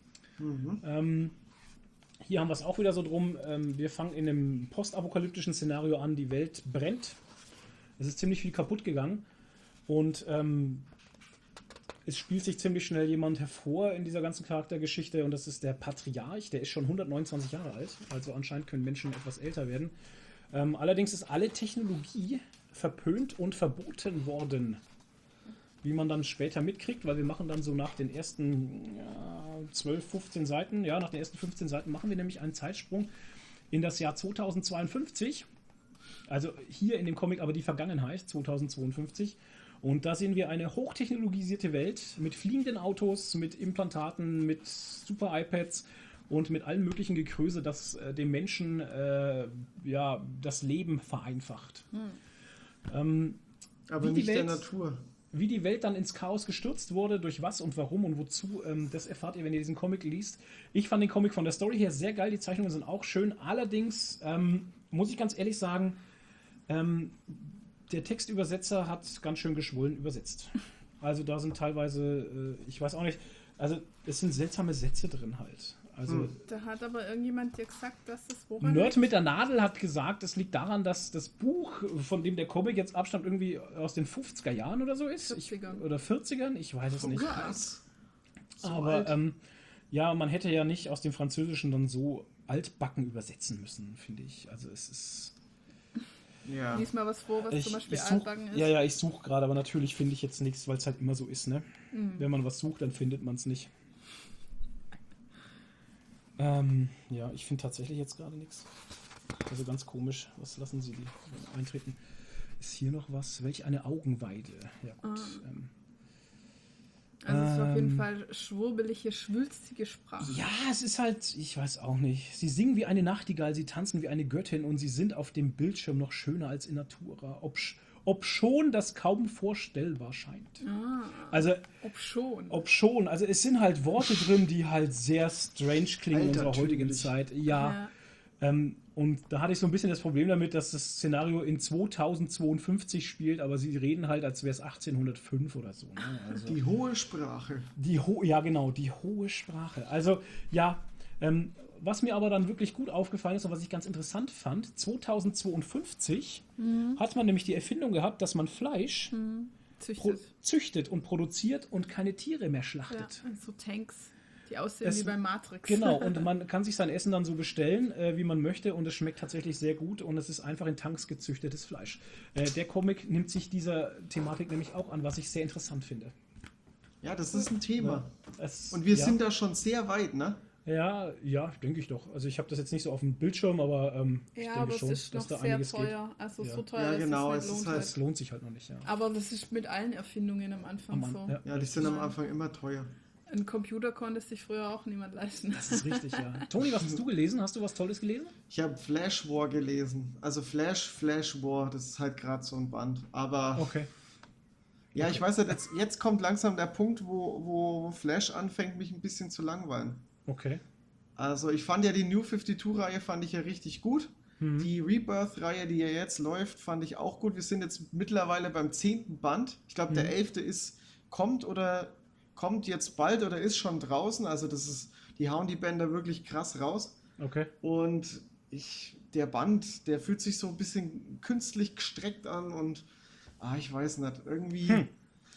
Hier haben wir es auch wieder so drum. Wir fangen in einem postapokalyptischen Szenario an. Die Welt brennt. Es ist ziemlich viel kaputt gegangen. Und es spielt sich ziemlich schnell jemand hervor in dieser ganzen Charaktergeschichte. Und das ist der Patriarch. Der ist schon 129 Jahre alt. Also anscheinend können Menschen etwas älter werden. Allerdings ist alle Technologie verpönt und verboten worden. Wie man dann später mitkriegt, weil wir machen dann so nach den ersten 12, 15 Seiten, nach den ersten 15 Seiten machen wir nämlich einen Zeitsprung in das Jahr 2052. Also hier in dem Comic aber die Vergangenheit, 2052. Und da sehen wir eine hochtechnologisierte Welt mit fliegenden Autos, mit Implantaten, mit super iPads und mit allem möglichen Gekröse, das dem Menschen das Leben vereinfacht. Aber nicht der Natur. Wie die Welt dann ins Chaos gestürzt wurde, durch was und warum und wozu, das erfahrt ihr, wenn ihr diesen Comic liest. Ich fand den Comic von der Story her sehr geil, die Zeichnungen sind auch schön. Allerdings muss ich ganz ehrlich sagen, der Textübersetzer hat ganz schön geschwollen übersetzt. Also da sind teilweise, ich weiß auch nicht, also es sind seltsame Sätze drin halt. Also, Da hat aber irgendjemand dir gesagt, dass das woran Nerd liegt? mit der Nadel hat gesagt, es liegt daran, dass das Buch, von dem der Comic jetzt abstammt, irgendwie aus den 50er Jahren oder so ist. 40ern. Oder 40ern, ich weiß es nicht. Krass. So Aber alt. man hätte ja nicht aus dem Französischen dann so altbacken übersetzen müssen, finde ich. Also es ist... Ja. Lies mal was vor, was zum Beispiel such, altbacken ist. ja, ich suche gerade, aber natürlich finde ich jetzt nichts, weil es halt immer so ist, ne? Wenn man was sucht, dann findet man es nicht. Ich finde tatsächlich jetzt gerade nichts. Also ganz komisch. Was lassen Sie die eintreten? Ist hier noch was? Welch eine Augenweide. Ja, gut. Also es ist auf jeden Fall schwurbelige, schwülstige Sprache. Ja, es ist halt, ich weiß auch nicht. Sie singen wie eine Nachtigall, sie tanzen wie eine Göttin und sie sind auf dem Bildschirm noch schöner als in Natura. Obschon das kaum vorstellbar scheint. Also, ob schon. Also es sind halt Worte drin, die halt sehr strange klingen in unserer heutigen Zeit. Ja. Und da hatte ich so ein bisschen das Problem damit, dass das Szenario in 2052 spielt, aber sie reden halt, als wäre es 1805 oder so. Ne? Also, Die hohe Sprache. die hohe Sprache. Also, was mir aber dann wirklich gut aufgefallen ist und was ich ganz interessant fand, 2052 hat man nämlich die Erfindung gehabt, dass man Fleisch züchtet und produziert und keine Tiere mehr schlachtet. Ja, so Tanks, die aussehen wie bei Matrix. Genau, und man kann sich sein Essen dann so bestellen, wie man möchte, und es schmeckt tatsächlich sehr gut und es ist einfach in Tanks gezüchtetes Fleisch. Der Comic nimmt sich dieser Thematik nämlich auch an, was ich sehr interessant finde. Ja, das ist ein Thema. Ja, und wir sind da schon sehr weit, ne? Ja, denke ich doch. Also ich habe das jetzt nicht so auf dem Bildschirm, aber ich denke aber schon, es ist noch dass da sehr einiges teuer. geht. Also Ja. so teuer, Ja, dass genau, es es nicht ist lohnt. halt- Es lohnt sich halt noch nicht, ja. Aber das ist mit allen Erfindungen am Anfang so. Ja, die sind am Anfang immer teuer. Ein Computer konnte sich früher auch niemand leisten. Das ist richtig, ja. Toni, was hast du gelesen? Hast du was Tolles gelesen? Ich habe Flash War gelesen. Also Flash War, das ist halt gerade so ein Band. Aber Okay. ja, ich weiß nicht, jetzt kommt langsam der Punkt, wo Flash anfängt, mich ein bisschen zu langweilen. Okay. Also ich fand ja die New 52-Reihe fand ich ja richtig gut. Die Rebirth-Reihe, die ja jetzt läuft, fand ich auch gut. Wir sind jetzt mittlerweile beim 10. Band. Ich glaube, der 11. kommt jetzt bald oder ist schon draußen. Also die hauen die Bänder wirklich krass raus. Okay. Und der Band, der fühlt sich so ein bisschen künstlich gestreckt an und ich weiß nicht, irgendwie.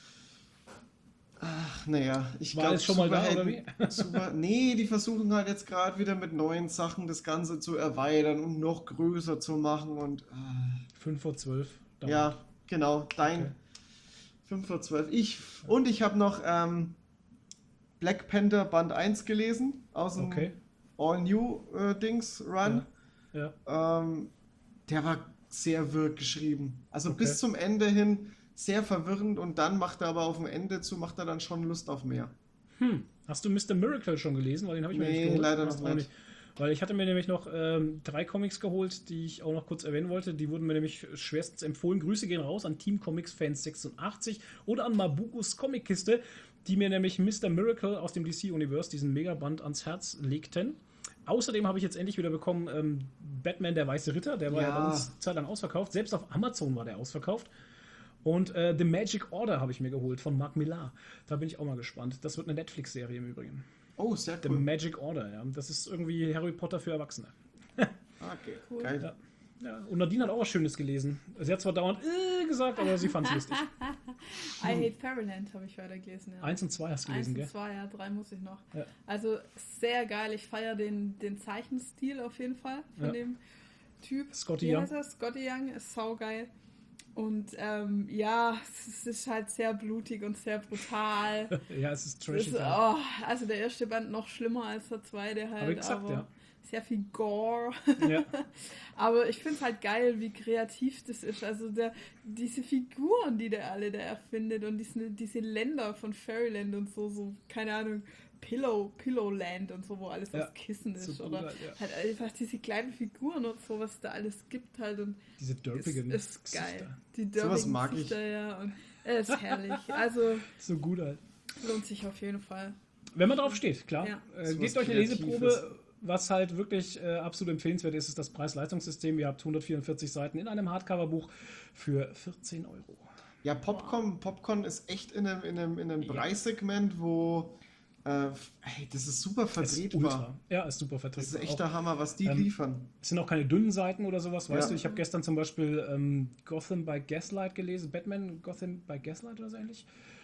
Ach, naja, ich War glaube, es schon mal da, oder wie? Nee, die versuchen halt jetzt gerade wieder mit neuen Sachen das Ganze zu erweitern und noch größer zu machen und 5 vor 12. ja, genau, dein Okay. 5 vor 12. Ich habe noch Black Panther Band 1 gelesen aus dem Okay. All New Dings Run. Ja. Der war sehr wirr geschrieben. Also Okay. bis zum Ende hin sehr verwirrend und dann macht er aber auf dem Ende macht er dann schon Lust auf mehr. Hast du Mr. Miracle schon gelesen? Weil den habe ich mir nicht Nee, geholt. leider Hast noch du nicht. Weil ich hatte mir nämlich noch 3 Comics geholt, die ich auch noch kurz erwähnen wollte. Die wurden mir nämlich schwerstens empfohlen. Grüße gehen raus an Team Comics Fans 86 oder an Mabukus Comickiste, die mir nämlich Mr. Miracle aus dem DC-Universe, diesen Megaband, ans Herz legten. Außerdem habe ich jetzt endlich wieder bekommen Batman, der Weiße Ritter. Der war ja bei uns eine Zeit lang ausverkauft. Selbst auf Amazon war der ausverkauft. Und The Magic Order habe ich mir geholt von Mark Millar. Da bin ich auch mal gespannt. Das wird eine Netflix-Serie im Übrigen. Oh, sehr The cool. Magic Order, ja. Das ist irgendwie Harry Potter für Erwachsene. Okay, Cool. geil. Ja. Ja. Und Nadine hat auch was Schönes gelesen. Sie hat zwar dauernd gesagt, aber sie fand es lustig. I Hate Fairyland habe ich weiter gelesen. Ja. 1 und 2 hast du gelesen, 1 gell? und 2, ja, 3 muss ich noch. Ja. Also sehr geil. Ich feiere den Zeichenstil auf jeden Fall von Ja. dem Typ. Scotty Wie Young. heißt er? Scotty Young ist saugeil. Und ja, es ist halt sehr blutig und sehr brutal. Ja, es ist Das trashig. ist, Ja. also der erste Band noch schlimmer als der zweite halt. Hab ich gesagt, aber ja. sehr viel Gore. Ja. Aber ich finde es halt geil, wie kreativ das ist. Also diese Figuren, die der alle da erfindet und diese Länder von Fairyland und so, keine Ahnung, Pillowland und so, wo alles Ja, aus Kissen ist. so Oder gut, ja. halt einfach diese kleinen Figuren und so, was da alles gibt halt. Und Diese dörpigen ist Gesichter. geil. Die Sowas dörpigen mag ich. Gesichter, ja. Und es ist herrlich. Also So gut halt. lohnt sich auf jeden Fall. Wenn man drauf steht, klar. Ja. So Gebt was euch eine Kreatives. Leseprobe. Was halt wirklich absolut empfehlenswert ist, ist das Preis-Leistungssystem. Ihr habt 144 Seiten in einem Hardcover-Buch für 14 €. Ja, Popcorn ist echt in einem Preissegment, wo hey, das ist super Es ist vertretbar. ultra. Ja, ist super Das vertretbar. ist echt der Hammer, was die Ähm, liefern. Es sind auch keine dünnen Seiten oder sowas, weißt Ja. du? Ich habe gestern zum Beispiel Gotham by Gaslight gelesen, Batman Gotham by Gaslight oder so ähnlich,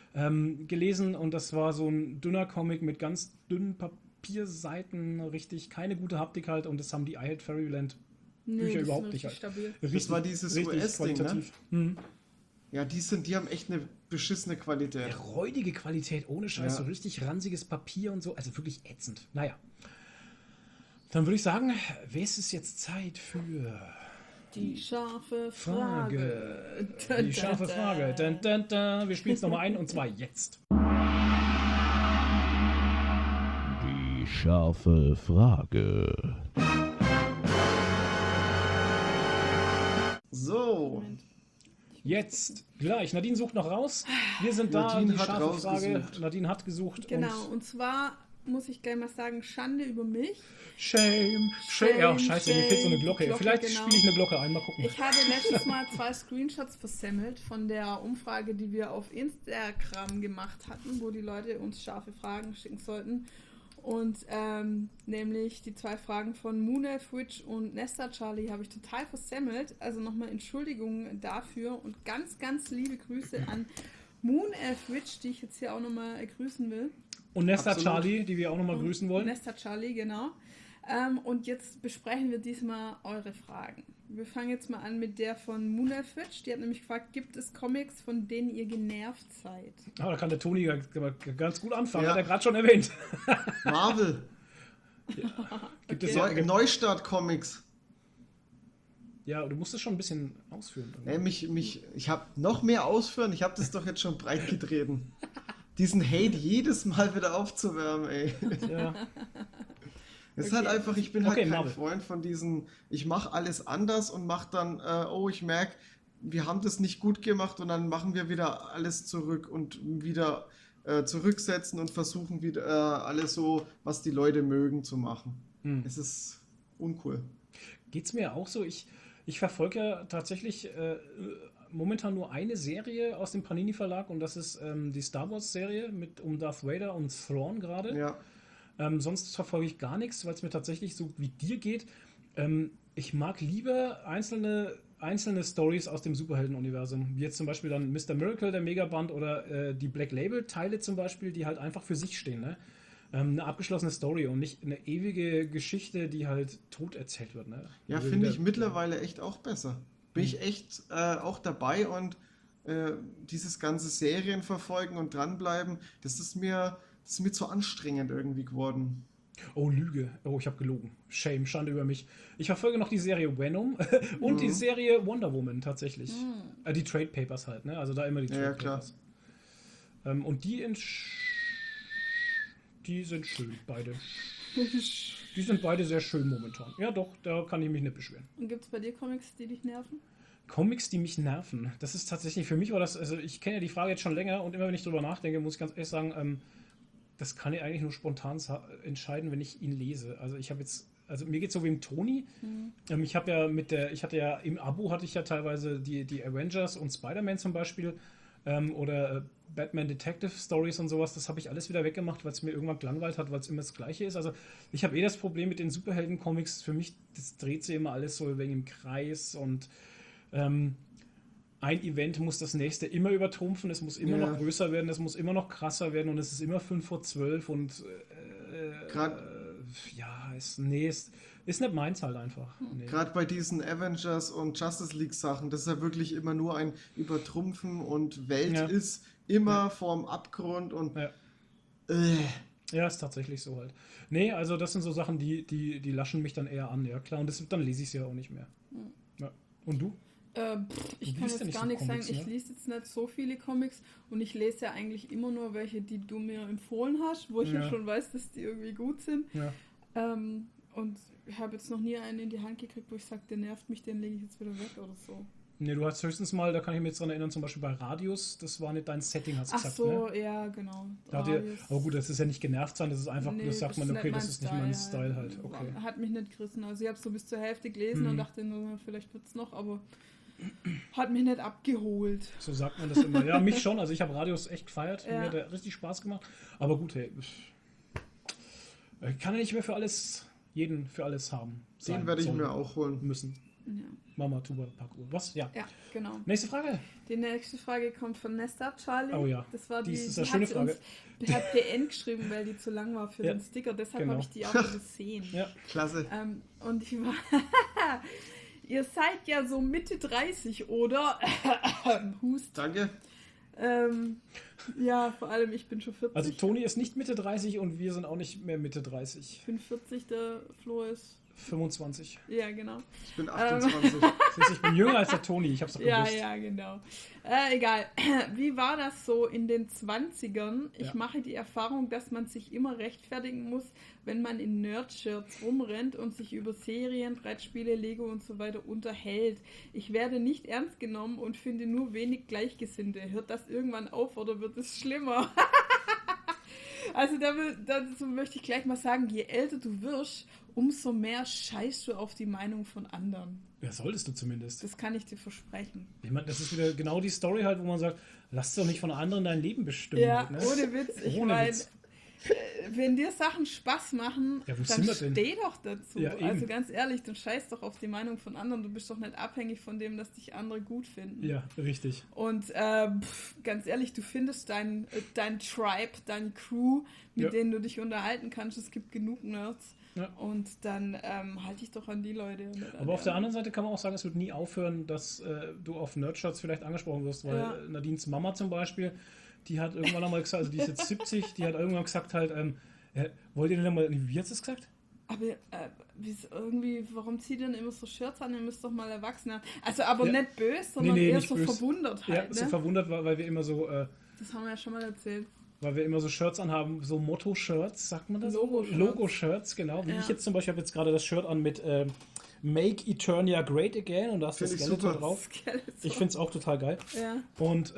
gelesen und das war so ein dünner Comic mit ganz dünnen Papierseiten, richtig keine gute Haptik halt und das haben die I Hate Fairyland Bücher die sind überhaupt richtig nicht halt. stabil. Richtig, war dieses richtig US-Ding, ne? qualitativ. Mhm. Ja, die haben echt eine beschissene Qualität. Räudige Qualität, ohne Scheiß, Ja. so richtig ranziges Papier und so, also wirklich ätzend. Naja. Dann würde ich sagen, wer ist es jetzt Zeit für Die scharfe Frage. Frage? Die scharfe Frage. Dun, dun, dun. Wir spielen es nochmal ein und zwar jetzt. Die scharfe Frage. So, Moment. Jetzt, gleich. Nadine sucht noch raus. Wir sind da. Nadine Die hat scharfe Frage. rausgesucht. Nadine hat gesucht. Genau, Und und zwar muss ich gleich mal sagen, Schande über mich. Shame. Ja, scheiße, mir fehlt so eine Glocke. Glocke, Vielleicht genau. spiele ich eine Glocke ein. Mal gucken. Ich habe letztes Mal 2 Screenshots versemmelt von der Umfrage, die wir auf Instagram gemacht hatten, wo die Leute uns scharfe Fragen schicken sollten. Und nämlich die 2 Fragen von Moonelf Witch und Nesta Charlie habe ich total versemmelt. Also nochmal Entschuldigung dafür und ganz, ganz liebe Grüße an Moonelf Witch, die ich jetzt hier auch nochmal grüßen will. Und Nesta Absolut. Charlie, die wir auch nochmal grüßen wollen. Nesta Charlie, genau. Und jetzt besprechen wir diesmal eure Fragen. Wir fangen jetzt mal an mit der von Moonelfitch. Die hat nämlich gefragt, gibt es Comics, von denen ihr genervt seid? Ah, da kann der Toni ganz gut anfangen. Ja. Hat er gerade schon erwähnt. Marvel, Gibt es Neustart Comics. Ja, du musst es schon ein bisschen ausführen. Ich habe noch mehr ausführen, ich habe das doch jetzt schon breit getreten. Diesen Hate jedes Mal wieder aufzuwärmen, ey. Ja. Es ist halt Okay. einfach, ich bin halt Okay, kein Marvel. Freund von diesen, ich mache alles anders und mache dann, ich merke, wir haben das nicht gut gemacht und dann machen wir wieder alles zurück und wieder zurücksetzen und versuchen wieder alles so, was die Leute mögen, zu machen. Es ist uncool. Geht's mir auch so? Ich verfolge ja tatsächlich momentan nur eine Serie aus dem Panini Verlag und das ist die Star Wars Serie um Darth Vader und Thrawn gerade. Ja. Sonst verfolge ich gar nichts, weil es mir tatsächlich so wie dir geht. Ich mag lieber einzelne Stories aus dem Superhelden-Universum. Wie jetzt zum Beispiel dann Mr. Miracle, der Megaband oder die Black Label-Teile zum Beispiel, die halt einfach für sich stehen. Ne? Eine abgeschlossene Story und nicht eine ewige Geschichte, die halt tot erzählt wird. Ne? Ja, Also finde wieder- ich mittlerweile echt auch besser. Bin ich echt auch dabei und dieses ganze Serien verfolgen und dranbleiben, das ist mir zu anstrengend irgendwie geworden. Oh, Lüge. Oh, ich habe gelogen. Shame, Schande über mich. Ich verfolge noch die Serie Venom und die Serie Wonder Woman tatsächlich. Die Trade Papers halt, ne? Also da immer die Trade Ja, klar. Papers. Und die sind schön, beide. Die sind beide sehr schön momentan. Ja, doch, da kann ich mich nicht beschweren. Und gibt es bei dir Comics, die dich nerven? Comics, die mich nerven. Das ist tatsächlich, für mich war das, also ich kenne ja die Frage jetzt schon länger und immer wenn ich drüber nachdenke, muss ich ganz ehrlich sagen, das kann ich eigentlich nur spontan entscheiden, wenn ich ihn lese. Also ich habe jetzt, also mir geht es so wie im Toni. Ich habe ja im Abo hatte ich ja teilweise die Avengers und Spider-Man zum Beispiel oder Batman Detective Stories und sowas. Das habe ich alles wieder weggemacht, weil es mir irgendwann gelangweilt hat, weil es immer das Gleiche ist. Also ich habe das Problem mit den Superhelden-Comics. Für mich, das dreht sich immer alles so wegen im Kreis und ein Event muss das nächste immer übertrumpfen, es muss immer noch größer werden, es muss immer noch krasser werden und es ist immer 5 vor 12 und ist nicht meins halt einfach. Nee. Gerade bei diesen Avengers und Justice League Sachen, das ist ja wirklich immer nur ein Übertrumpfen und Welt ist immer vorm Abgrund und Ja, ist tatsächlich so halt. Nee, also das sind so Sachen, die laschen mich dann eher an, ja klar, und dann lese ich es ja auch nicht mehr. Ja. Und du? Ich Du kann liest ja jetzt nicht gar so nichts Comics, sagen. Ich ne? lese jetzt nicht so viele Comics und ich lese ja eigentlich immer nur welche, die du mir empfohlen hast, wo ich ja schon weiß, dass die irgendwie gut sind. Ja. Und ich habe jetzt noch nie einen in die Hand gekriegt, wo ich sage, der nervt mich, den lege ich jetzt wieder weg oder so. Nee, du hast höchstens mal, da kann ich mich jetzt dran erinnern, zum Beispiel bei Radius, das war nicht dein Setting, hast du Ach gesagt, so, ne? ja, genau. Aber gut, das ist ja nicht genervt sein, das ist einfach, Nee, das sagt man, ist okay, nicht das mein ist nicht mein Style halt. Okay. Hat mich nicht gerissen. Also ich habe so bis zur Hälfte gelesen und dachte nur, vielleicht wird es noch, aber hat mich nicht abgeholt. So sagt man das immer. Ja, mich schon, also ich habe Radius echt gefeiert, mir hat der richtig Spaß gemacht, aber gut, hey, ich kann ja nicht mehr jeden für alles haben. den werde ich mir auch holen. Müssen. Ja. Mama, Tuba, Parkour. Was? Ja. Ja, genau. Nächste Frage. Die nächste Frage kommt von Nesta, Charlie. Oh ja, Das war das ist die eine schöne hat Frage. hat PN geschrieben, weil die zu lang war für den Sticker. Deshalb genau. habe ich die auch gesehen. Ja. Klasse. Und ich war... Ihr seid ja so Mitte 30, oder? Hust. Danke. Ja, vor allem ich bin schon 40. Also Toni ist nicht Mitte 30 und wir sind auch nicht mehr Mitte 30. Ich bin 40, der Flo ist... 25. Ja, genau. Ich bin 28. Siehst du, ich bin jünger als der Toni, ich hab's doch Ja, gewusst. ja, genau. Egal. Wie war das so in den 20ern? Ich mache die Erfahrung, dass man sich immer rechtfertigen muss, wenn man in Nerd-Shirts rumrennt und sich über Serien, Brettspiele, Lego und so weiter unterhält. Ich werde nicht ernst genommen und finde nur wenig Gleichgesinnte. Hört das irgendwann auf oder wird es schlimmer? Also dazu möchte ich gleich mal sagen, je älter du wirst, umso mehr scheißt du auf die Meinung von anderen. Ja, solltest du zumindest. Das kann ich dir versprechen. Ich meine, das ist wieder genau die Story halt, wo man sagt, lass doch nicht von anderen dein Leben bestimmen. Ja, halt, ne? ohne Witz. Ich Ohne meine, Witz. wenn dir Sachen Spaß machen, Ja, wo dann sind wir denn? steh doch dazu. Ja, eben. Also ganz ehrlich, du scheißt doch auf die Meinung von anderen. Du bist doch nicht abhängig von dem, dass dich andere gut finden. Ja, richtig. Und ganz ehrlich, du findest dein Tribe, deine Crew, mit denen du dich unterhalten kannst. Es gibt genug Nerds. Ja. Und dann halte ich doch an die Leute. Und nicht an Aber auf die der anderen Seite kann man auch sagen, es wird nie aufhören, dass du auf Nerdshirts vielleicht angesprochen wirst, weil Nadines Mama zum Beispiel, die hat irgendwann einmal gesagt, also die ist jetzt 70, die hat irgendwann gesagt halt, wollt ihr denn mal, wie hat sie es gesagt? Aber warum zieht ihr denn immer so Shirts an? Ihr müsst doch mal Erwachsene. Also aber nicht böse, sondern eher nicht so böse. verwundert halt. Ja, so verwundert, weil wir immer so, Das haben wir ja schon mal erzählt. weil wir immer so Shirts anhaben, so Motto-Shirts, sagt man das? Logo-Shirts. Logo-Shirts, genau. Wie ich jetzt zum Beispiel habe jetzt gerade das Shirt an mit Make Eternia Great Again und da ist das Find ich Skeleton super. drauf. Skeleton. Ich finde es auch total geil. Ja. Und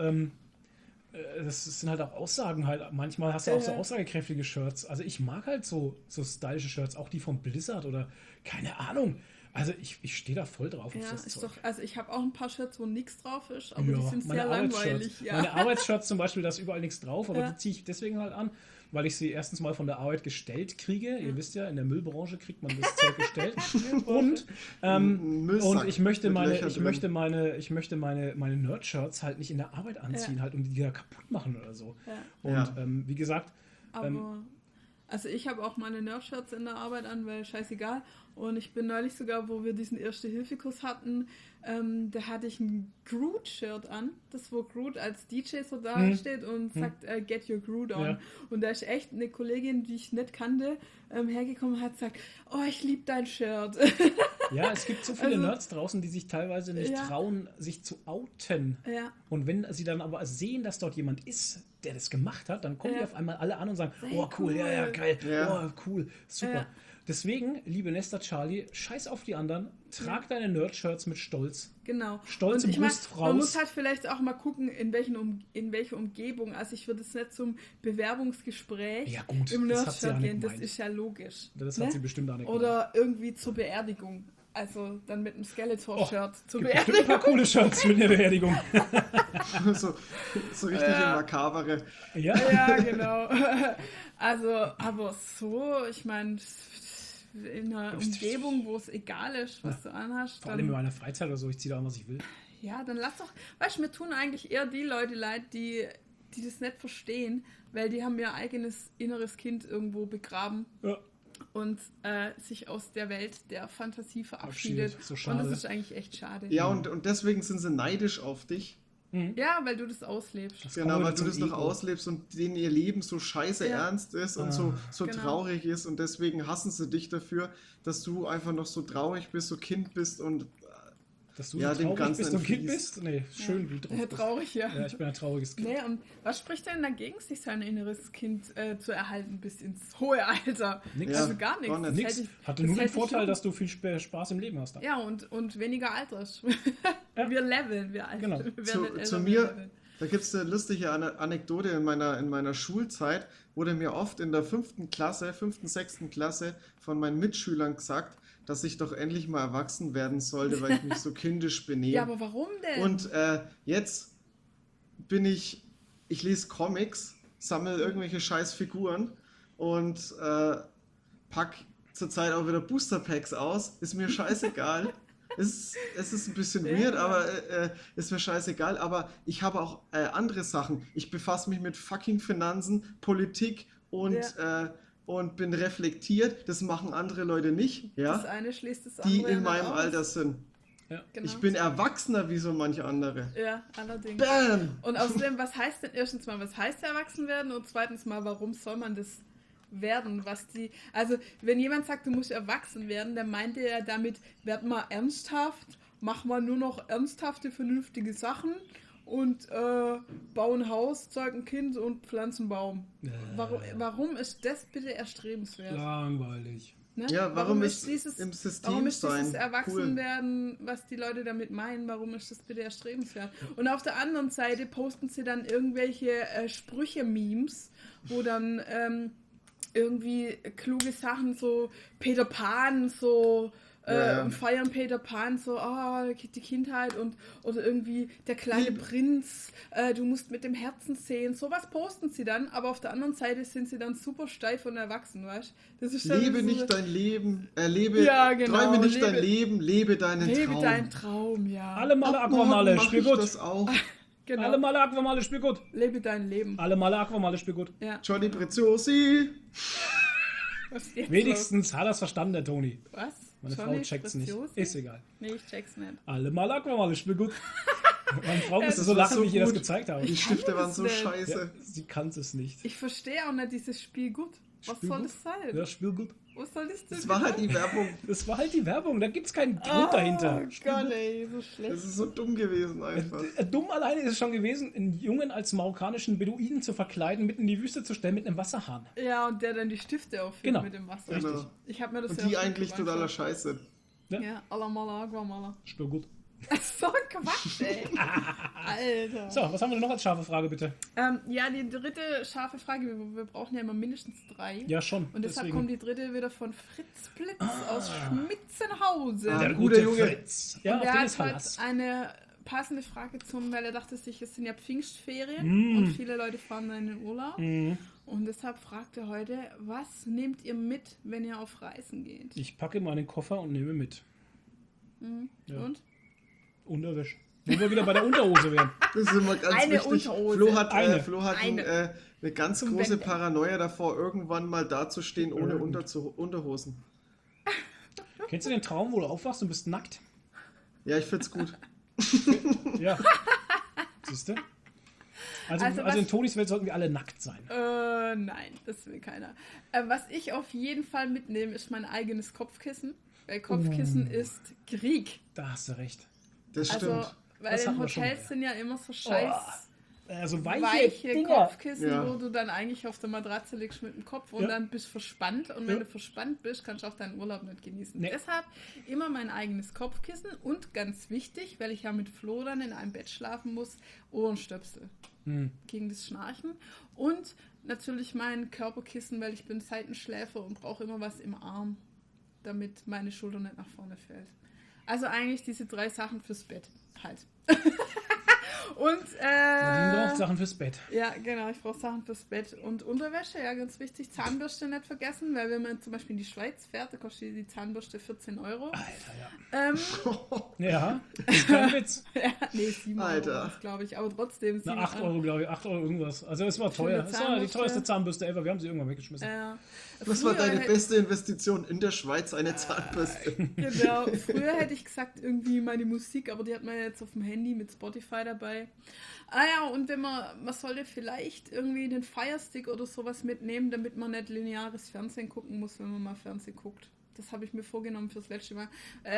das sind halt auch Aussagen halt. Manchmal hast du auch so aussagekräftige Shirts. Also ich mag halt so stylische Shirts, auch die von Blizzard oder keine Ahnung. Also ich stehe da voll drauf auf Ja, das ist Zeug. doch, also ich habe auch ein paar Shirts, wo nichts drauf ist, aber die sind meine sehr langweilig. Ja. Meine Arbeitsshirts zum Beispiel, da ist überall nichts drauf, aber Ja. die ziehe ich deswegen halt an, weil ich sie erstens mal von der Arbeit gestellt kriege. Ihr wisst ja, in der Müllbranche kriegt man das Zeug gestellt. und Müllsack ich möchte mit meine, Löchern ich möchte meine Nerd-Shirts halt nicht in der Arbeit anziehen halt und die da kaputt machen oder so. Ja. Und wie gesagt, Aber Also ich habe auch meine Nerd-Shirts in der Arbeit an, weil scheißegal. Und ich bin neulich sogar, wo wir diesen Erste-Hilfe-Kurs hatten, da hatte ich ein Groot-Shirt an, das wo Groot als DJ so da steht und sagt, get your Groot on. Ja. Und da ist echt eine Kollegin, die ich nicht kannte, hergekommen und hat gesagt, oh, ich liebe dein Shirt. Ja, es gibt so viele Also- Nerds draußen, die sich teilweise nicht Ja. trauen, sich zu outen. Ja. Und wenn sie dann aber sehen, dass dort jemand ist, der das gemacht hat, dann kommen die Ja. auf einmal alle an und sagen, Sehr oh cool, ja, ja, cool. geil, Ja. oh cool, super. Ja. Deswegen, liebe Nester Charlie, scheiß auf die anderen, trag deine Nerd-Shirts mit Stolz. Genau. Stolz Und im ich mein, Brust man muss raus. halt vielleicht auch mal gucken, in welche Umgebung. Also ich würde es nicht zum Bewerbungsgespräch Ja, gut, im das hat sie ja Nerdshirt nicht gehen, das gemeint. ist ja logisch. Das ne? hat sie bestimmt auch nicht Oder irgendwie zur Beerdigung. Also dann mit einem Skeletor-Shirt zur Gibt bestimmt ein Beerdigung. paar coole Shirts mit der Beerdigung. so richtig Ja. im Makabere. Ja, Ja, genau. Also, aber so, ich meine, in einer Umgebung, wo es egal ist, was du anhast, vor allem in dann, meiner Freizeit oder so, ich ziehe da an, was ich will. ja, dann lass doch, weißt du, mir tun eigentlich eher die Leute leid, die das nicht verstehen, weil die haben ihr eigenes inneres Kind irgendwo begraben Ja. und sich aus der Welt der Fantasie verabschiedet. Verabschiedet. So Und schade. das ist eigentlich echt schade. Ja, und deswegen sind sie neidisch auf dich. Ja, weil du das auslebst. Das Genau, kommt weil wieder du zum das noch Ego. auslebst und denen ihr Leben so scheiße Ja. ernst ist und Ah. so Genau. traurig ist und deswegen hassen sie dich dafür, dass du einfach noch so traurig bist, so Kind bist und Dass du Ja, so dem traurig Ganzen bist und Kind entfließt. bist? Nee, schön, wie du drauf Ja, bist. traurig, ja. Ja, ich bin ein trauriges Kind. Nee, und was spricht denn dagegen, sich sein inneres Kind zu erhalten bis ins hohe Alter? Nix. Also Ja, gar nichts. gar Das nichts. Nix. hält dich- Hatte das nur den hält dich Vorteil, jung. dass du viel Spaß im Leben hast. Ja, und weniger alterst. Ja. Wir leveln, wir altern. Genau. Wir werden zu, nicht älter, zu wir mir, leveln. da gibt es eine lustige Anekdote in meiner Schulzeit, wurde mir oft in der 5., 6. Klasse von meinen Mitschülern gesagt, dass ich doch endlich mal erwachsen werden sollte, weil ich mich so kindisch benehme. Ja, aber warum denn? Und jetzt bin ich lese Comics, sammle irgendwelche scheiß Figuren und pack zurzeit auch wieder Booster Packs aus. Ist mir scheißegal. Es ist ein bisschen Ja, weird, ja. aber ist mir scheißegal. Aber ich habe auch andere Sachen. Ich befasse mich mit fucking Finanzen, Politik und bin reflektiert. Das machen andere Leute nicht, das ja, eine schließt das die andere in nicht meinem aus. Alter sind. Ja. Genau. Ich bin erwachsener wie so manche andere. Ja, allerdings. Bam! Und außerdem, was heißt denn erstens mal, was heißt erwachsen werden und zweitens mal, warum soll man das werden, also wenn jemand sagt, du musst erwachsen werden, dann meint er ja damit, werd mal ernsthaft, mach mal nur noch ernsthafte, vernünftige Sachen und bau ein Haus, zeug ein Kind und pflanz einen Baum. Warum ist das bitte erstrebenswert? Langweilig. Ne? Ja, warum ist dieses, im System warum ist dieses sein Erwachsenwerden, was die Leute damit meinen, warum ist das bitte erstrebenswert? Und auf der anderen Seite posten sie dann irgendwelche Sprüche-Memes, wo dann irgendwie kluge Sachen, so Peter Pan, so Ja. und feiern Peter Pan, so die Kindheit oder irgendwie der kleine Prinz, du musst mit dem Herzen sehen, sowas posten sie dann, aber auf der anderen Seite sind sie dann super steif und erwachsen, weißt du? Das ist dann Lebe so nicht dein Leben, Ja, genau, träume nicht dein lebe- Leben, lebe deinen Lebe Traum. deinen Traum, ja. Alle Male Ab morgen Aquamale, mach spiel ich gut. das auch. Genau. Alle Male Aquamale, spiel gut. Lebe dein Leben. Alle Male Aquamale, spiel gut. Ja. Johnny Preziosi. Was ist jetzt Wenigstens hat er es verstanden, der Toni. los? Was? Meine Johnny Frau checkt's nicht. Preziosi? Ist egal. Nee, ich check's nicht. Alle Male Aquamale, spiel gut. Meine Frau musste das so war lachen, so wie ich ihr das gut. gezeigt habe. Die Stifte kann waren das so nicht. scheiße. Ja, sie kann es nicht. Ich verstehe auch nicht dieses Spiel gut. Was Spiel soll gut? das sein? Ja, spiel gut. Was soll das denn Das war halt die Werbung. Das war halt die Werbung, da gibt's keinen Grund dahinter. Oh Gott, ey, so schlecht. Das ist so dumm gewesen einfach. Dumm alleine ist es schon gewesen, einen Jungen als marokkanischen Beduinen zu verkleiden, mitten in die Wüste zu stellen mit einem Wasserhahn. Ja, und der dann die Stifte auffüllt Genau. mit dem Wasser. Genau. Ich habe mir das Und ja die auch schon eigentlich gemacht, totaler so. Scheiße. Ja, alla mala, agua mala. Spiel gut. So ein Quatsch, ey. Alter. So, was haben wir denn noch als scharfe Frage, bitte? Ja, die dritte scharfe Frage. Wir brauchen ja immer mindestens 3. Ja, schon. Und deshalb deswegen. kommt die dritte wieder von Fritz Blitz aus Schmitzenhausen. Ah, der guter gute Junge. Fritz. Ja, Und auf der den hat ist halt Verlass. eine passende Frage weil er dachte sich, es sind ja Pfingstferien und viele Leute fahren dann in den Urlaub. Und deshalb fragt er heute, was nehmt ihr mit, wenn ihr auf Reisen geht? Ich packe meinen Koffer und nehme mit. Ja. Und? Unterwäsche. Wo wir wieder bei der Unterhose wären. Das ist immer ganz Eine wichtig. Unterhose. Flo hat eine ganz Zum große Wenden. Paranoia davor, irgendwann mal dazustehen ohne Unterhosen. Kennst du den Traum, wo du aufwachst und bist nackt? Ja, ich find's gut. Ja. Siehst du? Also was- in Tonis Welt sollten wir alle nackt sein. Nein, das will keiner. Was ich auf jeden Fall mitnehme, ist mein eigenes Kopfkissen. Weil Kopfkissen ist Krieg. Da hast du recht. Das stimmt. Also, weil Das in hatten wir schon Hotels mal. sind ja immer so scheiß Also weiche Dinger. Kopfkissen, Ja. wo du dann eigentlich auf der Matratze liegst mit dem Kopf und Ja. dann bist verspannt. Und wenn Ja. du verspannt bist, kannst du auch deinen Urlaub nicht genießen. Nee. Deshalb immer mein eigenes Kopfkissen und ganz wichtig, weil ich ja mit Flo dann in einem Bett schlafen muss, Ohrenstöpsel gegen das Schnarchen. Und natürlich mein Körperkissen, weil ich bin Seitenschläfer und brauche immer was im Arm, damit meine Schulter nicht nach vorne fällt. Also eigentlich diese 3 Sachen fürs Bett halt. Und Nadine braucht Sachen fürs Bett. ja, genau, ich brauche Sachen fürs Bett und Unterwäsche, ja, ganz wichtig. Zahnbürste nicht vergessen, weil wenn man zum Beispiel in die Schweiz fährt, da kostet die Zahnbürste 14 Euro. Alter, ja. Ja, kein Witz. Ja, nee, 7 Alter. Euro, glaube ich, aber trotzdem. Na, 7 8 Euro, glaube ich. 8 Euro irgendwas. Also es war teuer. eine Es war die Zahnbürste. teuerste Zahnbürste ever. Wir haben sie irgendwann weggeschmissen. Was war deine Früher beste Investition in der Schweiz? Eine Zahnbürste. Genau, früher hätte ich gesagt, irgendwie meine Musik, aber die hat man jetzt auf dem Handy mit Spotify dabei. Ah ja, und wenn man sollte vielleicht irgendwie den Firestick oder sowas mitnehmen, damit man nicht lineares Fernsehen gucken muss, wenn man mal Fernsehen guckt. Das habe ich mir vorgenommen fürs nächste Mal,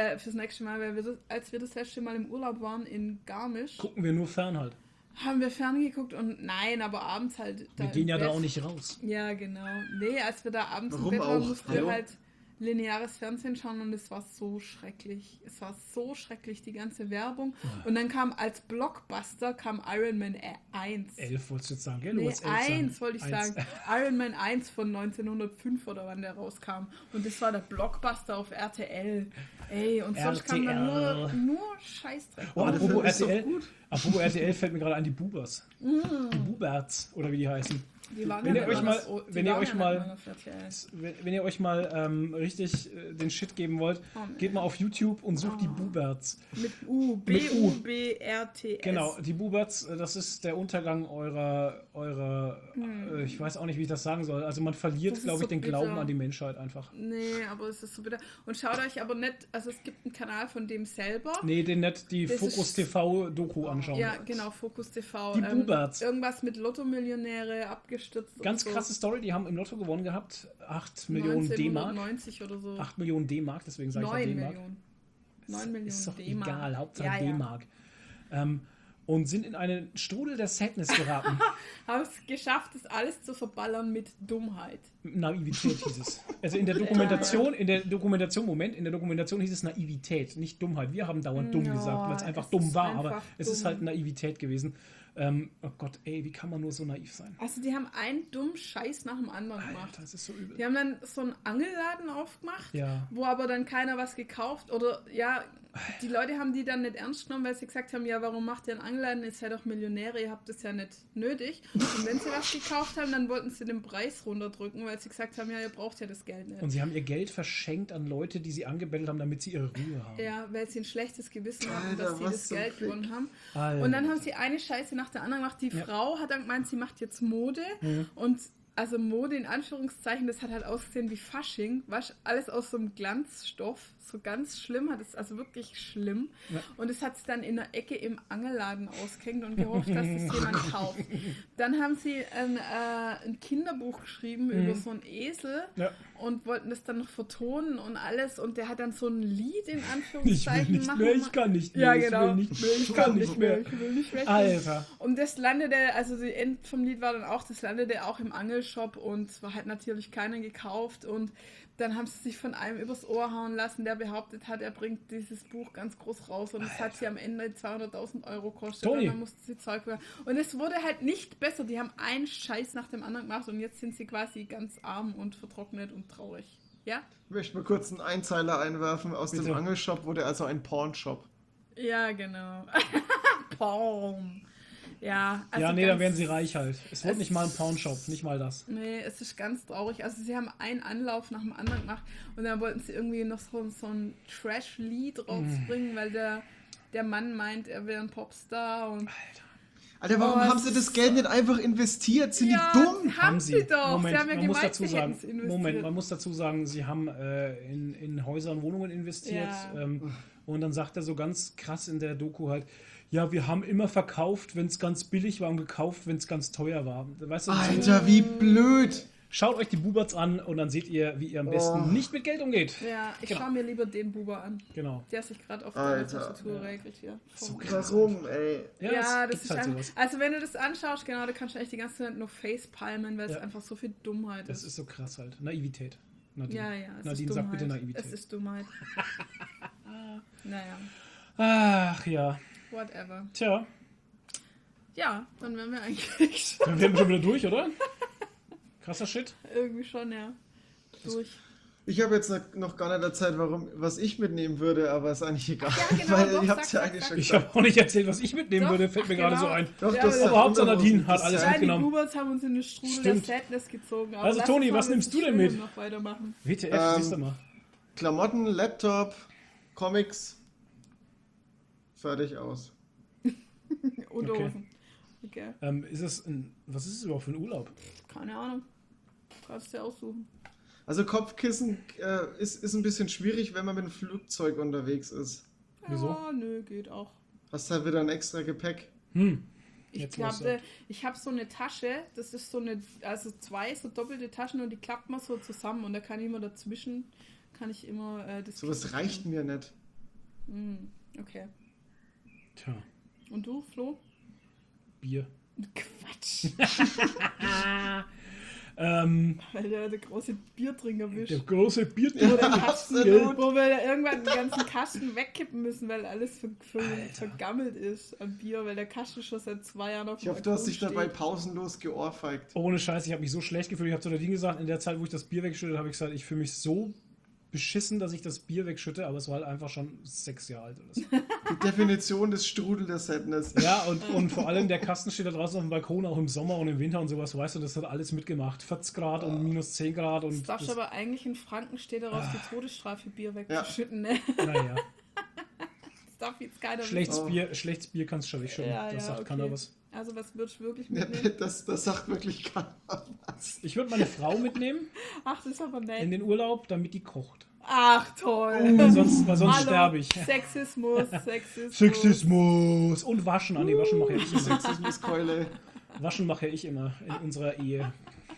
weil als wir das letzte Mal im Urlaub waren in Garmisch, Gucken wir nur fern halt. haben wir ferngeguckt und nein, aber abends halt. Wir im gehen ja da Bett. auch nicht raus. Ja, genau. Nee, als wir da abends Warum im Bett waren, auch? mussten Hallo? wir halt lineares Fernsehen schauen und es war so schrecklich. Es war so schrecklich, die ganze Werbung. Und dann kam als Blockbuster Iron Man 1. 11 wolltest du jetzt sagen, gell? Du Nee, wolltest 11 sagen. 1 wollte ich Eins. sagen. Iron Man 1 von 1905 oder wann der rauskam. Und das war der Blockbuster auf RTL. Ey, und sonst kam dann RTL. nur Scheißdreck. Oh, der apropos Film ist doch RTL. gut. Apropos RTL fällt mir gerade an die Bubers. Die Buberts, oder wie die heißen. Die waren Wenn ja ihr nicht euch mal mal- so- die wenn ihr waren euch ja nicht mal- auf RTL. Wenn ihr euch mal richtig den Shit geben wollt, geht mal auf YouTube und sucht die Buberts. Mit U, Mit U. B-U-B-R-T-S. Genau, die Buberts, das ist der Untergang eurer ich weiß auch nicht, wie ich das sagen soll. Also man Das verliert, ist glaube ich, so den Glauben bitter. an die Menschheit einfach. Nee, aber es ist so bitter. Und schaut euch aber nicht, also es gibt einen Kanal von dem selber. Nee, den nicht die Das Fokus ist- TV Doku anschauen. Ja, genau, Fokus TV. Die Buberts. Irgendwas mit Lotto-Millionäre abgestürzt. Ganz und so. krasse Story, die haben im Lotto gewonnen gehabt. 8 Millionen D-Mark. 1990 oder so. 8 Millionen D-Mark, deswegen sage ich ja 9 D-Mark. Millionen. 9 Ist Millionen doch D-Mark. egal, Hauptsache Ja, ja. D-Mark. Und sind in einen Strudel der Sadness geraten. Haben es geschafft, das alles zu verballern mit Dummheit. Naivität hieß es. Also in der Dokumentation hieß es Naivität, nicht Dummheit. Wir haben dauernd dumm Ja, gesagt, weil es einfach es dumm ist war, einfach aber es ist dumm. halt Naivität gewesen. Oh Gott, ey, wie kann man nur so naiv sein? Also die haben einen dummen Scheiß nach dem anderen gemacht. Alter, das ist so übel. Die haben dann so einen Angelladen aufgemacht, Ja. wo aber dann keiner was gekauft oder ja, die Leute haben die dann nicht ernst genommen, weil sie gesagt haben, ja, warum macht ihr einen Angelladen? Ihr seid doch Millionäre, ihr habt das ja nicht nötig. Und wenn sie was gekauft haben, dann wollten sie den Preis runterdrücken, weil sie gesagt haben, ja, ihr braucht ja das Geld nicht. Und sie haben ihr Geld verschenkt an Leute, die sie angebettelt haben, damit sie ihre Ruhe haben. Ja, weil sie ein schlechtes Gewissen hatten, Alter, dass sie was das zum Geld Fick. gewonnen haben. Alter. Und dann haben sie eine Scheiße nach der anderen gemacht. Die Frau hat dann gemeint, sie macht jetzt Mode. Und also Mode in Anführungszeichen, das hat halt ausgesehen wie Fasching. Weißt, alles aus so einem Glanzstoff. So ganz schlimm, hat es also wirklich schlimm. Ja. Und es hat sie dann in der Ecke im Angelladen ausgehängt und gehofft, dass es jemand kauft. Dann haben sie ein Kinderbuch geschrieben über so einen Esel Ja. und wollten das dann noch vertonen und alles. Und der hat dann so ein Lied in Ich will Anführungszeichen nicht machen. mehr, ich kann nicht mehr, Ja, ich genau. will nicht mehr, ich kann nicht mehr. Ich will nicht mehr. Alter. Und das landete, also die End vom Lied war dann auch, das landete auch im Angelshop und es war halt natürlich keiner gekauft und dann haben sie sich von einem übers Ohr hauen lassen, der behauptet hat, er bringt dieses Buch ganz groß raus und es hat sie am Ende 200.000 Euro gekostet Toni. und dann mussten sie Zeug werden. Und es wurde halt nicht besser, die haben einen Scheiß nach dem anderen gemacht und jetzt sind sie quasi ganz arm und vertrocknet und traurig. Ja? Ich möchte mal kurz einen Einzeiler einwerfen. Aus Bitte. dem Angelshop wurde also ein Pornshop. Ja, genau. Porn. Ja, also Ja, nee, dann ganz- werden sie reich halt. Es wird es- nicht mal ein Pornshop, nicht mal das. Nee, es ist ganz traurig. Also sie haben einen Anlauf nach dem anderen gemacht und dann wollten sie irgendwie noch so ein Trash-Lied rausbringen, weil der der Mann meint, er wäre ein Popstar und Alter, warum haben sie das Geld nicht einfach investiert? Sind die dumm? Haben sie doch. Moment, sie haben ja man muss gemeint, dazu sie sagen, hätten's investiert. Moment, man muss dazu sagen, sie haben in Häuser und Wohnungen investiert. Ja. Und dann sagt er so ganz krass in der Doku halt, ja, wir haben immer verkauft, wenn es ganz billig war und gekauft, wenn es ganz teuer war. Weißt du, Alter, wie blöd. schaut euch die Buberts an und dann seht ihr, wie ihr am besten nicht mit Geld umgeht. Ja, ich Genau. schaue mir lieber den Buber an. Genau. Der sich gerade auf der Alter. Tastatur regelt hier. So Warum, ey? Ja, es das gibt ist halt einfach, sowas. also wenn du das anschaust, genau, da kannst du echt die ganze Zeit nur facepalmen, weil Ja. es einfach so viel Dummheit Das ist. ist so krass halt. Naivität. Nadine, Ja, es Nadine ist sag Dummheit. bitte Naivität. Es ist Dummheit. Naja, Ach ja. whatever. Tja, Ja, dann wären wir eigentlich dann wären wir schon wieder durch, oder? Krasser Shit. irgendwie schon, ja, durch. Ich habe jetzt noch gar nicht erzählt, was ich mitnehmen würde, aber ist eigentlich egal. Ja, genau, weil doch, ihr habt es ja sag, eigentlich sag. schon Ich gesagt. habe auch nicht erzählt, was ich mitnehmen Doch, würde, fällt mir ach, gerade so genau. ein. Doch, Ja, das aber hat Hauptsache Unterhosen, Nadine hat das alles ist Ja, mitgenommen. die Buberts haben uns in eine Strudel Stimmt. der Sadness gezogen. Aber Also, lass Toni, uns mal was mit nimmst dem du denn Schönen mit? noch weitermachen. WTF, siehst du mal. Klamotten, Laptop, Comics. Fertig aus. Und Okay. Hosen. Okay, Was ist es überhaupt für ein Urlaub? keine Ahnung. Kannst du dir aussuchen. Also Kopfkissen ist ein bisschen schwierig, wenn man mit dem Flugzeug unterwegs ist. Wieso? Ja, nö, geht auch. Hast halt wieder ein extra Gepäck. Ich Jetzt was glaube, ich habe so eine Tasche, das ist so eine, also zwei so doppelte Taschen und die klappt man so zusammen und da kann ich immer dazwischen, das Sowas Kissen reicht mir nicht. nehmen. Okay. Tja, Und du, Flo? Bier. Quatsch. Weil der große Biertrinker Der wischt. große Wo, Biertrinker. der Kasten, absolut. wo wir irgendwann den ganzen Kasten wegkippen müssen, weil alles vergammelt ist an Bier, weil der Kasten schon seit 2 Jahren auf Ich dem hoffe, du hast Balkon dich dabei steht. pausenlos geohrfeigt. Ohne Scheiß, ich habe mich so schlecht gefühlt. Ich habe zu Nadine gesagt, in der Zeit, wo ich das Bier wegschütte, habe ich gesagt, ich fühle mich so beschissen, dass ich das Bier wegschütte, aber es war halt einfach schon 6 Jahre alt oder so. Die Definition des Strudel der Sadness. Ja, und vor allem der Kasten steht da draußen auf dem Balkon, auch im Sommer und im Winter und sowas, weißt du, das hat alles mitgemacht. 40 Grad und minus 10 Grad und Das darfst aber eigentlich in Franken steht darauf, die Todesstrafe Bier wegzuschütten, ne? naja, Das darf jetzt keiner schlechtes Oh. Bier kannst du wegschütten. Ja, das ja, sagt okay. keiner was. Also was würdest du wirklich Ja, mitnehmen? das sagt wirklich keiner was. Ich würde meine Frau mitnehmen Ach, das ist aber in nett. den Urlaub, damit die kocht. Ach, toll. Weil sonst Hallo, sterbe ich. Sexismus. Sexismus. Und waschen, nee, waschen mache ja ich immer. Sexismuskeule. Waschen mache ja ich immer in unserer Ehe.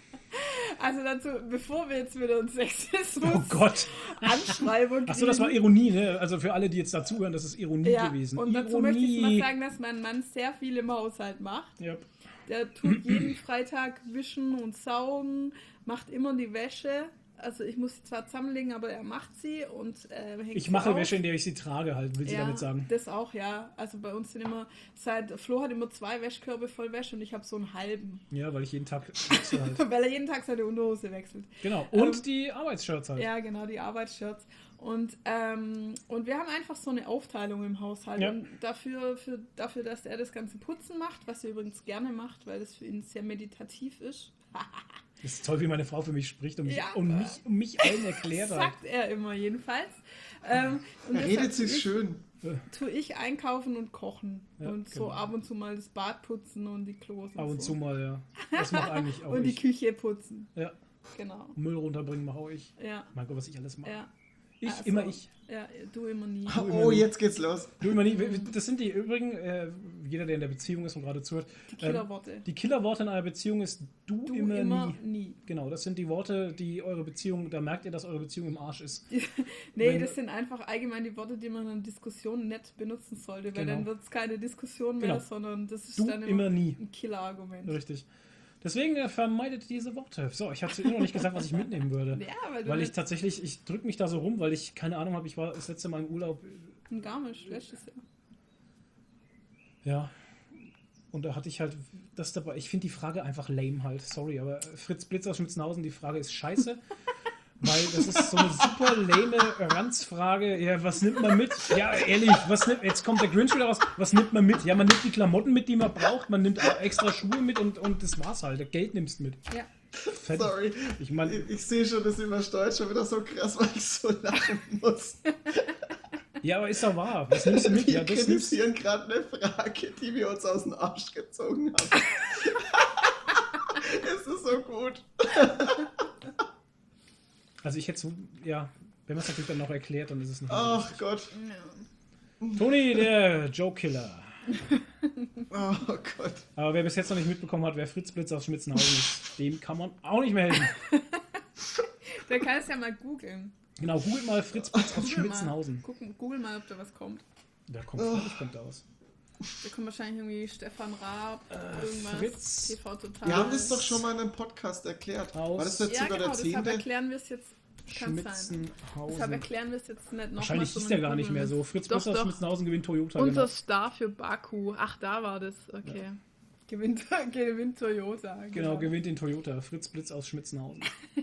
Also dazu, bevor wir jetzt wieder uns Sexismus Oh Gott. Anschreibung Achso, das war Ironie, ne? Also für alle, die jetzt dazuhören, das ist Ironie ja, gewesen. und dazu möchte ich mal sagen, dass mein Mann sehr viel im Haushalt macht. Ja. Der tut jeden Freitag wischen und saugen, macht immer die Wäsche. Also ich muss sie zwar zusammenlegen, aber er macht sie und hängt Ich sie mache auf. Wäsche, in der ich sie trage, halt, will sie Ja, damit sagen. das auch, ja. Also bei uns sind immer, Flo hat immer 2 Wäschkörbe voll Wäsche und ich habe so einen halben. Ja, weil ich jeden Tag wechsle halt. Weil er jeden Tag seine Unterhose wechselt. Genau. Und die Arbeitsshirts halt. Ja, genau, die Arbeitsshirts. Und wir haben einfach so eine Aufteilung im Haushalt. Ja. Und dafür, dass er das ganze Putzen macht, was er übrigens gerne macht, weil das für ihn sehr meditativ ist. Das ist toll, wie meine Frau für mich spricht und mich, Ja. um mich allen erklärt halt. Sagt er immer jedenfalls. Und Er deshalb redet sich schön. tue ich einkaufen und kochen. Ja, und so genau. ab und zu mal das Bad putzen und die Klos Ab und so. zu mal, ja. Das mache eigentlich auch Und die ich. Küche putzen. Ja. Genau. Müll runterbringen mache auch ich. Ja, Mein Gott, was ich alles mache. ja. Ich, Also, immer ich. Ja, du immer nie. Oh, jetzt geht's los. Du immer nie. Das sind die übrigen, jeder, der in der Beziehung ist und gerade zuhört. Die Killerworte. Die Killerworte in einer Beziehung ist du immer nie. nie. Genau, das sind die Worte, die eure Beziehung, da merkt ihr, dass eure Beziehung im Arsch ist. Nee, Wenn- das sind einfach allgemein die Worte, die man in Diskussionen nicht benutzen sollte, weil Genau. dann wird es keine Diskussion mehr, Genau. sondern das ist Du dann immer nie. ein Killerargument. Richtig. Deswegen vermeidet diese Worte. So, ich hatte immer noch nicht gesagt, was ich mitnehmen würde. Ja, weil du Weil ich nicht tatsächlich, ich drücke mich da so rum, weil ich keine Ahnung habe, ich war das letzte Mal im Urlaub, ein Garmisch, letztes Jahr. ja. Und da hatte ich halt das dabei. Ich finde die Frage einfach lame halt. Sorry, aber Fritz Blitz aus Schmitzenhausen, die Frage ist scheiße. Weil das ist so eine super lame Ranzfrage. Ja, was nimmt man mit? Ja, ehrlich, jetzt kommt der Grinch wieder raus. Was nimmt man mit? Ja, man nimmt die Klamotten mit, die man braucht. Man nimmt auch extra Schuhe mit und das war's halt. Das Geld nimmst mit. Ja. Fertig. Sorry. Ich meine, Ich sehe schon, das übersteuert schon wieder so krass, weil ich so lachen muss. Ja, aber ist doch wahr. Was nimmst du mit? Wir Ja, das nimmst kritisieren gerade eine Frage, die wir uns aus dem Arsch gezogen haben. Es ist so gut. Also ich hätte so, ja, wenn man es natürlich dann noch erklärt, dann ist es nicht mehr so Ach lustig. Gott. Toni, der Joke-Killer. Oh Gott. Aber wer bis jetzt noch nicht mitbekommen hat, wer Fritz Blitz aus Schmitzenhausen ist, dem kann man auch nicht mehr helfen. Der kann es ja mal googeln. Genau, googelt mal Fritz Blitz aus Google Schmitzenhausen. Mal. Google mal, ob da was kommt. Da kommt freilich kommt da was. Da kommt wahrscheinlich irgendwie Stefan Raab, irgendwas, Fritz. TV Total. Wir haben das doch schon mal in einem Podcast erklärt. Aus War das jetzt Ja, sogar genau, der deshalb 10.? erklären wir es jetzt. Kann sein. Deshalb Schmitzenhausen. erklären wir es jetzt nicht noch Wahrscheinlich hieß der gar nicht mehr so. Fritz Blitz aus Schmitzenhausen gewinnt Toyota. Unser Genau. Star für Baku. Ach, da war das. Okay. Ja. Gewinnt Toyota. Genau, gewinnt den Toyota. Fritz Blitz aus Schmitzenhausen.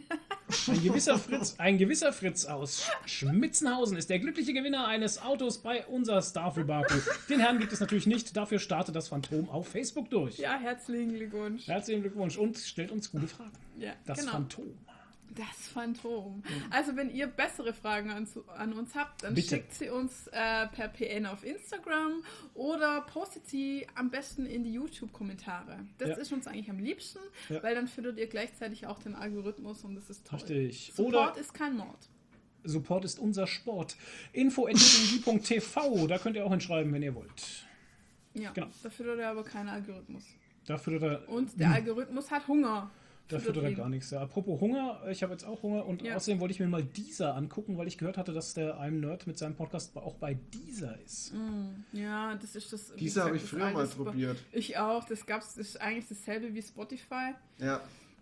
Ein gewisser Fritz aus Schmitzenhausen ist der glückliche Gewinner eines Autos bei unser Star für Baku. Den Herrn gibt es natürlich nicht. Dafür startet das Phantom auf Facebook durch. Ja, herzlichen Glückwunsch. Herzlichen Glückwunsch und stellt uns gute Fragen. Ja, Das genau. Phantom. Das Phantom. Also, wenn ihr bessere Fragen an uns habt, dann Bitte. schickt sie uns per PN auf Instagram oder postet sie am besten in die YouTube-Kommentare. Das Ja. ist uns eigentlich am liebsten, Ja. weil dann füttert ihr gleichzeitig auch den Algorithmus und das ist toll. Richtig. Support Oder ist kein Mord. Support ist unser Sport. info@tv, da könnt ihr auch hinschreiben, wenn ihr wollt. Ja, Genau. da füttert er aber keinen Algorithmus. Da füttert er, Und der Algorithmus hat Hunger. da füttert er gar nichts. Ja, apropos Hunger, ich habe jetzt auch Hunger und Ja. außerdem wollte ich mir mal Deezer angucken, weil ich gehört hatte, dass der I'm Nerd mit seinem Podcast auch bei Deezer ist. Ja, das ist das. wie Diese habe ich gesagt, früher das mal alte probiert. Ich auch. Das ist eigentlich dasselbe wie Spotify. Ja.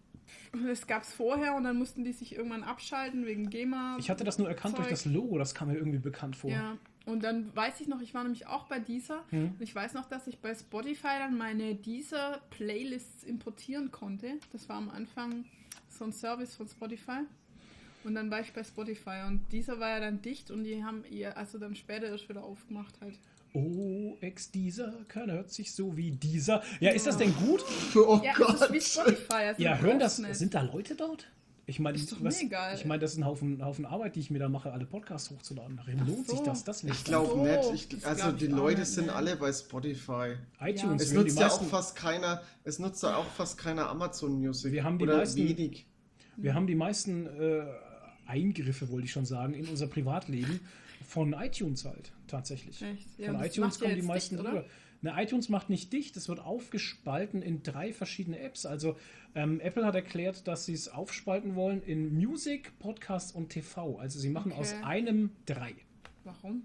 Das gab es vorher und dann mussten die sich irgendwann abschalten wegen GEMA. Ich hatte das nur erkannt durch das Logo, das kam mir irgendwie bekannt vor. Ja, und dann weiß ich noch, ich war nämlich auch bei Deezer. Und ich weiß noch, dass ich bei Spotify dann meine Deezer-Playlists importieren konnte. Das war am Anfang so ein Service von Spotify. Und dann war ich bei Spotify und Deezer war ja dann dicht und die haben also dann später erst wieder aufgemacht halt. Oh, Ex-Deezer, keiner hört sich so wie dieser. Ja, ist das denn gut? Oh Ja, Gott. es ist wie Spotify. Also Ja, du hören brauchst das, nicht. sind da Leute dort? Ich meine, Ist doch mir egal. ich meine, das ist ein Haufen Arbeit, die ich mir da mache, alle Podcasts hochzuladen. Darin Ach lohnt sich so. das nicht. Ich glaube So, nicht. das Also glaub die ich auch Leute nicht, sind ne. alle bei Spotify. iTunes, Es wir haben nutzt die ja meisten, auch fast keiner, es nutzt ja auch fast keiner Amazon Music. Wir haben die oder meisten- wenig. wir haben die meisten Eingriffe, wollte ich schon sagen, in unser Privatleben von iTunes halt, tatsächlich. Echt? Ja, Von das iTunes macht ja kommen die jetzt meisten dicht, rüber. oder? Ne, iTunes macht nicht dicht, es wird aufgespalten in 3 verschiedene Apps. Also Apple hat erklärt, dass sie es aufspalten wollen in Music, Podcast und TV. Also sie machen Okay. aus einem 3. Warum?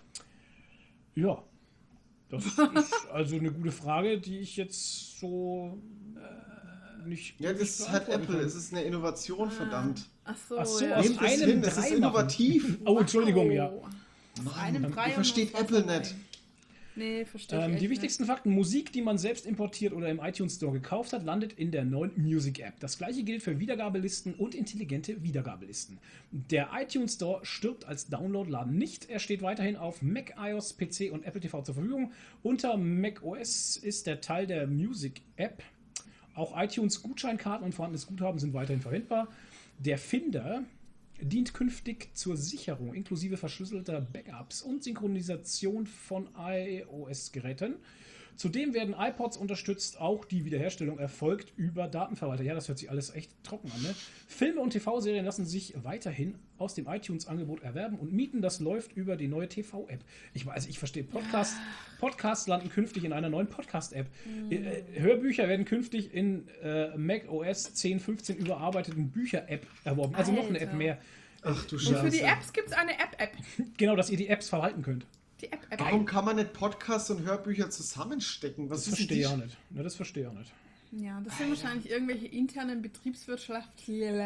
Ja, das ist also eine gute Frage, die ich jetzt so nicht. Ja, das nicht ist halt beantworten Apple, kann. es ist eine Innovation, verdammt. Ach so, Ach so, ja. aus Nehmt es einem hin, das 3 ist machen. innovativ. Oh, Entschuldigung, ja. Aus einem Mann, 3 ihr versteht und Apple was nicht. Nee, verstehe ich echt Die wichtigsten Fakten: Musik, die man selbst importiert oder im iTunes Store gekauft hat, landet in der neuen Music App. Das gleiche gilt für Wiedergabelisten und intelligente Wiedergabelisten. Der iTunes Store stirbt als Download-Laden nicht. Er steht weiterhin auf Mac, iOS, PC und Apple TV zur Verfügung. Unter Mac OS ist der Teil der Music App. Auch iTunes Gutscheinkarten und vorhandenes Guthaben sind weiterhin verwendbar. Der Finder dient künftig zur Sicherung inklusive verschlüsselter Backups und Synchronisation von iOS-Geräten. Zudem werden iPods unterstützt, auch die Wiederherstellung erfolgt über Datenverwalter. Ja, das hört sich alles echt trocken an, ne? Filme und TV-Serien lassen sich weiterhin aus dem iTunes-Angebot erwerben und mieten. Das läuft über die neue TV-App. Ich verstehe, Podcasts landen künftig in einer neuen Podcast-App. Hörbücher werden künftig in Mac OS 10.15 überarbeiteten Bücher-App erworben. Also noch eine Alter. App mehr. Ach du Und für die Scheiße. Apps gibt es eine App-App. Genau, dass ihr die Apps verwalten könnt. Die App-App. Warum kann man nicht Podcasts und Hörbücher zusammenstecken? Was Das ist verstehe ich denn auch nicht. Ja, das verstehe ich auch nicht. Ja, das sind wahrscheinlich irgendwelche internen betriebswirtschaftlichen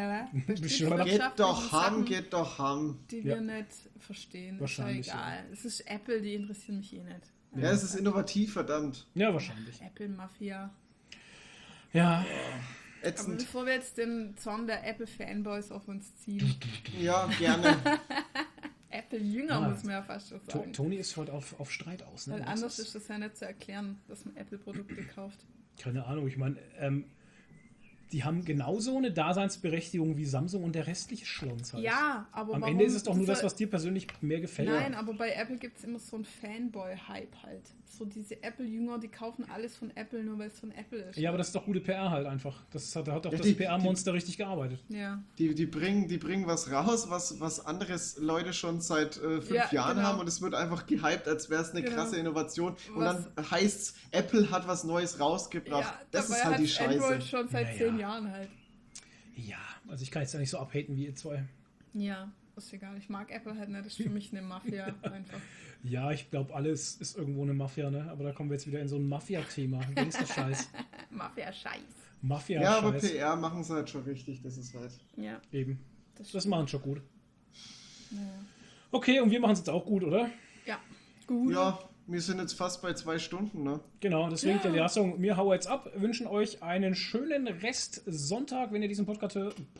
Sachen, Geht doch ham. die Ja. wir nicht verstehen. Wahrscheinlich, Ist ja egal. Es ist Apple, die interessieren mich eh nicht. Ja, es ist innovativ, verdammt. Ja, wahrscheinlich. Apple-Mafia. Ja, Aber Ätzend. bevor wir jetzt den Zorn der Apple-Fanboys auf uns ziehen, Ja, gerne. Apple-Jünger Ah. muss man ja fast schon sagen. Toni ist heute auf Streit aus. Ne? Weil Das anders ist das ja nicht zu erklären, dass man Apple-Produkte kauft. Keine Ahnung, ich meine, die haben genauso eine Daseinsberechtigung wie Samsung und der restliche Schlons halt. Ja, aber Am warum Ende ist es doch nur dieser- das, was dir persönlich mehr gefällt. Nein, aber bei Apple gibt es immer so einen Fanboy-Hype halt. So diese Apple-Jünger, die kaufen alles von Apple, nur weil es von Apple ist. Ja, aber das ist doch gute PR halt einfach. Da hat doch Ja, das die- PR-Monster richtig gearbeitet. Ja. Die bringen was raus, was anderes Leute schon seit 5 Ja, Jahren genau. haben und es wird einfach gehypt, als wäre es eine Genau. krasse Innovation. Und Was- dann heißt's, Apple hat was Neues rausgebracht. Ja, das dabei ist halt die hat's Android Scheiße. schon seit Naja. 10 Jahren halt. Ja, also ich kann jetzt ja nicht so abhaten wie ihr zwei. Ja, ist egal. Ich mag Apple halt nicht. Das ist für mich eine Mafia einfach. Ja, ich glaube, alles ist irgendwo eine Mafia, ne? Aber da kommen wir jetzt wieder in so ein Mafia-Thema. Gangster-Scheiß. Mafia-Scheiß. Mafia-Scheiß. Ja, aber PR machen sie halt schon richtig, das ist halt. Ja, Eben. Das stimmt. machen sie schon gut. Naja. Okay, und wir machen es jetzt auch gut, oder? Ja, gut. Ja, wir sind jetzt fast bei 2 Stunden, ne? Genau, deswegen Ja. der Lassung, wir hauen jetzt ab, wünschen euch einen schönen Rest Sonntag, wenn ihr diesen Podcast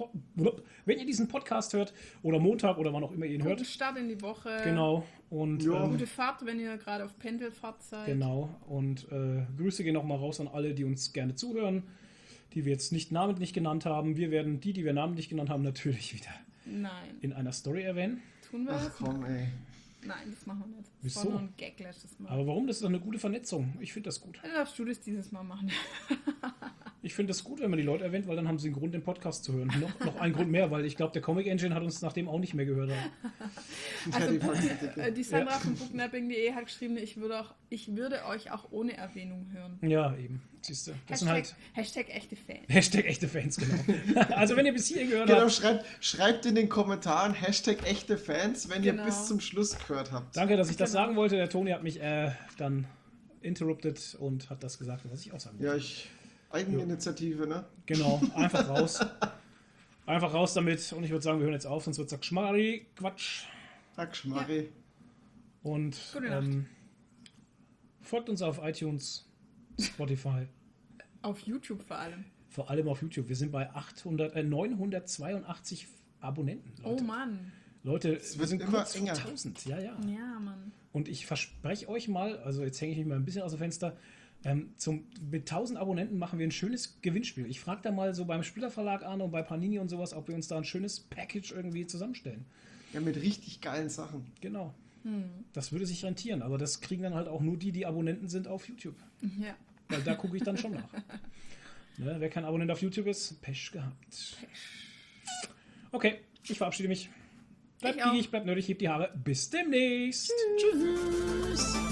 hört, oder Montag oder wann auch immer ihr ihn Guten hört. Start in die Woche. Genau. Und Ja. Gute Fahrt, wenn ihr gerade auf Pendelfahrt seid. genau. Und Grüße gehen nochmal raus an alle, die uns gerne zuhören, die wir jetzt nicht namentlich genannt haben. Wir werden die wir namentlich genannt haben, natürlich wieder Nein. in einer Story erwähnen. Tun wir Ach das? komm, ey. Nein, das machen wir nicht. Das Wieso? war nur ein Gag letztes Mal. Aber warum? Das ist doch eine gute Vernetzung. Ich finde das gut. Dann darfst du das dieses Mal machen. Ich finde das gut, wenn man die Leute erwähnt, weil dann haben sie einen Grund, den Podcast zu hören. Noch einen Grund mehr, weil ich glaube, der Comic Engine hat uns nachdem auch nicht mehr gehört. Also, die Faxendicke. die Sandra von booknapping.de hat geschrieben, ich würde euch auch ohne Erwähnung hören. Ja, eben. Siehst du. Das sind halt Hashtag echte Fans. Hashtag echte Fans, genau. Also wenn ihr bis hierhin gehört Genau, habt, schreibt in den Kommentaren Hashtag echte Fans, wenn Genau. ihr bis zum Schluss gehört habt. danke, dass ich das Genau. sagen wollte. Der Toni hat mich dann interrupted und hat das gesagt, was ich auch sagen wollte. Ja, Eigeninitiative, ne? Genau, einfach raus. Einfach raus damit und ich würde sagen, wir hören jetzt auf, sonst wird es Schmarri, Quatsch. Ach, Schmarri. Und Gute Nacht. folgt uns auf iTunes, Spotify, Auf YouTube vor allem. vor allem auf YouTube. Wir sind bei 982 Abonnenten. Oh Mann. Leute, wir wird sind immer kurz vor enger. 1000. Ja, ja. Ja, Mann. Und ich verspreche euch mal, also jetzt hänge ich mich mal ein bisschen aus dem Fenster, mit 1000 Abonnenten machen wir ein schönes Gewinnspiel. Ich frage da mal so beim Splitterverlag an und bei Panini und sowas, ob wir uns da ein schönes Package irgendwie zusammenstellen. Ja, mit richtig geilen Sachen. Genau. Das würde sich rentieren, aber das kriegen dann halt auch nur die Abonnenten sind auf YouTube. Ja. Weil da gucke ich dann schon nach. Ne, wer kein Abonnent auf YouTube ist, Pech gehabt. Okay, ich verabschiede mich. Bleibt Ich auch. biegig, bleibt nerdig, hebt die Haare. Bis demnächst. Tschüss.